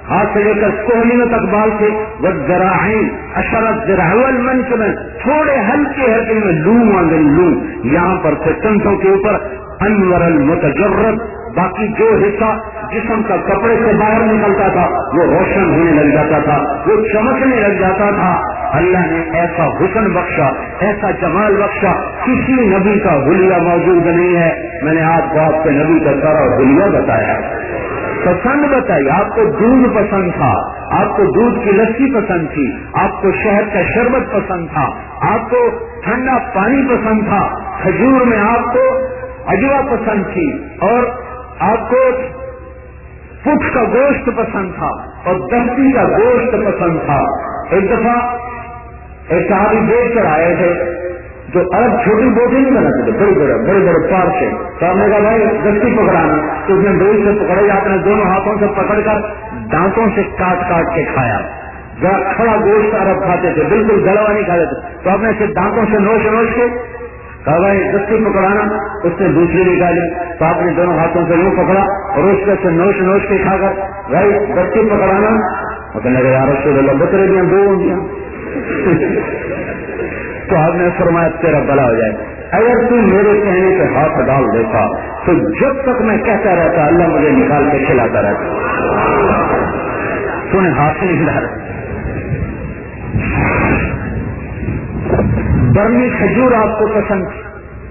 ہاتھ سے لے کر کوہنیوں تک بال تھے، والذراعین اشرت ذراعول منکب، تھوڑے ہلکے ہلکے میں لوم اندر لوم یہاں پر تھے کندھوں کے اوپر، انور المتجرد، باقی جو حصہ جسم کا کپڑے سے باہر نکلتا تھا وہ روشن ہونے لگ جاتا تھا، وہ چمکنے لگ جاتا تھا۔ اللہ نے ایسا حسن بخشا، ایسا جمال بخشا، کسی نبی کا حلیہ موجود نہیں ہے۔ میں نے آپ کو آپ کے نبی کا سارا حلیہ بتایا، پسند بتائی۔ آپ کو دودھ پسند تھا، آپ کو دودھ کی لسی پسند تھی، آپ کو شہد کا شربت پسند تھا، آپ کو ٹھنڈا پانی پسند تھا، کھجور میں آپ کو اجوا پسند تھی، اور آپ کو پٹ کا گوشت پسند تھا، اور دستی کا گوشت پسند تھا۔ ایک دفعہ ایک صحابی بوٹ پر آئے تھے، جو عرب چھوٹی بوٹیں نہیں بناتے تھے، بڑے بڑے بڑے بڑے پار سے، تو ہم نے کہا بھائی دستی پکڑانا، تو اس نے ڈوری سے پکڑے، آپ نے دونوں ہاتھوں سے پکڑ کر دانتوں سے کاٹ کاٹ کے کھایا۔ جہاں کھڑا گوشت عرب کھاتے تھے، بالکل گلا ہوا نہیں کھاتے تھے، تو آپ نے اسے دانتوں سے نوچ نوچ کے کہا بھائی دستی پکڑانا، اس نے دوسری نکالی، تو آپ نے دونوں ہاتھوں سے یوں پکڑا اور اس کے سے نوچ نوچ کے کھا کر بھائی دستی پکڑانا، اور کہنے لگے یا رسول اللہ بکرے دیا دو ہوں گیا تو آپ نے فرمایا تیرا بلا ہو جائے، اگر تو میرے کہنے پہ ہاتھ ڈال دیتا تو جب تک میں کہتا رہتا اللہ مجھے نکال کے کھلاتا رہتا، تو نے ہاتھ نہیں ڈالا۔ برمی کھجور آپ کو پسند تھی،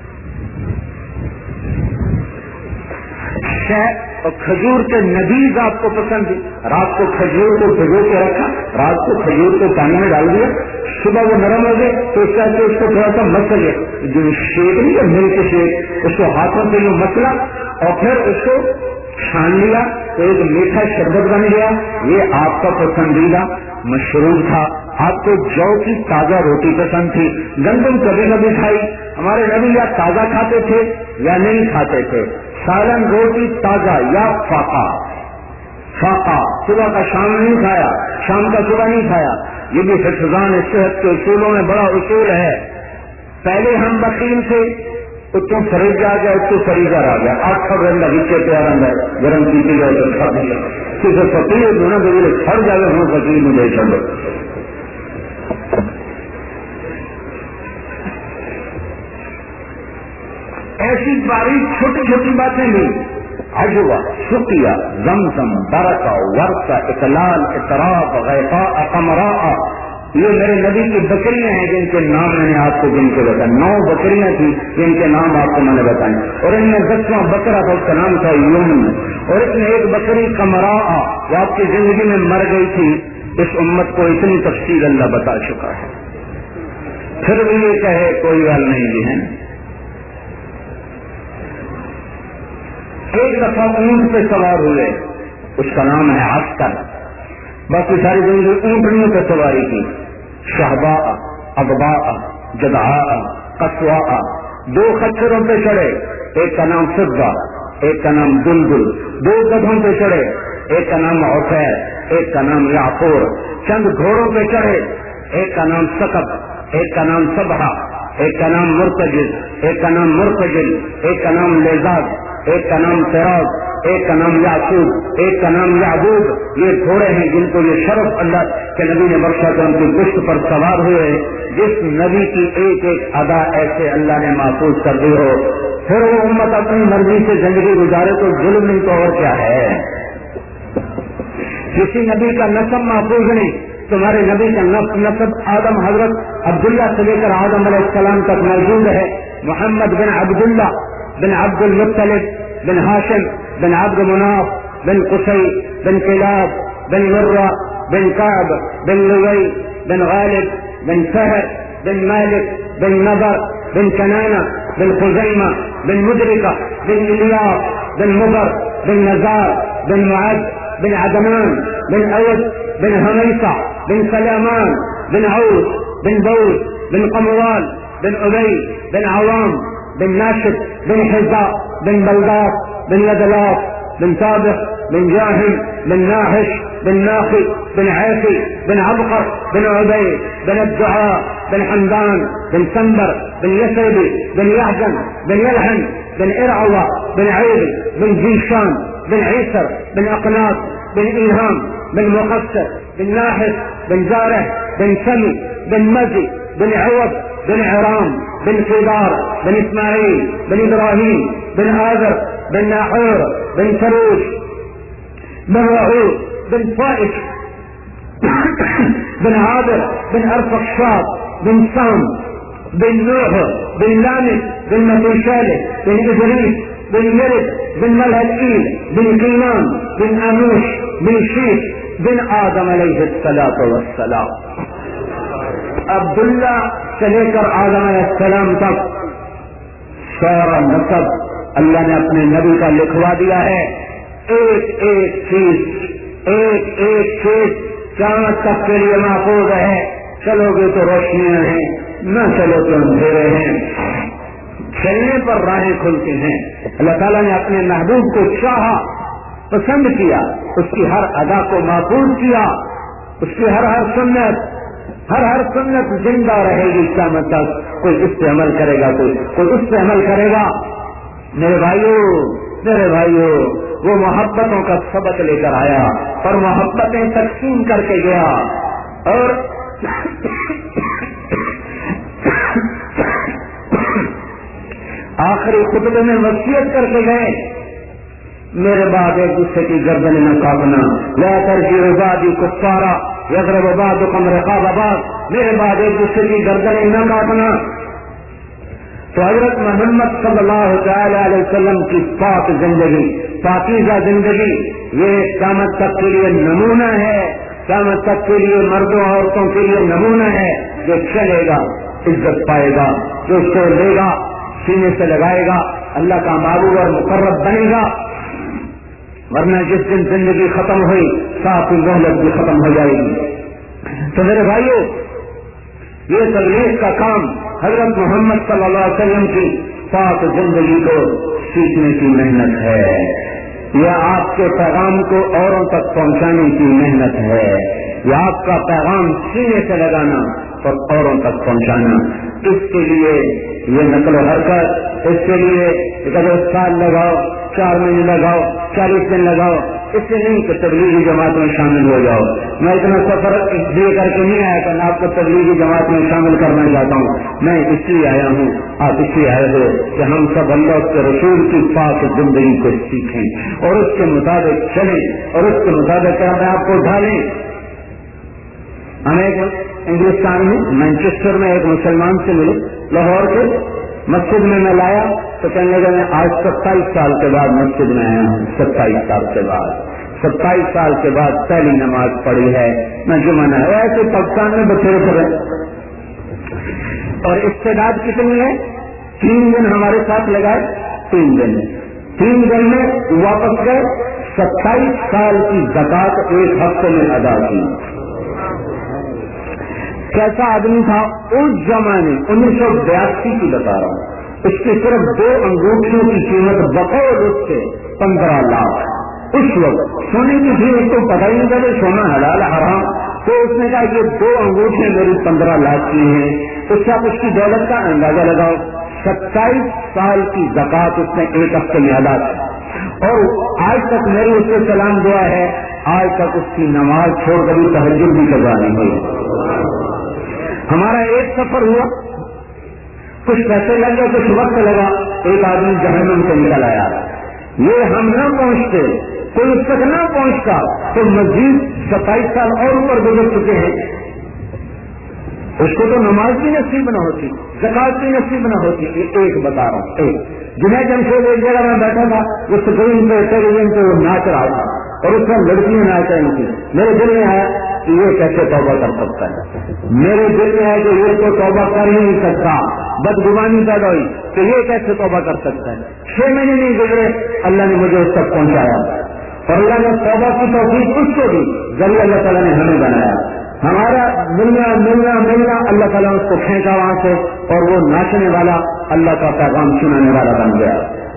شہد اور کھجور کے نبیز آپ کو پسند تھی، رات کو کھجور کو بھگو کے رکھا، رات کو کھجور کو پانی میں ڈال دیا، صبح وہ نرم ہو گئے تو اس طرح سے اس کو تھوڑا سا مسل گیا، جو شیک نہیں ہے ملک شیک، اس کو ہاتھوں سے یوں مسلا اور پھر اس کو چھان لیا تو ایک میٹھا شربت بن گیا۔ یہ آپ کا پسندیدہ مشروب تھا۔ آپ کو جو کی تازہ روٹی پسند تھی، گندم کبھی کبھی کھائی، ہمارے نبی یا تازہ کھاتے تھے یا نہیں کھاتے تھے، سالن روٹی تازہ یا فاقہ، فاقہ صبح کا شام نہیں کھایا، شام کا صبح نہیں کھایا۔ یہ بھی حفظان صحت کے اصولوں میں بڑا اصول ہے۔ پہلے ہم بخیل تھے، اتوں فریض آ گیا، اتوں فریضہ آ گیا، آٹھ سو گھنٹہ بچے پیار اندر گرم پیتی جائے تو کھا دیا کسی فقیر جو نا میرے چھڑ جائے ہوں فقیر مجھے چلو۔ ایسی باریک چھوٹی چھوٹی باتیں نہیں، عجوہ، شکیہ، زمزم، برکہ، ورثہ، اطلال، اطراف، غیفاء، قمراء، یہ میرے نبی کی بکریاں ہیں جن کے نام میں نے آپ کو گن کے بتایا۔ نو بکریاں تھی جن کے نام آپ کو میں نے بتائے، اور ان میں دسواں بکرا تھا، اس کا نام تھا یمن، اور اس میں ایک بکری قمراء وہ آپ کی زندگی میں مر گئی تھی۔ اس امت کو اتنی تفصیل اللہ بتا چکا ہے، پھر بھی یہ کہے کوئی حل نہیں بھی ہے۔ ایک دفعہ اونٹ پہ سوار ہوئے، اس کا نام ہے عسکر، باقی ساری زندگی اونٹنیوں پہ سواری کی، شہباء، اغباء، جدعاء، قصواء، دو خچروں پہ چڑھے، ایک کا نام فضہ، ایک کا نام دلدل، دو گدھوں پہ چڑھے، ایک کا نام عفیر، ایک کا نام یعقور، چند گھوڑوں پہ چڑھے، ایک کا نام سقب، ایک کا نام سبحہ، ایک کا نام مرتجل، ایک کا نام مرتجل، ایک کا نام لیزاد، ایک کا نام سراج، ایک کا نام یعقوب، ایک کا نام یعقوب۔ یہ گھوڑے ہیں جن کو یہ شرف اللہ کے نبی نے بخشا کر ان کی پشت پر سوار ہوئے۔ جس نبی کی ایک ایک ادا ایسے اللہ نے محفوظ کر دی ہو، پھر وہ امت اپنی مرضی سے زندگی گزارے تو ظلم نہیں تو اور کیا ہے۔ کسی نبی کا نسب محفوظ نہیں، تمہارے نبی کا نسب آدم حضرت عبداللہ سے لے کر آدم علیہ السلام تک موجود ہے۔ محمد بن عبداللہ بن عبد المطلب بن ہاشم بن عبد مناف بن قصی بن کلاب بن مرہ بن کعب بن لوی بن غالب بن فہر بن مالک بن نضر بن کنانہ بن خزیمہ بن مدرکہ بن الیاس بن مضر بن نزار بن معد بن عدنان بن اوس بن حمیصہ بن سلامان بن عوس بن بوس بن قموال بن ابی بن عوام بن ناشد بن حزاء بن بلداس بن لدلاس بن سابق بن جاهم بن ناحش بن ناخي بن عافي بن عبقر بن عبيد بن الدعاء بن حمدان بن سنبر بن يسربي بن يحزن بن يلحن بن إرعوى بن عيبي بن جيشان بن عيسر بن أقناط بن إلهام بن مقصر بن ناحس بن زارع بن سمي بن مزي بن عوض بن عرام بن قدار بن إسماعيل بن إبراهيم بن آذر بن ناحور بن سروش بن رعود بن فائش بن عابر بن أرفخشاد بن سام بن نوح بن لامك بن متوشالة بن إدريس بن يرد بن ملهكيل بن قينان بن أنوش بن شيش بن آدم علیہ الصلاۃ والسلام. عبداللہ سے لے کر آدم علیہ السلام تک سارا نسب اللہ نے اپنے نبی کا لکھوا دیا ہے. ایک ایک چیز ایک ایک چیز قیامت تک کے لیے محفوظ ہے. چلو گے تو روشنیاں ہیں, نہ چلو تو اندھیرے ہیں. چلنے پر راہیں کھلتی ہیں. اللہ تعالیٰ نے اپنے محبوب کو چاہا, پسند کیا, اس کی ہر ادا کو محفوظ کیا, اس کی ہر ہر سنت ہر ہر سنت زندہ رہے گی قیامت تک. کوئی اس پہ عمل کرے گا, کوئی کوئی اس پہ عمل کرے گا. میرے بھائیو میرے بھائیو وہ محبتوں کا سبق لے کر آیا اور محبتیں تقسیم کر کے گیا, اور آخری خطبے میں وصیت کر کے گئے, میرے بعد ایک دوسرے کی گردن نہ کاٹنا, لا ترجعوا بعدی کفارا یضرب بعضکم رقاب بعض, میرے بعد ایک دوسرے کی گردن نہ کاٹنا. تو حضرت محمد صلی اللہ تعالی علیہ وسلم کی پاک زندگی, پاکیزہ زندگی, یہ قیامت تک کے لیے نمونہ ہے. قیامت تک کے لیے مردوں عورتوں کے لیے نمونہ ہے. جو چلے گا عزت پائے گا, جو اس کو لے گا سینے سے لگائے گا اللہ کا محبوب اور مقرب بنے گا. ورنہ جس دن زندگی ختم ہوئی ساتھ ہی مہلت بھی ختم ہو جائے گی. تو میرے بھائیو, یہ تبلیغ کا کام حضرت محمد صلی اللہ علیہ وسلم کی پاک زندگی کو سیکھنے کی محنت ہے, یا آپ کے پیغام کو اوروں تک پہنچانے کی محنت ہے, یا آپ کا پیغام سینے سے لگانا اور اوروں تک پہنچانا. اس کے لیے یہ نقل و حرکت, اس کے لیے ایک سال لگاؤ, چار مہینے لگاؤ, چالیس دن لگاؤ, اس سے نہیں کہ تبلیغی جماعت میں شامل ہو جاؤ. میں اتنا سفر دے کر کے نہیں آیا کہ میں آپ کو تبلیغی جماعت میں شامل کرنا چاہتا ہوں. میں اس لیے آیا ہوں, آپ اس لیے آئے ہو کہ ہم سب اللہ کے رسول کی پاک زندگی کو سیکھیں اور اس کے مطابق چلیں اور اس کے مطابق اپنے آپ کو ڈھالیں. ہم ایک انگلستان میں مینچسٹر میں ایک مسلمان سے ملے, لاہور کے مسجد میں میں لایا تو کہنے لگا میں آج ستائیس سال کے بعد مسجد میں آیا ہوں. ستائیس سال کے بعد ستائیس سال کے بعد پہلی نماز پڑھی ہے, میں جمعہ نہ ہے. ایسے پاکستان میں بچے پڑے اور استعداد کتنی ہے, تین دن ہمارے ساتھ لگائے, تین دن تین دن میں واپس گئے, ستائیس سال کی زکات ایک ہفتے میں ادا کی. کیسا آدمی تھا اس زمانے, انیس سو بیاسی کی بتا رہا ہوں. اس کی صرف دو انگوٹھیوں کی قیمت بقول اس سے پندرہ لاکھ. اس وقت سونے کی تھی, اس کو پتہ ہی نہیں تھا کہ سونا حلال حرام. تو اس نے کہا یہ دو انگوٹھیاں میری پندرہ لاکھ کی ہیں. اس سے آپ اس کی دولت کا اندازہ لگاؤ. ستائیس سال کی زکات اس نے ایک ہفتے میں ادا کی, اور آج تک میری اس سے سلام دعا ہے, آج تک اس کی نماز چھوڑ کبھی تہجد بھی قضا نہیں ہوئی. ہمارا ایک سفر ہوا, کچھ پیسے لگے, کچھ وقت لگا, ایک آدمی جہنم سے نکل آیا. یہ ہم نہ پہنچتے, کوئی اس تک نہ پہنچتا تو مزید ستائیس سال اور اوپر گزر چکے ہیں. اس کو تو نماز بھی نصیب نہ ہوتی, زکات بھی نصیب نہ ہوتی. ایک بتا رہا ہوں, ایک جنہیں جمشید ایک جگہ میں بیٹھا تھا, وہ سکرین پہ ٹیلی ویژن پہ وہ ناچ رہا تھا اور اس میں لڑکیاں ناچ رہی تھی. میرے دل میں آیا کہ یہ کیسے توبہ کر سکتا ہے. میرے دل میں ہے کہ یہ تو توبہ کر ہی نہیں سکتا. بدگمانی پیدا ہوئی کہ یہ کیسے توبہ کر سکتا ہے. چھ مہینے نہیں گزرے, اللہ نے مجھے اس تک پہنچایا اور اللہ نے توبہ کی توفیق اس کو دی. ذریعہ اللہ تعالیٰ نے ہمیں بنایا. ہمارا ملنا ملنا ملنا اللہ تعالیٰ اس کو پھینکا وہاں سے, اور وہ ناچنے والا اللہ کا پیغام سنانے والا بن گیا.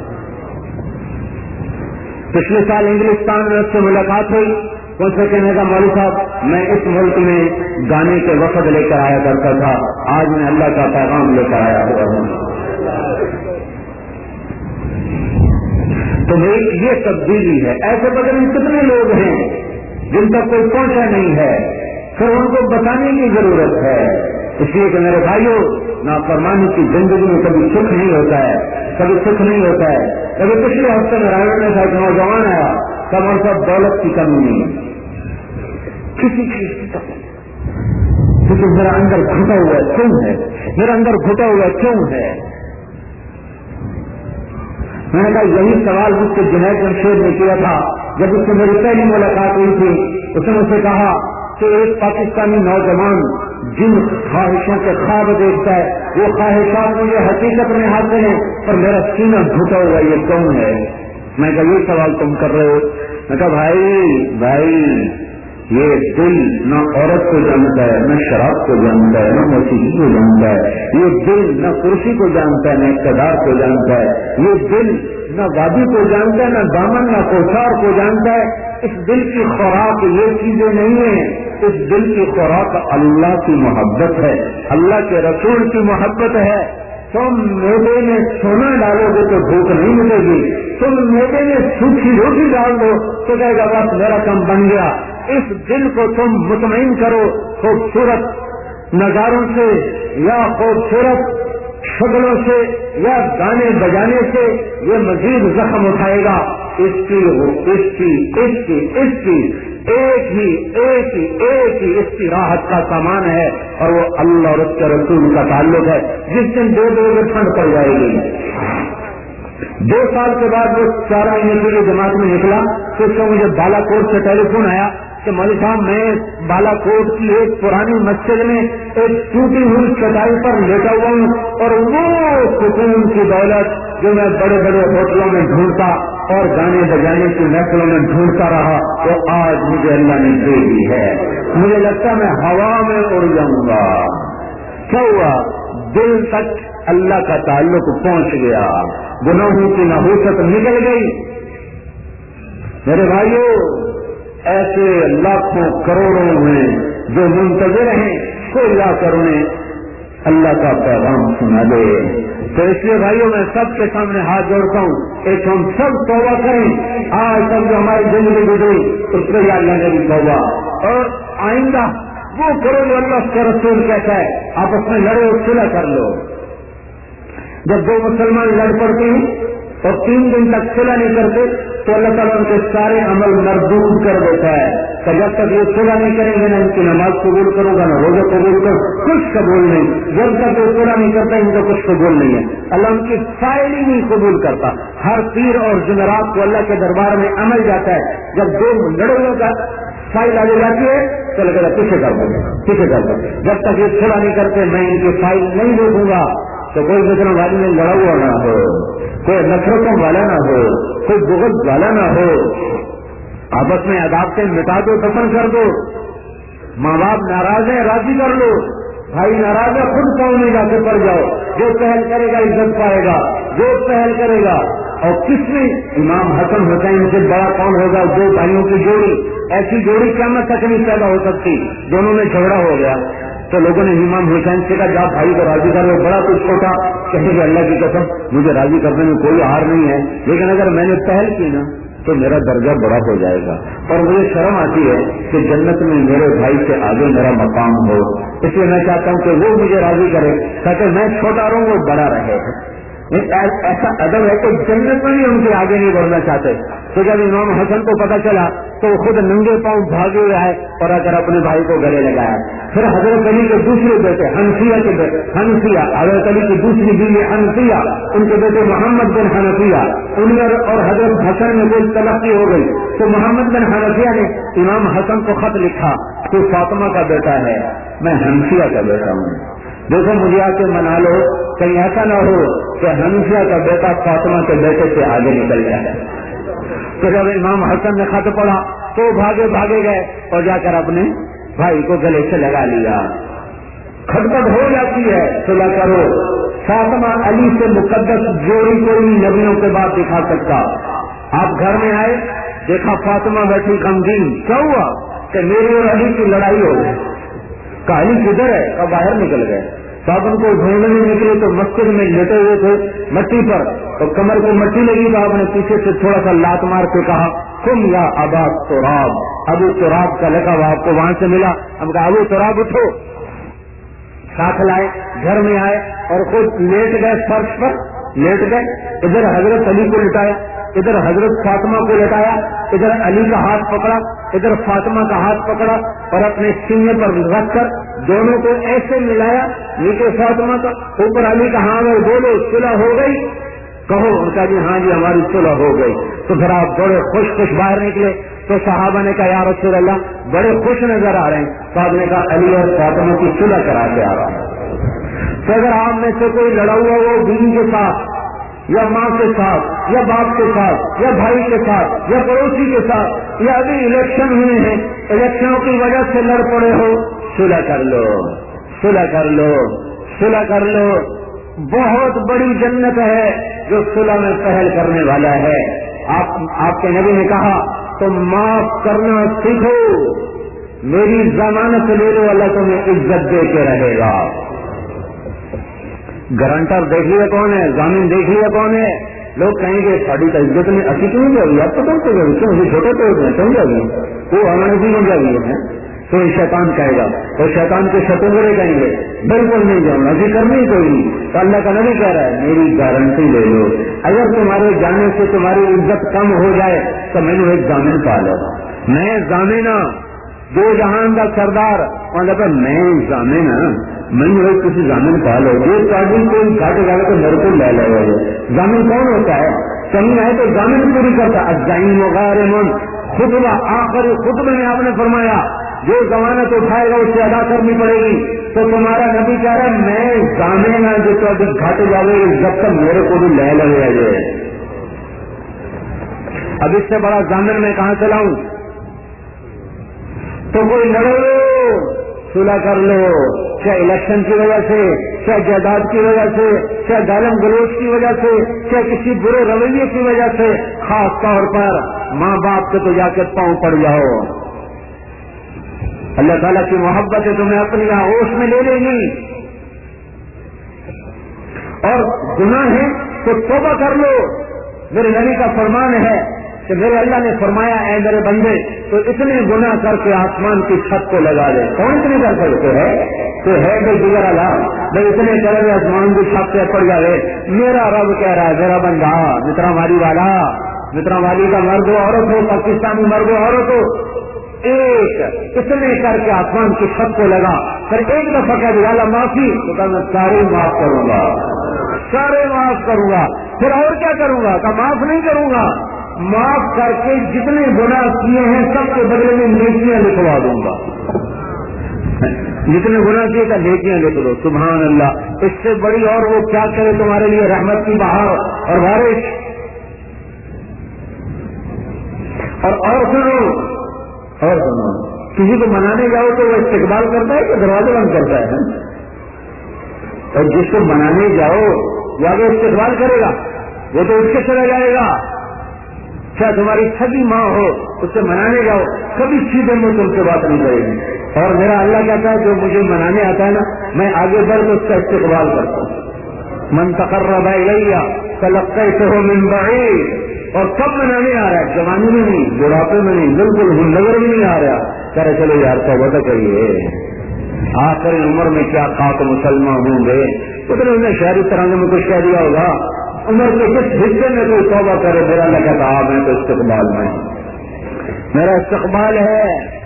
پچھلے سال انگلستان میں اس سے ملاقات ہوئی. ان سے کہنے کا مولوی صاحب میں اس ملک میں گانے کے وفد لے کر آیا کرتا تھا, آج میں اللہ کا پیغام لے کر آیا ہوا ہوں. تو ایک یہ تبدیلی ہے. ایسے بدل کتنے لوگ ہیں جن تک کوئی پہنچا نہیں ہے, پھر ان کو بتانے کی ضرورت ہے. اس لیے کہ میرے بھائیوں, نافرمانی کی زندگی میں کبھی سکھ نہیں ہوتا ہے, کبھی سکھ نہیں ہوتا ہے. کبھی پچھلے ہفتے میں رائے میں ایک نوجوان آیا, کم اور سب دولت کی کمی نہیں, کسی چیز کی کمی, کیونکہ میرا اندر گھٹا ہوا کیوں ہے, میرا اندر گھٹا ہوا کیوں ہے. میں نے کہا یہی سوال مجھ سے جنید جمشید نے کیا تھا جب اس سے میری پہلی ملاقات ہوئی تھی. اس نے مجھ سے کہا کہ ایک پاکستانی نوجوان جن خواہشوں کے خواب دیکھتا ہے وہ خواہشات مجھے حقیقت میں حاصل ہیں, پر میرا سینہ گھٹا ہوا یہ کون ہے. میں کہا یہ سوال تم کر رہے ہو. میں کہا بھائی بھائی یہ دل نہ عورت کو جانتا ہے, نہ شراب کو جانتا ہے, نہ موسیقی کو جانتا ہے. یہ دل نہ کرسی کو جانتا ہے, نہ اقتدار کو جانتا ہے. یہ دل نہ وادی کو جانتا ہے, نہ دامن, نہ کوثار کو جانتا ہے. اس دل کی خوراک یہ چیزیں نہیں ہیں. اس دل کی خوراک اللہ کی محبت ہے, اللہ کے رسول کی محبت ہے. تم میدے میں سونا ڈالو گے تو بھوک نہیں ملے گی. تم میدے میں سوکھی روٹی ڈال دو تو کہے گا بس میرا کام بن گیا. اس دل کو تم مطمئن کرو خوبصورت نظاروں سے یا خوبصورت شکلوں سے یا گانے بجانے سے, یہ مزید زخم اٹھائے گا. اس کی اس کی اس کی اس کی ایک ہی ایک ہی ایک ہی اس کی راحت کا سامان ہے, اور وہ اللہ اور اس کے رسول کا تعلق ہے. جس دن دو دو میں ٹھنڈ پڑ جائے گی. دو سال کے بعد وہ چار مہینے کے لیے جماعت میں نکلا تو اس کو مجھے بالا کوٹ سے ٹیلی فون آیا کہ مولوی صاحب میں بالا کوٹ کی ایک پرانی مسجد میں ایک ٹوٹی ہوئی چٹائی پر لیٹا ہوا ہوں, اور وہ سکون کی دولت جو میں بڑے بڑے ہوٹلوں میں ڈھونڈتا اور گانے بجانے کی محفلوں میں ڈھونڈتا رہا, وہ آج مجھے اللہ نے دے دی ہے. مجھے لگتا میں ہوا میں اڑ جاؤں گا. کیا ہوا؟ دل تک اللہ کا تعلق پہنچ گیا, گناہوں کی نحوست نکل گئی. میرے بھائیوں, ایسے لاکھوں کروڑوں میں جو منتظر ہیں کوئی لا کر انہیں اللہ کا پیغام سنا دے. تو اس لیے بھائیوں میں سب کے سامنے ہاتھ جوڑتا ہوں, ایک ہم سب توبہ کریں. آج تک جو ہماری زندگی گزری اس کو یا اللہ نے بھی توبہ, اور آئندہ وہ کرو جو اللہ کا رسول کہتا ہے. آپ اس میں لڑے اور صلح کر لو. جب دو مسلمان لڑ پڑتے ہیں اور تین دن تک صلح نہیں کرتے تو اللہ تعالیٰ ان کے سارے عمل مردود کر دیتا ہے. کہ جب تک یہ صلح نہیں کریں گے نہ ان کی نماز قبول کروں گا, نہ روزہ قبول کروں, کچھ قبول نہیں. جب تک یہ صلح نہیں کرتا ان کو کچھ قبول نہیں ہے. اللہ ان کی فائل ہی نہیں قبول کرتا. ہر پیر اور جمعرات کو اللہ کے دربار میں عمل جاتا ہے. جب دو لڑوں کا فائل آ جاتی ہے تو لگے گا پیچھے کر دو پیچھے کر دو. جب تک یہ صلح نہیں کرتے میں ان کی فائل نہیں دیکھوں گا. تو کوئی بدن والی میں لڑا ہوا نہ ہو, کوئی نفرتوں والا نہ ہو, کوئی بغض والا نہ ہو. آپس میں عداوتیں مٹا دو, دفن کر دو. ماں باپ ناراض ہیں راضی کر لو, بھائی ناراض ہے خود پاؤں میں جا کے پڑ جاؤ. جو پہل کرے گا عزت پائے گا, جو پہل کرے گا. اور کس میں امام حسن حسین سے بڑا کون ہوگا؟ دو بھائیوں کی جوڑی, ایسی جوڑی قیامت تک نہیں پیدا ہو سکتی. دونوں میں جھگڑا ہو گیا تو لوگوں نے امام حسین سے کہا جا بھائی کو راضی کر لو. بڑا کچھ چھوٹا کہیں کہ اللہ کی قسم مجھے راضی کرنے میں کوئی ہار نہیں ہے, لیکن اگر میں نے پہل کی نا تو میرا درجہ بڑا ہو جائے گا, اور مجھے شرم آتی ہے کہ جنت میں میرے بھائی سے آگے میرا مقام ہو. اس لیے میں چاہتا ہوں کہ وہ مجھے راضی کرے تاکہ میں چھوٹا رہوں وہ بڑا رہے. ایسا ادب ہے کہ جنت میں بھی ان کے آگے نہیں بڑھنا چاہتے. تو جب امام حسن کو پتا چلا تو وہ خود ننگے پاؤں بھاگے ہوئے آئے اور اگر اپنے بھائی کو گلے لگایا. پھر حضرت علی کے دوسرے بیٹے حنفیہ کے بیٹے حنفیہ حضرت علی کی دوسری بیوی حنفیہ, ان کے بیٹے محمد بن حنفیہ, ان میں اور حضرت حسن میں کوئی تلقی ہو گئی تو محمد بن حنفیہ نے امام حسن کو خط لکھا تو فاطمہ کا بیٹا ہے, میں حنفیہ کا بیٹا ہوں, دیکھو مجھے آ کے منا لو. کہیں ایسا نہ ہو کہ حنفیہ کا بیٹا فاطمہ کے بیٹے سے آگے نکل جائے. تو جب امام حسن نے خط پڑھا تو بھاگے بھاگے گئے اور جا کر اپنے بھائی کو گلے سے لگا لیا. کھٹپٹ ہو جاتی ہے صلح کرو. فاطمہ علی سے مقدس جوڑی کوئی نبیوں کے بعد دکھا سکتا. آپ گھر میں آئے دیکھا فاطمہ بیٹھی غمگین. کیا ہوا؟ کہ میری اور علی کی لڑائی ہو گئی. کہ علی کدھر ہے؟ کہ باہر نکل گئے. صاحب ان کو ڈھونڈنے نکلے تو مسجد میں لیٹے ہوئے تھے مٹی پر، تو کمر کو مٹی لگی تو آپ نے پیچھے سے تھوڑا سا لات مار کے کہا تم یا ابا تراب، ابو تراب کا لقب آپ کو وہاں سے ملا. ہم کہا ابو تراب اٹھو، ساتھ لائے، گھر میں آئے اور خود لیٹ گئے فرش پر، لیٹ گئے. ادھر حضرت علی کو لٹایا، ادھر حضرت فاطمہ کو لٹایا، ادھر علی کا ہاتھ پکڑا، ادھر فاطمہ کا ہاتھ پکڑا اور اپنے سینے پر رکھ کر دونوں کو ایسے ملایا، نیچے فاطمہ کا اوپر علی کا. ہاں میں بولو صلح ہو گئی؟ کہو. ان کا جی ہاں جی ہماری صلح ہو گئی. تو پھر آپ بڑے خوش خوش باہر نکلے. تو صحابہ نے کہا یا رسول اللہ بڑے خوش نظر آ رہے ہیں. صاحب نے کہا علی اور فاطمہ کی صلح کرا کے آ رہا ہے. تو اگر آپ میں سے کوئی لڑا ہوا وہ دین کے ساتھ یا ماں کے ساتھ یا باپ کے ساتھ یا بھائی کے ساتھ یا پڑوسی کے ساتھ یا ابھی الیکشن ہوئے ہیں، الیکشنوں کی وجہ سے لڑ پڑے ہو، صلح کر لو، صلح کر لو، صلح کر لو. بہت بڑی جنت ہے جو صلح میں پہل کرنے والا ہے. آپ آپ کے نبی نے کہا تم معاف کرنا سیکھو، میری ضمانت لے لو، اللہ تمہیں عزت دے کے رہے گا. گارنٹر دیکھ لیا کون ہے، ضامن دیکھ لیا کون ہے. لوگ کہیں گے ساری تو عزت میں اچھی کیوں جائے گی، آپ تو کون سے مجھے چھوٹے تو کیوں جائے گی، وہ ہمارے بھی نہیں جائے گی. تو شیطان کہے گا اور شیطان کے شتنگڑے کہیں گے بالکل نہیں جاؤں گا، ذکر نہیں کوئی نہیں. تو اللہ کا نبی کہہ رہا ہے میری گارنٹی لے لو، اگر تمہارے جانے سے تمہاری عزت کم ہو جائے تو میں نے ایک ضامن پا لو. میں ضامنہ دو جہان کا سردار، مطلب میں ضامن میں نے کسی ضامن پا لو. جو تعلیم کوئی گھاٹے گاڑے تو میرے کو لے لے. ضامن کون ہوتا ہے؟ کمی ہے تو ضامن پوری کرتا. الزعیم وغیرہ خطبہ آخری خطبے میں آپ نے فرمایا جو ضمانت اٹھائے گا اسے ادا کرنی پڑے گی. تو تمہارا نبی کہہ رہا ہے میں ضامن ہے جو تو ابھی گھاٹے جاوے جب تک میرے کو بھی لے لگے گا. اب اس سے بڑا ضامن میں کہاں سے لاؤں؟ تو کوئی لڑو، صلح کر لو، چاہے الیکشن کی وجہ سے، چاہے جائیداد کی وجہ سے، چاہے گالم گلوچ کی وجہ سے، چاہے کسی برے رویے کی وجہ سے. خاص طور پر ماں باپ کے تو جا کے پاؤں پڑ جاؤ. اللہ تعالیٰ کی محبت ہے تمہیں اپنی آغوش میں لے لے گی. اور گناہ ہے تو توبہ کر لو. میرے نبی کا فرمان ہے کہ میرے اللہ نے فرمایا اے میرے بندے تو اتنے گناہ کر کے آسمان کی چھت کو لگا دے. کون اتنے کر سکتے ہے؟ تو ہے کہ دیگر اللہ میں اتنے کرے آسمان کی چھت سے پڑ جائے. میرا رب کہہ رہا ہے میرا بندہ مترا والی والا، مترا والی کا مرد ہو عورت ہو، پاکستانی مرد ہو عورت ہو، ایک اتنے کر کے آسمان کی چھت کو لگا. پھر ایک دفعہ کہہ دیا اللہ معافی، تو کہا میں سارے معاف کروں گا، سارے معاف کروں گا. پھر اور کیا کروں گا؟ کہ معاف نہیں کروں گا، معاف کر کے جتنے گناہ کیے ہیں سب کے بدلے میں نیکیاں لکھوا دوں گا. جتنے گناہ کیے کا نیکیاں لکھ دو. سبحان اللہ. اس سے بڑی اور وہ کیا کرے تمہارے لیے رحمت کی بہار اور بارش. اور اور سنو اور سنو کسی کو منانے جاؤ تو وہ استقبال کرتا ہے کہ دروازے بند کرتا ہے؟ اور جس کو منانے جاؤ وہ آگے استقبال کرے گا، وہ تو اس کے چلا جائے گا. چاہے تمہاری سگی ماں ہو اس سے منانے جاؤ کبھی سیدھے منہ تم سے بات نہیں کرے گی. اور میرا اللہ کہتا ہے جو مجھے منانے آتا ہے نا میں آگے بڑھ کے اس کا استقبال کرتا ہوں. من تقرب الیہ تلقیتہ من بعید. اور کب منانے آ رہا ہے؟ جوانی میں نہیں، بڑھاپے میں نہیں، بالکل نظر بھی نہیں آ رہا. کہہ رہے چلو یار توبہ تو کریے، آخر عمر میں کیا خاک مسلمان ہوں گے. تو پھر انہیں شہری ترانگے میں کچھ کہہ دیا ہوگا، عمر کے کس حصے میں کوئی توبہ کرے. میرا لگا تھا آپ میں تو استقبال میں، میرا استقبال ہے.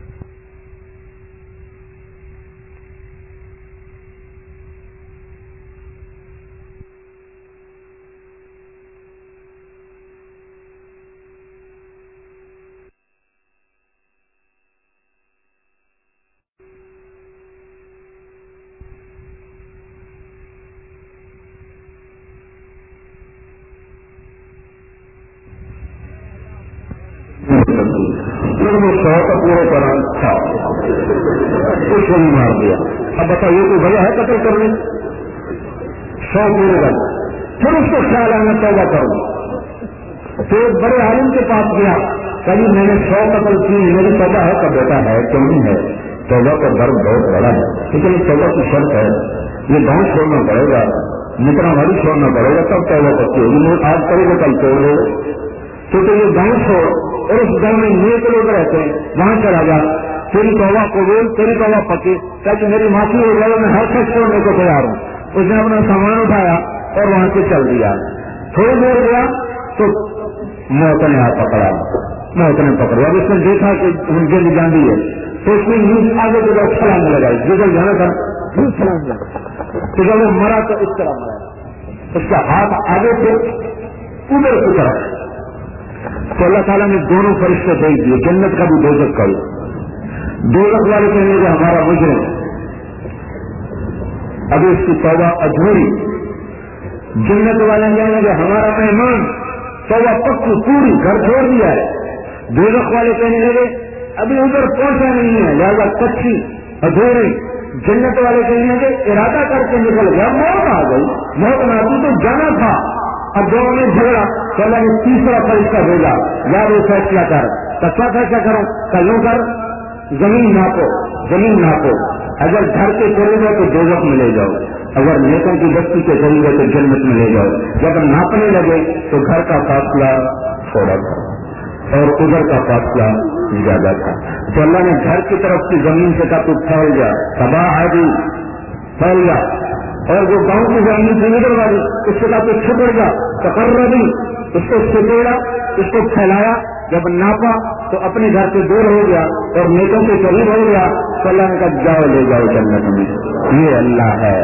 شوق پورے طرح تھا کچھ نہیں مار دیا. اب بتائیے کوئی وجہ ہے قتل کرنے؟ شوق پورے کر پھر اس کو خیال آنا توبہ کروں. تو ایک بڑے عالم کے پاس گیا، کبھی میں نے سو قتل کی، میری توبہ ہے کا بیٹا ہے کیوں نہیں ہے؟ توبہ کا درد بہت بڑا ہے لیکن توبہ کی شرط ہے یہ گاؤں چھوڑنا پڑے گا، نکرا والی چھوڑنا پڑے گا، تب توبہ پکی ہوگی. آج کرے گا کل توڑ دے، کیونکہ یہ گاؤں چھوڑ اور اس گاؤں میں نیک لوگ رہتے ہیں، وہاں چلا جا، تیری توبہ قبول، تیری توبہ پکی، تاکہ میری معافی ہو جائے، میں ہر شخص چھوڑنے کو تیار ہوں. اس نے اپنا سامان اٹھایا اور وہاں سے چل دیا. تھوڑی دیر گیا تو موت نے ہاتھ پکڑا، موت نے پکڑا. اب اس نے دیکھا کہ ان کے لیے جاندی ہے تو اس نے نیچ آگے کی طرف چھلانگ لگائی، جدھر جانا تھا چھلانگ لگائی. تو جب وہ مرا تو اس طرح مرا، اس کا ہاتھ آگے سے ادھر کی طرف. تو اللہ تعالیٰ نے دونوں فرشتے بھیج دیے، جنت کا بھی دوزخ کا بھی. دوزخ والے کہنے کہ ہمارا مجرم ابھی اس کی توبہ ادھوری. جنت والے کہنے کہ ہمارا مہمان توبہ پکی پوری، گھر چھوڑ دیا ہے. دوزخ والے کہنے لگے ابھی ادھر پہنچا نہیں ہے، لہٰذا کچی ادھوری. جنت والے کہنے لگے ارادہ کر کے نکل گیا، موت آ گئی، موت نہ آتی تو جانا تھا. اب دونوں نے جھگڑا تو اللہ نے تیسرا فرشتہ بھیجا، یار وہ فیصلہ کر. تو کیا فیصلہ کرو؟ کلوں کر زمین ناپو، زمین ناپو. اگر گھر کے قریب ہے تو دوزخ میں لے جاؤ، اگر نیکوں کی بستی کے قریب ہے تو جنت میں لے جاؤ. جب ناپنے لگے تو گھر کا فاصلہ تھوڑا تھا اور ادھر کا فاصلہ زیادہ تھا. تو اللہ نے گھر کی طرف کی زمین سے کہا تو پھیل گیا، تباہ آدھی پھیل گیا. اور جو گاؤں کی زمین سے نکل والی اس سے کہا تو چھپڑ گیا، تقربی اس کو چھپڑا، اس کو پھیلایا. جب ناپا تو اپنے گھر سے دور ہو گیا اور نیکوں کے قریب ہو گیا. تو اللہ نے کہا جاؤ لے جاؤ جنت میں. یہ اللہ ہے،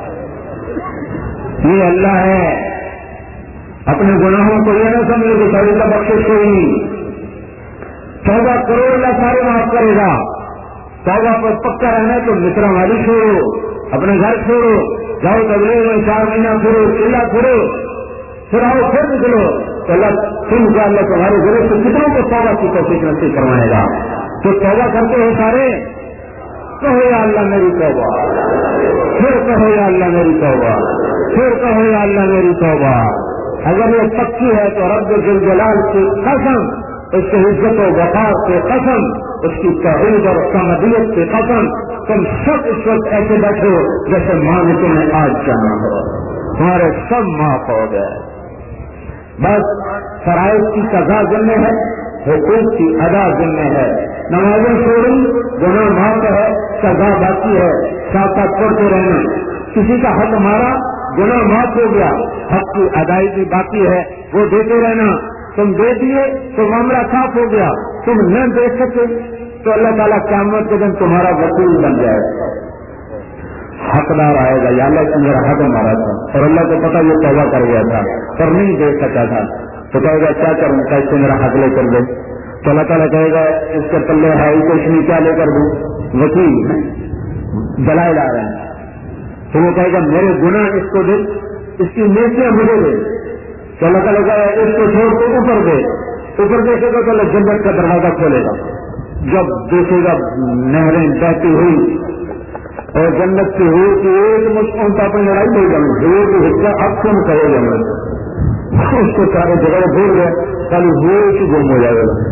یہ اللہ ہے. اپنے گناہوں کو یہ نہ سمجھے کہ ساری کا بخشش کوئی نہیں. توبہ کرو اللہ سارے معاف کرے گا. توبہ پر پکا رہنا ہے تو مصرا والی چھوڑو، اپنے گھر چھوڑو، جاؤ تبلیغ میں چار مہینہ پھرو، چلا پھرو، پھر آؤ پھر نکلو. تو اللہ تم کا اللہ تمہارے ضرور سے کتنوں کو توبہ کی کوشش نصیب کروائے گا. تو توبہ کرتے ہو سارے، کہو یا اللہ میری توبہ، پھر کہو یا اللہ میری توبہ، پھر کہو یا اللہ میری توبہ. اگر یہ پکی ہے تو رب ذل جلال کی قسم، اس کی عزت و وقار کی قسم، اس کی توحید اور سمدیت کی قسم، تم سب اس وقت ایسے بیٹھے ہو جیسے ماں نے تمہیں آج جانا ہو. تمہارے سب معاف ہو گئے. بس فرائض کی سزا ذمہ ہے، حقوق کی ادا ذمہ ہے. نمازیں چھوڑی، گناہ معاف ہے، سزا باقی ہے، ساتھ ساتھ پڑھتے رہنا. کسی کا حق مارا، گناہ معاف ہو گیا، حق کی ادائیگی باقی ہے، وہ دیتے رہنا. تم دے دیے تو معاملہ صاف ہو گیا. تم نہ دے سکے تو اللہ تعالیٰ قیامت کے دن تمہارا وکیل بن جائے. حقدار آئے گا، یا اللہ سے میرا حق مارا تھا اور اللہ کو پتا یہ توبہ کر گیا تھا پر نہیں دے سکا تھا. تو کہے گا کیا کروں، کیسے میرا حق لے کر دے. تو اللہ تعالیٰ کہے گا اس کے پلے ہے کو اس میں کیا لے کر دوں، وکیل دلائل آ رہے ہیں. تو وہ کہے گا میرے گناہ اس کو دے، اس کی نیکیاں مجھے دے. تو اللہ تعالیٰ کہے گا اس کو چھوڑ کے اوپر دے. اوپر دیکھے گا تو اللہ جنت کا دروازہ کھولے گا. جب دیکھے گا نہریں بہتی ہوئی اور جنت کی ہوئی کہ ایک مسکون کا اپنی لڑائی ہو جائے، ایک حصہ اب تم کرے گا. اس کو سارے جگہ بھول گئے، کل ہوئے کہ گم ہو جائے گا.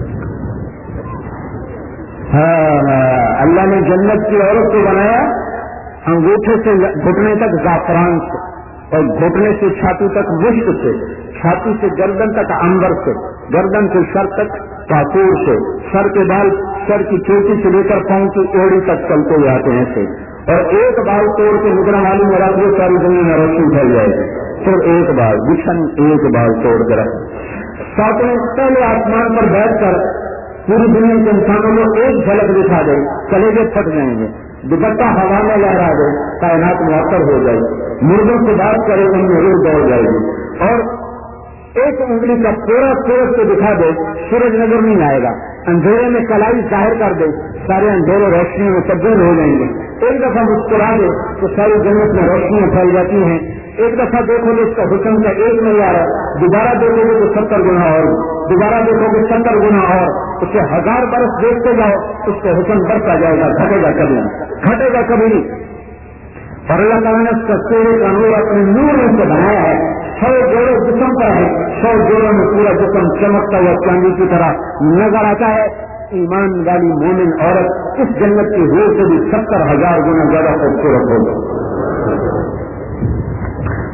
ہاں اللہ نے جنت کی عورت کو بنایا انگوٹھے سے گھٹنے تک زعفران سے اور گھٹنے سے چھاتی تک مشک سے، چھاتی سے گردن تک عنبر سے، گردن سے سر تک کافور سے، سر کے بال سر کی چوٹی سے لے کر پاؤں کی اوڑی تک چلتے ہوئے آتے ہیں سے. اور ایک بال توڑ کے نگران والی میرا یہ ساری دنیا میں روشنی پھیل جائے گی. پھر ایک بال گچھن ایک بال توڑ کر ساتوں پہلے آسمان پر بیٹھ کر پوری دنیا کے انسانوں کو ایک جھلک دکھا دے، کلیجے پھٹ جائیں گے، دوپٹہ ہوا میں لہرا دے، کائنات معطر ہو جائے گی. مردوں سے بات کرے ان میں روح دوڑ جائے گی. اور ایک انگلی کا پورا سورج کو دکھا دے، سورج نظر نہیں آئے گا. اندھیرے میں کلائی ظاہر کر دے، سارے اندھیرے روشنیوں میں تبدیل ہو جائیں گے. ایک دفعہ مسکرا دے تو ساری جنت میں روشنیاں پھیل جاتی ہیں. ایک دفعہ دیکھو گے اس کا حسن کا ایک معیار ہے، دوبارہ دیکھو گے تو ستر گنا اور، دوبارہ دیکھو گے ستر گنا اور. اس سے ہزار برس دیکھتے جاؤ اس کا حسن بڑھتا جائے گا، گھٹے گا کبھی گھٹے گا کبھی نہیں. اور اللہ تعالیٰ نے اس کا چہرے کا نور اپنے نور میں سے بنایا ہے. سو جوڑے جسم پر ہے، سو جوڑوں میں پورا جسم چمکتا ہوا چاندی کی طرح نظر آتا ہے. ایمان والی مومن عورت اس جنت کی روح سے بھی ستر ہزار گنا زیادہ خوبصورت ہوگی.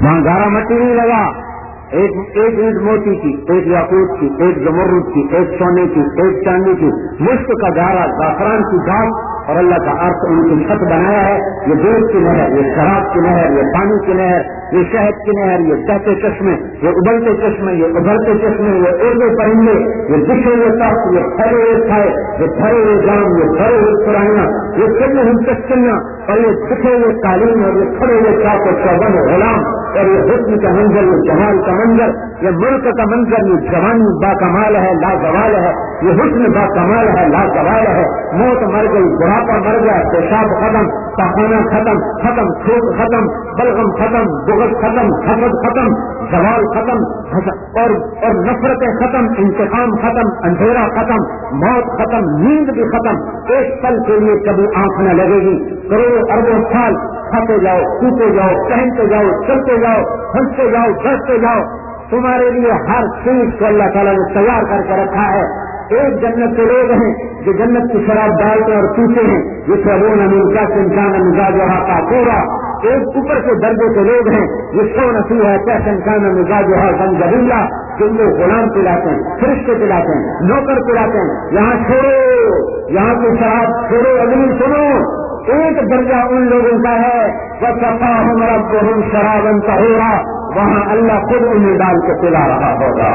وہاں گارا مٹی نہیں لگا، ایک ایک اینٹ موتی کی، ایک یاقوت کی، ایک زمرد کی، ایک سونے کی، ایک چاندی کی، مشک کا گارا، زعفران کی گھاس، اور اللہ کا عرش ان کی چھت بنایا ہے. یہ دودھ کی نہر، یہ شراب کی نہر، یہ پانی کی نہر، یہ شہد کی نہر، یہ بہتے چشمے، یہ ابلتے چشمے، یہ ابھرتے چشمے، یہ اڑتے پرندے، یہ بچھے ہوئے تخت، یہ پھرے ہوئے چھائے، یہ بھرے ہوئے جام، یہ بھرے ہوئے سرائیاں، یہ کھلے ہوئی کشتیاں، اور یہ بچھے ہوئے قالین، اور یہ کھڑے ہوئے چاق و چوبند غلام، اور یہ حسن کا منظر، یہ جمال کا منظر، یہ ملک کا منظر، یہ جوانی با کمال ہے، لازوال ہے، یہ حسن با کمال ہے، لازوال ہے. موت مر گئی، بڑھاپا مر گیا، پیشاب ختم، پاخانہ ختم، ختم تھوک ختم، بلغم ختم، بغض ختم، حسد ختم، زوال ختم، اور اور نفرتیں ختم، انتقام ختم، اندھیرا ختم، موت ختم، نیند بھی ختم. ایک پل کے لیے کبھی آنکھ نہ لگے گی. کروڑوں اربوں سال کھاتے جاؤ، پیتے جاؤ، پہنتے جاؤ، چلتے جاؤ، ہنستے جاؤ، بیٹھتے جاؤ. تمہارے لیے ہر چیز کو اللہ تعالیٰ نے تیار کر کے رکھا ہے. ایک جنت کے لوگ ہیں جو جنت کی شراب ڈالتے اور پیتے ہیں، یہ سبون امین کا انسان مزاج کا پورا. ایک اوپر کے درجے کے لوگ ہیں یہ سو نسی ہے کیسے انسان مزاج گنجبیلا، جن کو غلام پلاتے ہیں، فرشتے پلاتے ہیں، نوکر پلاتے ہیں. یہاں چھوڑو، یہاں کی شراب چھوڑو، اگلی سنو. ایک درجہ ان لوگوں کا ہے وَسَقَاهُمْ رَبُّهُمْ شَرَابًا طَهُورًا، وہاں اللہ خود انہیں ڈال کے پلا رہا ہوگا.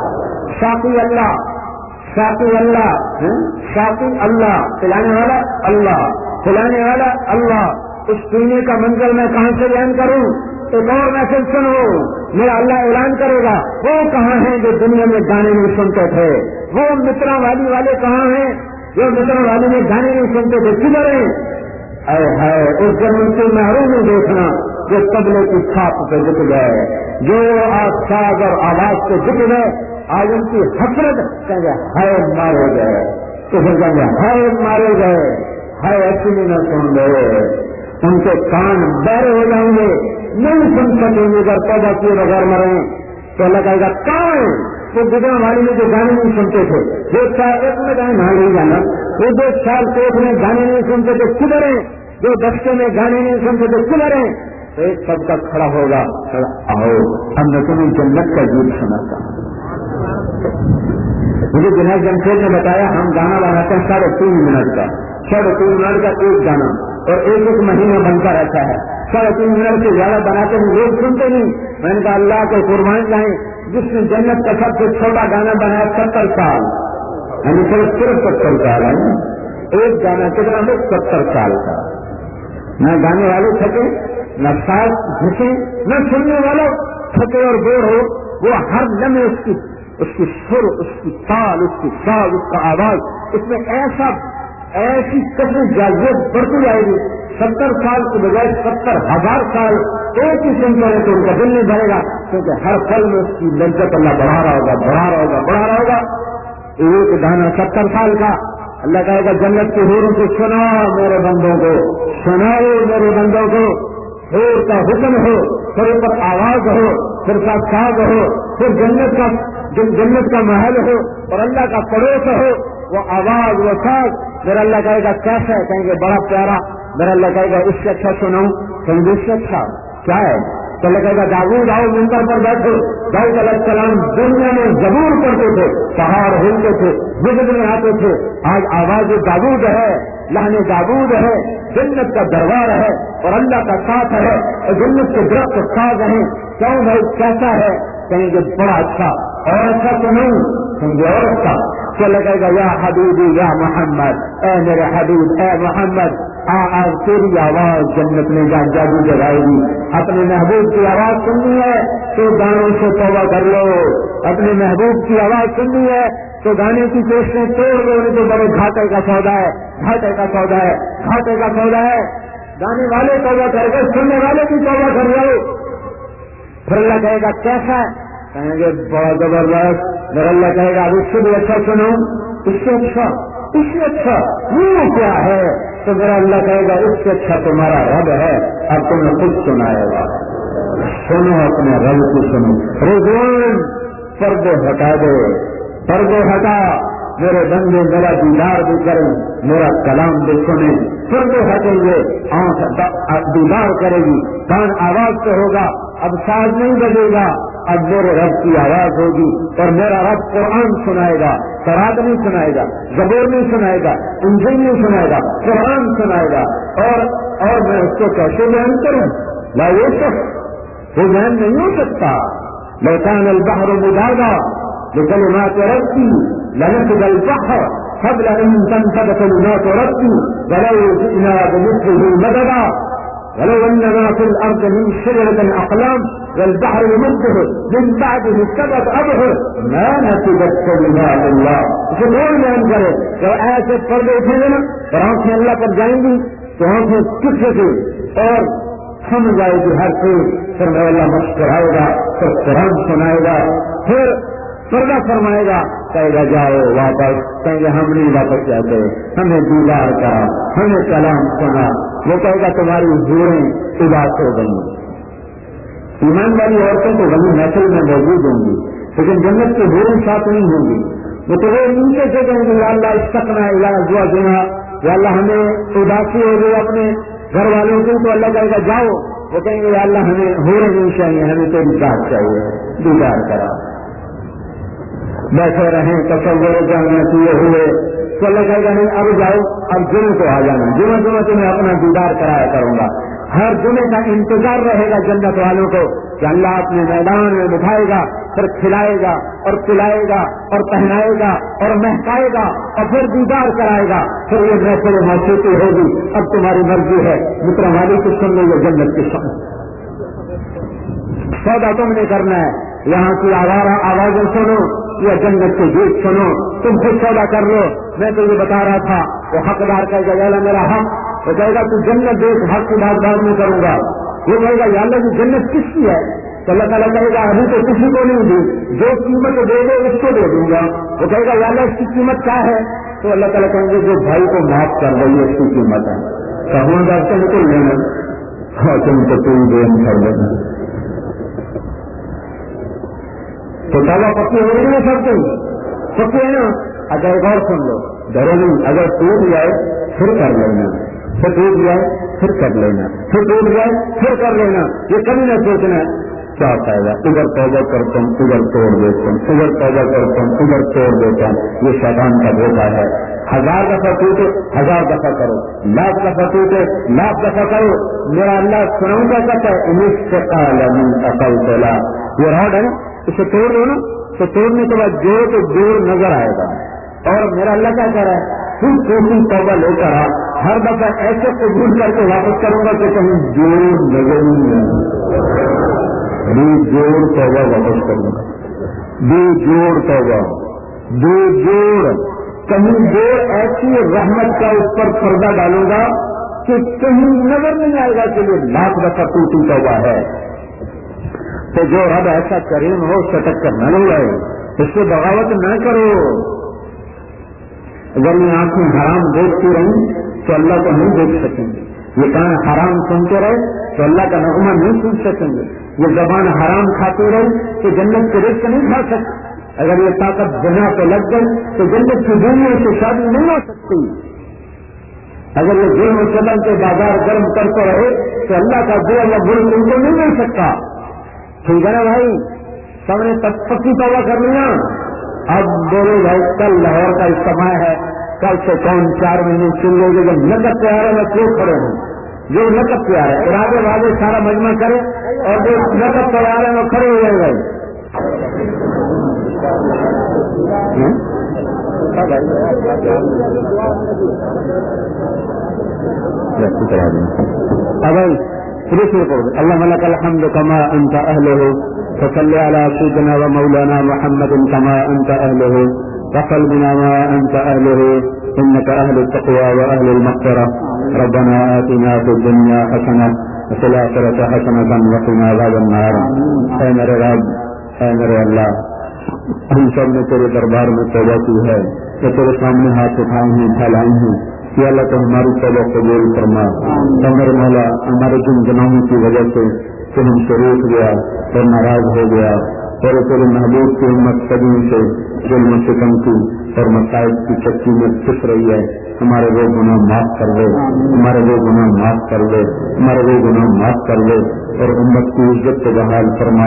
ساقی اللہ، ساقی اللہ، ساقی اللہ، پلانے والا اللہ، پلانے والا اللہ. اس پینے کا منظر میں کہاں سے بیان کروں؟ ایک اور میسج سنو، میرا اللہ اعلان کرے گا. وہ کہاں ہیں جو دنیا میں گانے نہیں سنتے تھے؟ وہ مترا والی والے کہاں ہیں جو مترا والی میں گانے نہیں سنتے تھے؟ کدھر ہیں؟ اے ہے اس زمین سے محروم دیکھنا جو تبلے کی چھاپ پہ جھک گئے، جو آواز اور آواز پہ جھک گئے. آج ان کی حسرت کہیں گے ہائے مارے گئے، تو پھر کہیں گے ہائے مارے گئے، ہائے اچھی نہ سن گئے. ان کے کان بہرے ہو جائیں گے، نہیں سن سکیں گے اگر پیدا کیے بغیر مرے. تو اللہ کہے گا کان وہ گزرا والی میں جو گانے نہیں سنتے تھے، وہ چار ایک میں گانے نہ نہیں جانا، وہ دو سال کوٹ میں گانے نہیں سنتے تھے کدھر ہیں؟ جو دستے میں گانے نہیں سنتے تھے کدھر ہیں؟ تو ایک سب کا کھڑا ہوگا، آؤ ہم نے تمہیں جنت کا گیت سناتا. مجھے جنید جمشید نے بتایا ہم گانا بناتے ہیں ساڑھے تین منٹ کا، ساڑھے تین منٹ کا ایک گانا، اور ایک ایک مہینہ بنتا رہتا ہے. ساڑھے تین منٹ سے زیادہ بناتے ہیں، لوگ سنتے نہیں. میں نے کہا اللہ کو قربان جائیں جس نے جنت کا سب سے چھوٹا گانا بنایا ستر سال، یعنی صرف صرف ستر سال ہے. ایک گانا کتنا لوگ ستر سال کا. نہ گانے والے تھکے، نہ ساز گھسے، نہ سننے والا تھکے اور بور ہو. وہ ہر لمحے اس کی اس کی سر، اس کی تال، اس کی ساز، اس کا آواز، اس میں ایسا ایسی کثرت جازیت بڑھتی جائے گی. ستر سال کی بجائے ستر ہزار سال ایک ہی سنتے ہیں تو ان کا دل نہیں بھرے گا، کیونکہ ہر پل میں اس کی لذت اللہ بڑھا رہا ہوگا، بڑھا رہا ہوگا، بڑھا رہا ہوگا. ایک دانا ستر سال کا. اللہ کہے گا جنت کے حوروں کو سناؤ میرے بندوں کو، سناؤ میرے بندوں کو. حور کا حکم ہو، پھر اوپر آواز ہو، پھر ساتھ ساز ہو، پھر جنت کا جنت کا محل ہو اور اللہ کا پڑوس ہو، وہ آواز وہ ساز. میرا اللہ کہے گا کیسا ہے؟ کہیں گے بڑا پیارا. میرا اللہ کہے گا اس سے اچھا سناؤں؟ کہیں گے اس سے اچھا کیا ہے؟ تو اللہ کہے گا داؤد آؤ منبر پر بیٹھو. داؤد علیہ السلام دنیا میں زبور پڑھتے تھے، پہاڑ ہلتے تھے، بجلی میں آتے تھے. آج آواز داؤد ہے، لہن داؤد ہے، جنت کا دربار ہے اور اللہ کا ساتھ ہے اور جنت کے درخت ساز ہیں. کیوں بھائی کیسا ہے؟ کہیں گے بڑا اچھا. اور اچھا تو نہیں، کہیں گے اور اچھا. چلے کہے گا یا حبیبی یا محمد، اے میرے حبیب، اے محمد، آ آج تیری آواز جنت میں جا جادو جگائے گی. اپنے محبوب کی آواز سننی ہے تو گانوں سے توبہ کر لو. اپنے محبوب کی آواز سننی ہے تو گانے کی کوششیں توڑ لو، نہیں تو بڑے گھاٹے کا سودا ہے، گھاٹے کا سودا ہے، گھاٹے کا سودا ہے. گانے والے توبہ کر کے سننے والے کی توبہ کر لو. پھر اللہ کہے گا کیسا ہے؟ کہیں گے بڑا زبردست. پھر اللہ کہے گا اب اس سے بھی اچھا سنو، اس سے اچھا، اس سے اچھا. وہ کیا ہے؟ تو میرا اللہ کہے گا اس سے اچھا تمہارا رب ہے. اب تمہیں خود سنائے گا. سنو اپنے رب کو سنو. رضوان پردے ہٹا دے، پردے ہٹا. میرے بندے میرا دیدار بھی کریں، میرا کلام بھی سنیں. پردے ہٹیں گے، آنکھ دیدار کرے گی، کان آواز سے ہوگا، اب ساز نہیں بجے گا، اب میرے رب کی آواز ہوگی اور میرا رب قرآن سنائے گا، تورات نہیں سنائے گا، زبور نہیں سنائے گا، انجیل نہیں سنائے گا، قرآن سنائے گا. اور اور میں اس کو کیسے بیان کروں؟ لا یوسف، وہ بیان نہیں ہو سکتا. لو کان البحر مدادا لکلمات ربی لنفد البحر قبل ان تنفد كلمات ربی ولو جئنا بمثله مددا ولو ان ما في الارض من شجرة اقلام والبحر يمده من بعده سبعة ابحر ما نفدت كلمات الله. اسے کون بیان کرے؟ جب ایسے پردے اٹھیں گے نا اور آنکھیں اللہ پر جائیں گی تو آنکھیں کس سے اور سمجھ جائے گی ہر چیز. پھر میں اللہ مسکرائے گا، پھر قرآن سنائے گا، پھر پردہ فرمائے گا، کہے گا جاؤ واپس. کہیں گے ہم نہیں واپس جاتے، ہمیں دیدار کرا، ہمیں کلام سنا. وہ کہے گا تمہاری حوریں اداس ہو گئی. ایمان والی عورتیں تو ولی محفل میں موجود ہوں گی، لیکن جنت کی حوریں ساتھ نہیں ہوں گی. وہ تو وہ نیچے سے کہیں گے یا اللہ استقنا یا دعا دینا، یا اللہ ہمیں اداسی ہو گئی اپنے گھر والوں کی. تو اللہ کہے گا جاؤ. وہ کہیں گے یا اللہ ہمیں حوریں نہیں چاہیے، ہمیں تیری ذات چاہیے، دیدار کرا. بیٹھے رہیں تصور جانا کیے ہوئے تو اللہ کہے گا نہیں اب جاؤ، اب جمعے کو آ جانا، جمعہ جمعہ تمہیں اپنا دیدار کرایا کروں گا. ہر جمعے کا انتظار رہے گا جنت والوں کو کہ اللہ اپنے میدان میں بٹھائے گا، پھر کھلائے گا اور پلائے گا اور پہنائے گا اور مہکائے گا اور پھر دیدار کرائے گا. پھر یہ محفل موسیقی ہوگی، اب تمہاری مرضی ہے، مطرب والی کی سن لو یا جنت کی سن. سودا تم نے کرنا ہے، یہاں کی آوارہ آوازیں سنو یا جنت کے گیت سنو، تم خود سودا کر لو. میں تو یہ بتا رہا تھا وہ حقدار کا جگہ میرا حق، وہ کہے گا تو جنت دیکھ، حق کی بات بعد میں کروں گا. وہ کہے گا یا اللہ یہ جنت کس کی ہے؟ تو اللہ تعالیٰ کہے گا ابھی تو کسی کو نہیں دی، جو قیمت دے دے اس کو دے دوں گا. وہ کہے گا یا اللہ اس کی قیمت کیا ہے؟ تو اللہ تعالیٰ کہیں گے جو بھائی کو معاف کر رہی ہے اس کی قیمت ہے. کہوں گا تم کو لینا اور تم کو تم دین کر دینا. تو توبہ پکی ہو رہی ہے سب کو پکی ہے نا. اگر غور سن لو، ڈرو نہیں، اگر ٹوٹ جائے پھر کر لینا، پھر ٹوٹ جائے پھر کر لینا، پھر ٹوٹ جائے پھر کر لینا. یہ کبھی نہ سوچنا کیا فائدہ، ادھر توبہ کرتا ہوں ادھر توڑ دیتا ہوں، ادھر توبہ کرتا ہوں ادھر توڑ دیتا ہوں. یہ شیطان کا دھوکہ ہے. ہزار دفعہ ٹوٹے ہزار دفعہ کرو، لاکھ دفعہ ٹوٹے لاکھ دفعہ کرو. میرا اللہ سناؤں کیا کہتا ہے اقل تولا. یہ راڈ ہے نا، اسے توڑ دو نا تو توڑنے کے بعد جوڑ تو جوڑ نظر آئے گا. اور میرا اللہ کیا کہہ رہا ہے پھر کوئی توبہ لے کر آ، ہر دفعہ ایسے قبول کر کے واپس کروں گا کہ کہیں جوڑ نظر نہیں آئے. بے جوڑ توبہ واپس کروں گا، بے جوڑ توبہ، بے جوڑ. کہیں جوڑ ایسی رحمت کا اس پر پردہ ڈالوں گا کہ کہیں نظر نہیں آئے گا کہ یہ لاکھ دفعہ ٹوٹی توبہ ہے. تو جو رب ایسا کریم ہو سٹک کر نہ لائے، اس سے بغاوت نہ کرو. اگر یہ آنکھیں حرام دیکھتی رہیں تو اللہ کو نہیں دیکھ سکیں گے. یہ کان حرام سنتے رہے تو اللہ کا نغمہ نہیں سن سکیں گے. یہ زبان حرام کھاتی رہی تو جنت کے رزق نہیں کھا سکتے. اگر یہ طاقت زنا پہ لگ گئی تو جنت کی دنیا سے شادی نہیں ہو سکتی. اگر یہ دل و چلن کے بازار گرم کرتے رہے تو اللہ کا دل یا گل ان کو نہیں مل سکتا. ٹھیک ہے نا بھائی، سب نے پکی توبہ کر لیا. اب بولو بھائی کل لاہور کا اجتماع ہے، کل سے کون چار مہینے چن لے گے. جب نقد تیار ہے میں کیوں کھڑے ہوں؟ جو نقد تیار ہے ارادے والے سارا مجمع کرے، اور جو نقد تیار ہے وہ کھڑے ہوئے بھائی. اللہ ملک الحمد کما انت اہلہ فصل علی سیدنا و مولانا محمد کما انت اہلہ وصل بنا ما انت اہلہ انك اہل التقوى واہل المغفرة. ربنا آتنا في الدنيا حسنة وفي الآخرة حسنة وقنا عذاب النار. اے میرے رب، اے میرے اللہ، ہم سب نے تیرے دربار میں توبہ کی ہے، کہ تیرے سامنے ہاتھ اٹھائے ہیں پھیلائے ہیں. کہ اللہ تو ہماری توبہ قبول فرما. میرے مولا، ہمارے جن گناہوں کی وجہ سے کہ ہم سے روک گیا اور ناراض ہو گیا اور تیرے محبوب کی امت صدیوں سے ظلم و ستم کی اور مصائب کی چکی میں پھنس رہی ہے، ہمارے وہ گناہ معاف کر دے، ہمارے وہ گناہ معاف کر دے، ہمارے وہ گناہ معاف کر دے، اور امت کی عزت کو بحال فرما،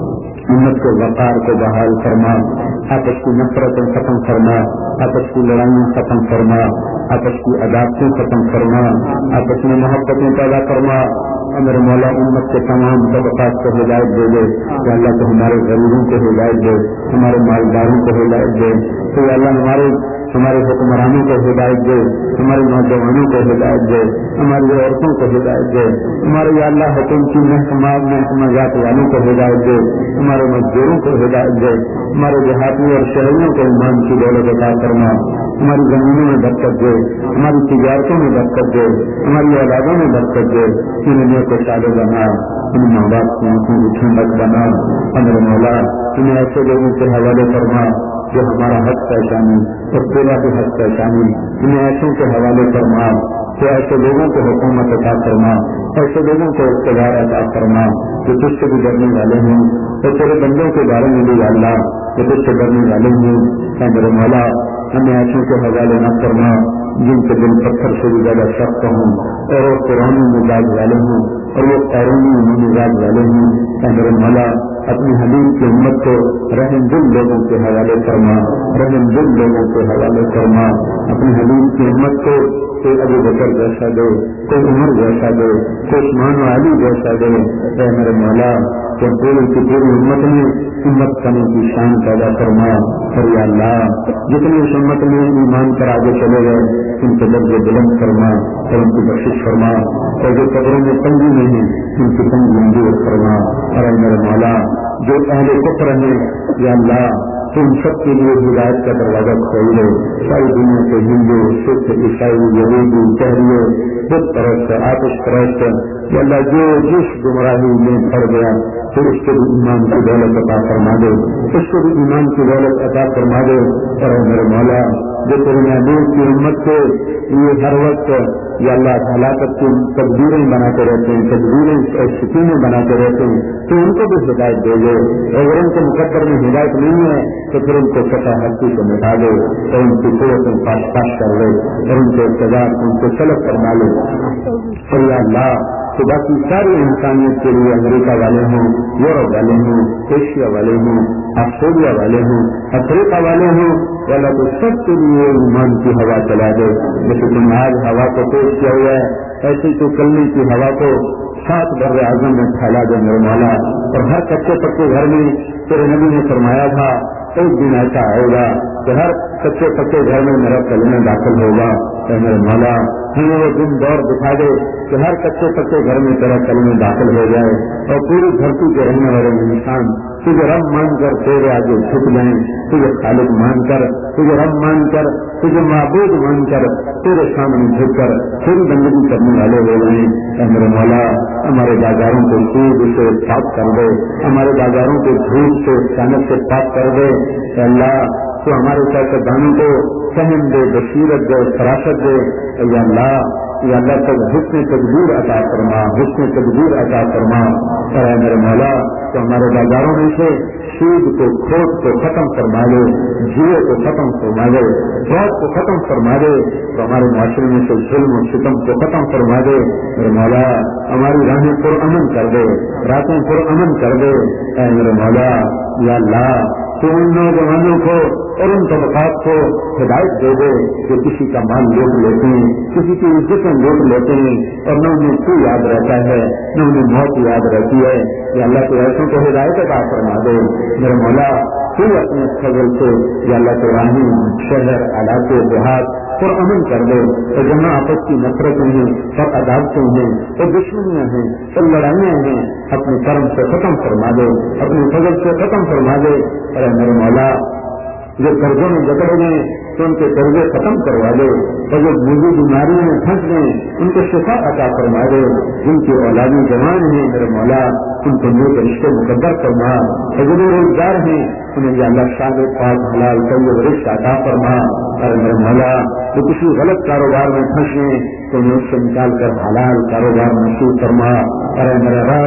امت کے وقار کو بحال فرما، آپس کی نفرتیں ختم فرما، آپس کی لڑائیاں ختم فرما، آپس کی عداوتیں ختم فرما، آپس میں محبتیں پیدا فرما۔ میرے مولا امت کے تمام طبقات کو ہدایت دے دے، یا اللہ تو ہمارے غریبوں کو ہدایت دے، ہمارے مالداروں کو ہدایت دے، تو یا اللہ ہمارے ہمارے حکمرانوں کو ہدایت دے، ہمارے نوجوانوں کو ہدایت دے، ہماری عورتوں کو ہدایت دے، ہمارے یا اللہ حکم کی محکمات محکمات والوں کو ہدایت دے، ہمارے مزدوروں کو ہدایت دے، ہمارے دیہاتیوں اور شہریوں کو ایمان کی دولت عطا فرما، ہماری زمینوں میں برکت دے، ہماری تجارتوں میں برکت دے، ہماری اولادوں میں برکت دے، انہیں کو چالو بنا، ان ماں باپ کی آنکھوں کی ٹھنڈک بنا، امر مولا انہیں ایسے لوگوں کے حوالے فرما جو ہمارا حق پہچانے اور تیرا بھی حق پہچانے، انہیں ایسوں کے حوالے فرما تو ایسے لوگوں کو حکومت عطا فرما، ایسے لوگوں کو اقتدار عطا فرما جو تجھ سے بھی ڈرنے والے ہیں، اور تیرے بندوں کے بارے میں بھی اللہ جو تجھ سے ڈرنے والے ہیں۔ اے میرے مولا ہمیں ایسوں کے حوالے نہ فرما جن کے دل پتھر سے بھی زیادہ سخت ہوں اور وہ قرآنی مزاج والے ہوں اور وہ قانونی مزاج والے ہوں۔ اے میرے مولا اپنی حبیب کی امت کو رحم دل لوگوں کے حوالے فرما، رحم دل لوگوں کے حوالے فرما، اپنی حبیب کی امت کو کوئی ابو بکر جیسا دے، کوئی عمر جیسا دے، کوئی عثمان و علی جیسا دے۔ اے میرے مولا کہ پوری کی پوری امت میں امت کرنے کی شان پیدا فرما، اور یا اللہ جتنی اس امت میں ایمان پر آگے چلے گئے ان کے درجے بلند فرما اور ان کی بخشش فرما، اور جو قبروں میں تنگی نہیں ہے ان کی تنگی منظور فرما۔ اور اے میرے مولا جو اہل کفر ہیں یا اللہ تو ان سب کے لیے ہدایت کا دروازہ کھول دے، ساری دنیا کے ہندو سکھ عیسائی یہودی شہری بت پرست آتش پرست یا اللہ جو جس گمراہی میں پڑ گیا تو اس کو بھی ایمان کی دولت عطا فرما دے، اس کو بھی ایمان کی دولت عطا فرما دے۔ اور میرے مولا جو تیرے محبوب کی امت کو یہ ہر وقت یا اللہ ہلاکت کی تدبیریں بناتے رہتے ہیں، تدبیریں اور سکینیں بناتے رہتے ہیں، تو ان کو بھی ہدایت دے دے، اگر ان کے مقدر میں ہدایت نہیں ہے تو پھر ان کو سطح ہستی سے مٹا دے اور ان کی قوت ان پاس پاس کر دے اور ان کے اقتدار ان کو سلب فرما لے۔ اور یا اللہ تو باقی ساری انسانیت کے لیے امریکہ والے ہوں، یورپ والے ہوں، ایشیا والے ہوں، آسٹریلیا والے ہوں، افریقہ والے ہوں، اللہ تو سب کے لیے ایمان کی ہوا چلا دے۔ جیسے تم نے آج ہوا کو پیش کیا ہوا ہے ایسی تو کلمے کی ہوا کو سات بر اعظم میں پھیلا دے میرے مولا، اور ہر کچے پکے گھر میں تیرے نبی نے فرمایا تھا ایک دن ایسا آئے گا کہ ہر کچے پکے گھر میں میرا کلمہ داخل ہوگا۔ اے میرے مولا ہمیں وہ دن دور دکھا دے کہ ہر کچے پکے گھر میں تیرا کلمہ داخل ہو جائے اور پوری دھرتی کے رہنے والے انسان تجھے رب مان کر تیرے آگے جھک جائیں، تجھے خالق مان کر، تجھے رب مان کر، تجھے معبود مان کر تیرے سامنے جھک کر تیری بندگی کرنے والے ہو جائیں۔ اے میرے مولا ہمارے بازاروں کو سود سے پاک کر دے، ہمارے بازاروں کو جھوٹ سے خیانت سے پاک کر دے۔ اے اللہ تو ہمارے سیاستدانوں کو فہم دے، بصیرت دے، فراست دے۔ یا اللہ یا اللہ تک حسن تدبیر عطا فرما، حسن تدبیر عطا فرما۔ اور اے میرے مولا تو ہمارے بازاروں میں سے سود کو کھوٹ کو ختم فرما دے، جیے کو ختم فرما دے، فراڈ کو ختم فرما دے، تو ہمارے معاشرے میں سے ظلم و ستم کو ختم فرما دے۔ میرے مولا ہماری راہیں پر امن کر دے، راتیں پر امن کر دے۔ اے میرے مولا یا اللہ تو ان نوجوانوں کو اور ان طبقات کو ہدایت دے دے کہ کسی کا مال لوٹ لیتے ہیں، کسی کی عزتیں لوٹ لیتے ہیں اور نہ انہیں تو یاد رہتا ہے نہ انہیں موت یاد رہتی ہے۔ یا اللہ تو ایسوں کو ہدایت عطا فرما دے۔ میرے مولا تو اپنے فضل سے یا اللہ تو راہیں شہر علاقے دیہات پر امن کر دے، اور جہاں آپس کی نفرتیں ہیں اور عداوتیں ہیں اور دشمنیاں ہیں اور لڑائیاں ہیں اپنے کرم سے ختم فرما دے، اپنے فضل سے ختم فرما دے۔ اور میرے مولا جو قرضوں میں جکڑ گئے تو ان کے قرضے ختم کروا دے، اور جو موجود بیماریوں میں پھنس گئے ان کو شفا عطا فرما دے، جن کی اولادیں جوان ہیں میرے مولا ان کو نیک رشتے مقدر فرما، اور جو روزگار ہیں انہیں یا اللہ شاد پاک حلال طیب رزق عطا فرما۔ اور میرے مولا جو کسی غلط کاروبار میں پھنس گئے تو انہیں اس سے نکال کر حلال کاروبار نصیب فرما۔ اور میرے رب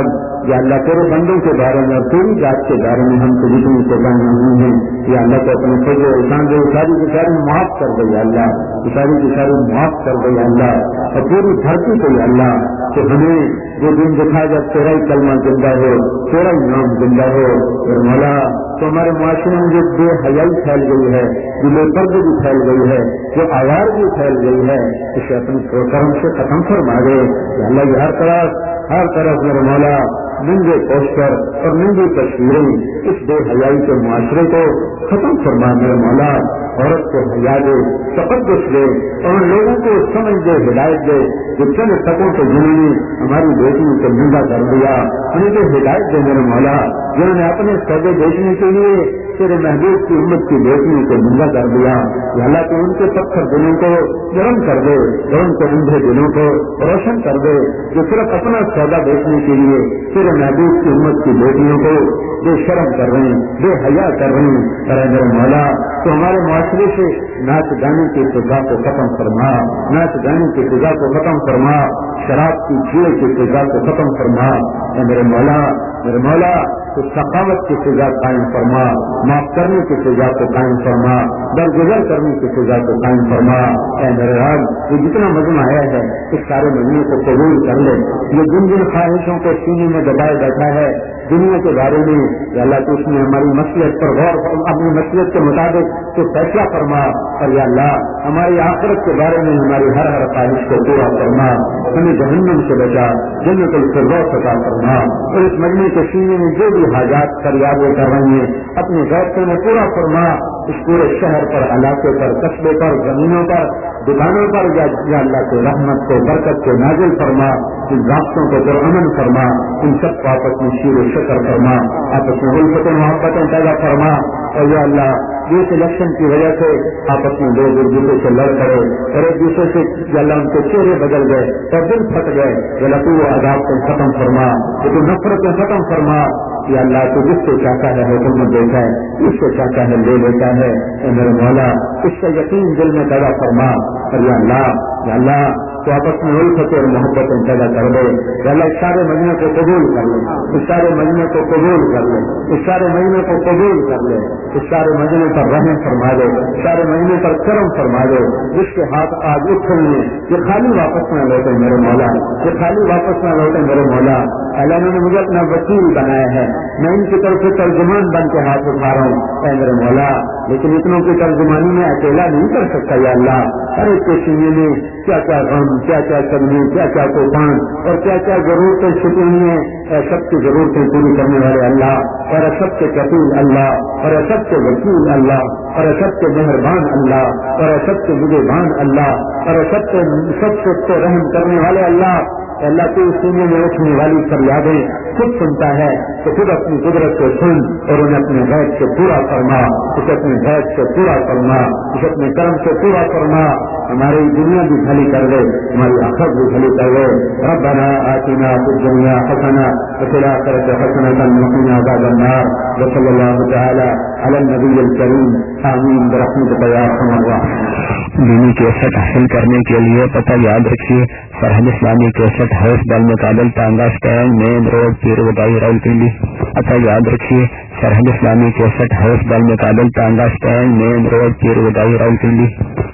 یا اللہ تیرے بندوں کے بارے میں اور تیری ذات کے بارے میں ہم کو جتنی قربانیاں ہوئی ہیں یا اللہ کو اپنے فضل و احسان سے ساری کی ساری معاف کر دے یا اللہ، ساری کی ساری معاف کر دے یا اللہ، اور پوری دھرتی کو یا اللہ کہ ہمیں جو دن دکھا جب تیرا ہی کلمہ زندہ ہو، تیرا ہی نام زندہ ہو، اور مولا تو ہمارے معاشرے میں جو بے حیائی پھیل گئی ہے، جو بے پردے بھی پھیل گئی ہے، جو آوار بھی پھیل گئی ہے، اسے اپنے کرم سے ختم فرما دے یا اللہ۔ یہ ہر طرف ہر طرف میرے مولا ننگے پوسٹر اور ننگی تصویریں اس بے حیائی کے معاشرے کو ختم فرما میرے مولا، عورت کو حیا دے، تقدس دے، اور ان لوگوں کو سمجھ دے، ہدایت دے جو چند تکوں کو جنہوں نے ہماری بیٹیوں کو ننگا کر دیا، انہیں کو ہدایت دے میرے مولا، جنہوں نے اپنے سودے بیچنے کے لیے تیرے محبوب کی امت کی بیٹیوں کو ننگا کر دیا یا اللہ تو ان کے پتھر دلوں کو گرم کر دے، اور ان کے اندھے دلوں کو روشن کر دے جو صرف اپنا سودا بیچنے کے لیے تیرے محبوب کی امت کی بیٹیوں کو بے شرم کر رہے ہیں، بے حیا کر رہے ہیں۔ اے میرے مولا تو ہمارے معاشرے سے ناچ گانے کی فضا کو ختم فرما، ناچ گانے کی فضا کو ختم فرما، شراب کی جوئے کی فضا کو ختم فرما۔ اے میرے مولا میرے مولا تو ثقافت کی فضا قائم فرما، معاف کرنے کی فضا کو قائم فرما، درگزر کرنے کی فضا کو قائم فرما۔ اے میرے رب یہ جتنا مجمع آیا ہے اس سارے مجمع کو قبول کر لے، یہ جن جن خواہشوں کو سینے میں دبائے بیٹھا ہے دنیا کے بارے میں یا اللہ تو اس نے ہماری مسلک پر غور اپنی مسلک کے مطابق تو فیصلہ فرما، اور یا اللہ ہماری آخرت کے بارے میں ہماری ہر ہر خواہش کو پورا کرنا، ہمیں جہنم سے بچا، جنت الفردوس عطا فرما، اور اس مجمع کے سینے میں جو بھی حاجات فریادیں کر رہی ہیں اپنے غیرتوں میں پورا فرما، اس پورے شہر پر، علاقے پر، قصبے پر، زمینوں پر، دکانوں پر یا اللہ کے رحمت کو برکت کو نازل فرما، ان راستوں کو پرامن فرما، ان سب کو آپس میں شیر و شکر فرما، آپس میں الفت و محبتیں پیدا فرما، اور یا اللہ اس الیکشن کی وجہ سے آپس میں لوگ ایک دوسرے سے لڑ پڑے اور ایک دوسرے سے یا اللہ ان کے چہرے بدل گئے اور دل پھٹ گئے، یا اللہ تو عذاب کو ختم فرما، تو نفرتیں ختم فرما، یا اللہ تو جس سے چاہتا ہے حکم دیتا ہے، اس سے چاہتا ہے لے لیتا ہے۔ اے میرے مولا اس سے یقین دل میں پیدا فرما، اور یا اللہ یا اللہ تو آپس میں الفت اور محبتیں پیدا کر دے، یا اللہ اس سارے مجمع کو قبول کر لے، اس سارے مجمع کو قبول کر لے، اس سارے مجمع کو قبول کر لے، اس سارے مجمع پر رحم فرما دے، سارے مجمع پر کرم فرما دے، جس کے ہاتھ آج اٹھ رہے ہیں یہ خالی واپس نہ لوٹے میرے مولا، یہ خالی واپس نہ لوٹے میرے مولا۔ اللہ نے مجھے اپنا وکیل بنایا ہے، میں ان کی طرف سے ترجمان بن کے ہاتھ اٹھا رہا ہوں اے میرے مولا، لیکن اتنوں کی ترجمانی میں اکیلا نہیں کر سکتا یا اللہ، ہر ایک کے سینے میں کیا کیا غم، کیا کیا کمی، کیا کیا طوفان اور کیا کیا ضرورتیں چھپی ہوئی ہیں، اے سب کی ضرورتیں پوری کرنے والے اللہ، اور سب کے کفیل اللہ، اور سب کے وکیل اللہ، اور سب کے مہربان اللہ، اور سب کے نگہبان اللہ، اور سب کے سب سے رحم کرنے والے اللہ۔ اللہ کے سینے میں اٹھنے والی فریادیں خود سنتا ہے تو خود اپنی قدرت سے سن اور انہیں اپنے غیب سے پورا فرما، اسے اپنے غیب سے پورا فرما، اسے اپنے کرم سے پورا فرما، ہماری دنیا بھی بھلی کر دے، ہماری آخرت بھی بھلی کر دے۔ ربنا آتنا فی الدنیا حسنہ وفی الآخرۃ حسنۃ وقنا عذاب النار، وصلی اللہ تعالی علی النبی الکریم، آمین برحمتک یا ارحم الراحمین۔ دینی کیسٹ حاصل کرنے کے لیے پتہ یاد رکھیے، سرحد اسلامی کیسٹ ہاؤس بالمقابل ٹانگا stand, main road, Pir Wadhai, Rawalpindi. پتہ یاد رکھیے، سرحد اسلامی کیسٹ ہاؤس بالمقابل ٹانگا stand, main road, Pir Wadhai, Rawalpindi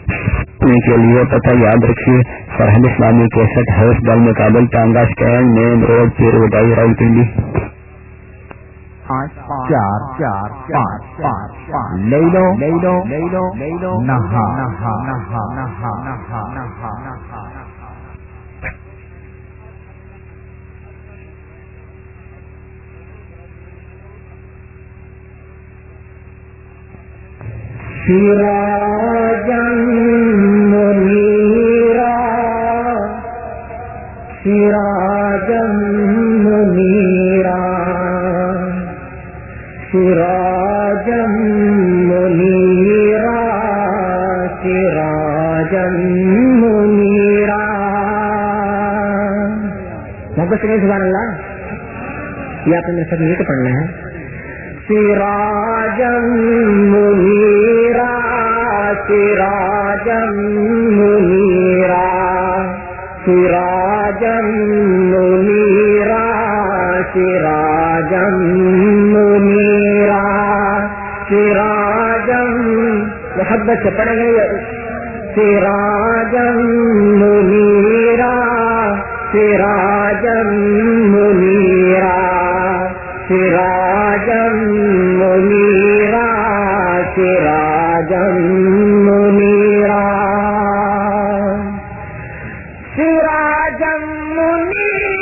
کے لیے پتہ یاد رکھیے، سرحد اسلامی کیسٹ ہاؤس بالمقابل ٹانگا stand, main road, Pir Wadhai, Rawalpindi. چار چار پانچ پانچ لے لو لے لو لے لو لے لو نہا نہا نہا نہا نہا نہا نہا سراجن منیرا سراجن منیرا سراجن منیرا سراجن منیرا۔ محبت سے سبحان اللہ، یہ آپ نے میرے ساتھ یہ پڑھنا ہے۔ سراجن منیرا سراجن منیرا سراجن منیرا سراجا منیرا سراجا محبت سے پڑھیں گے سراجا منیرا سراجا منیرا سراجا منیرا سراجا منیرا سراجا منیرا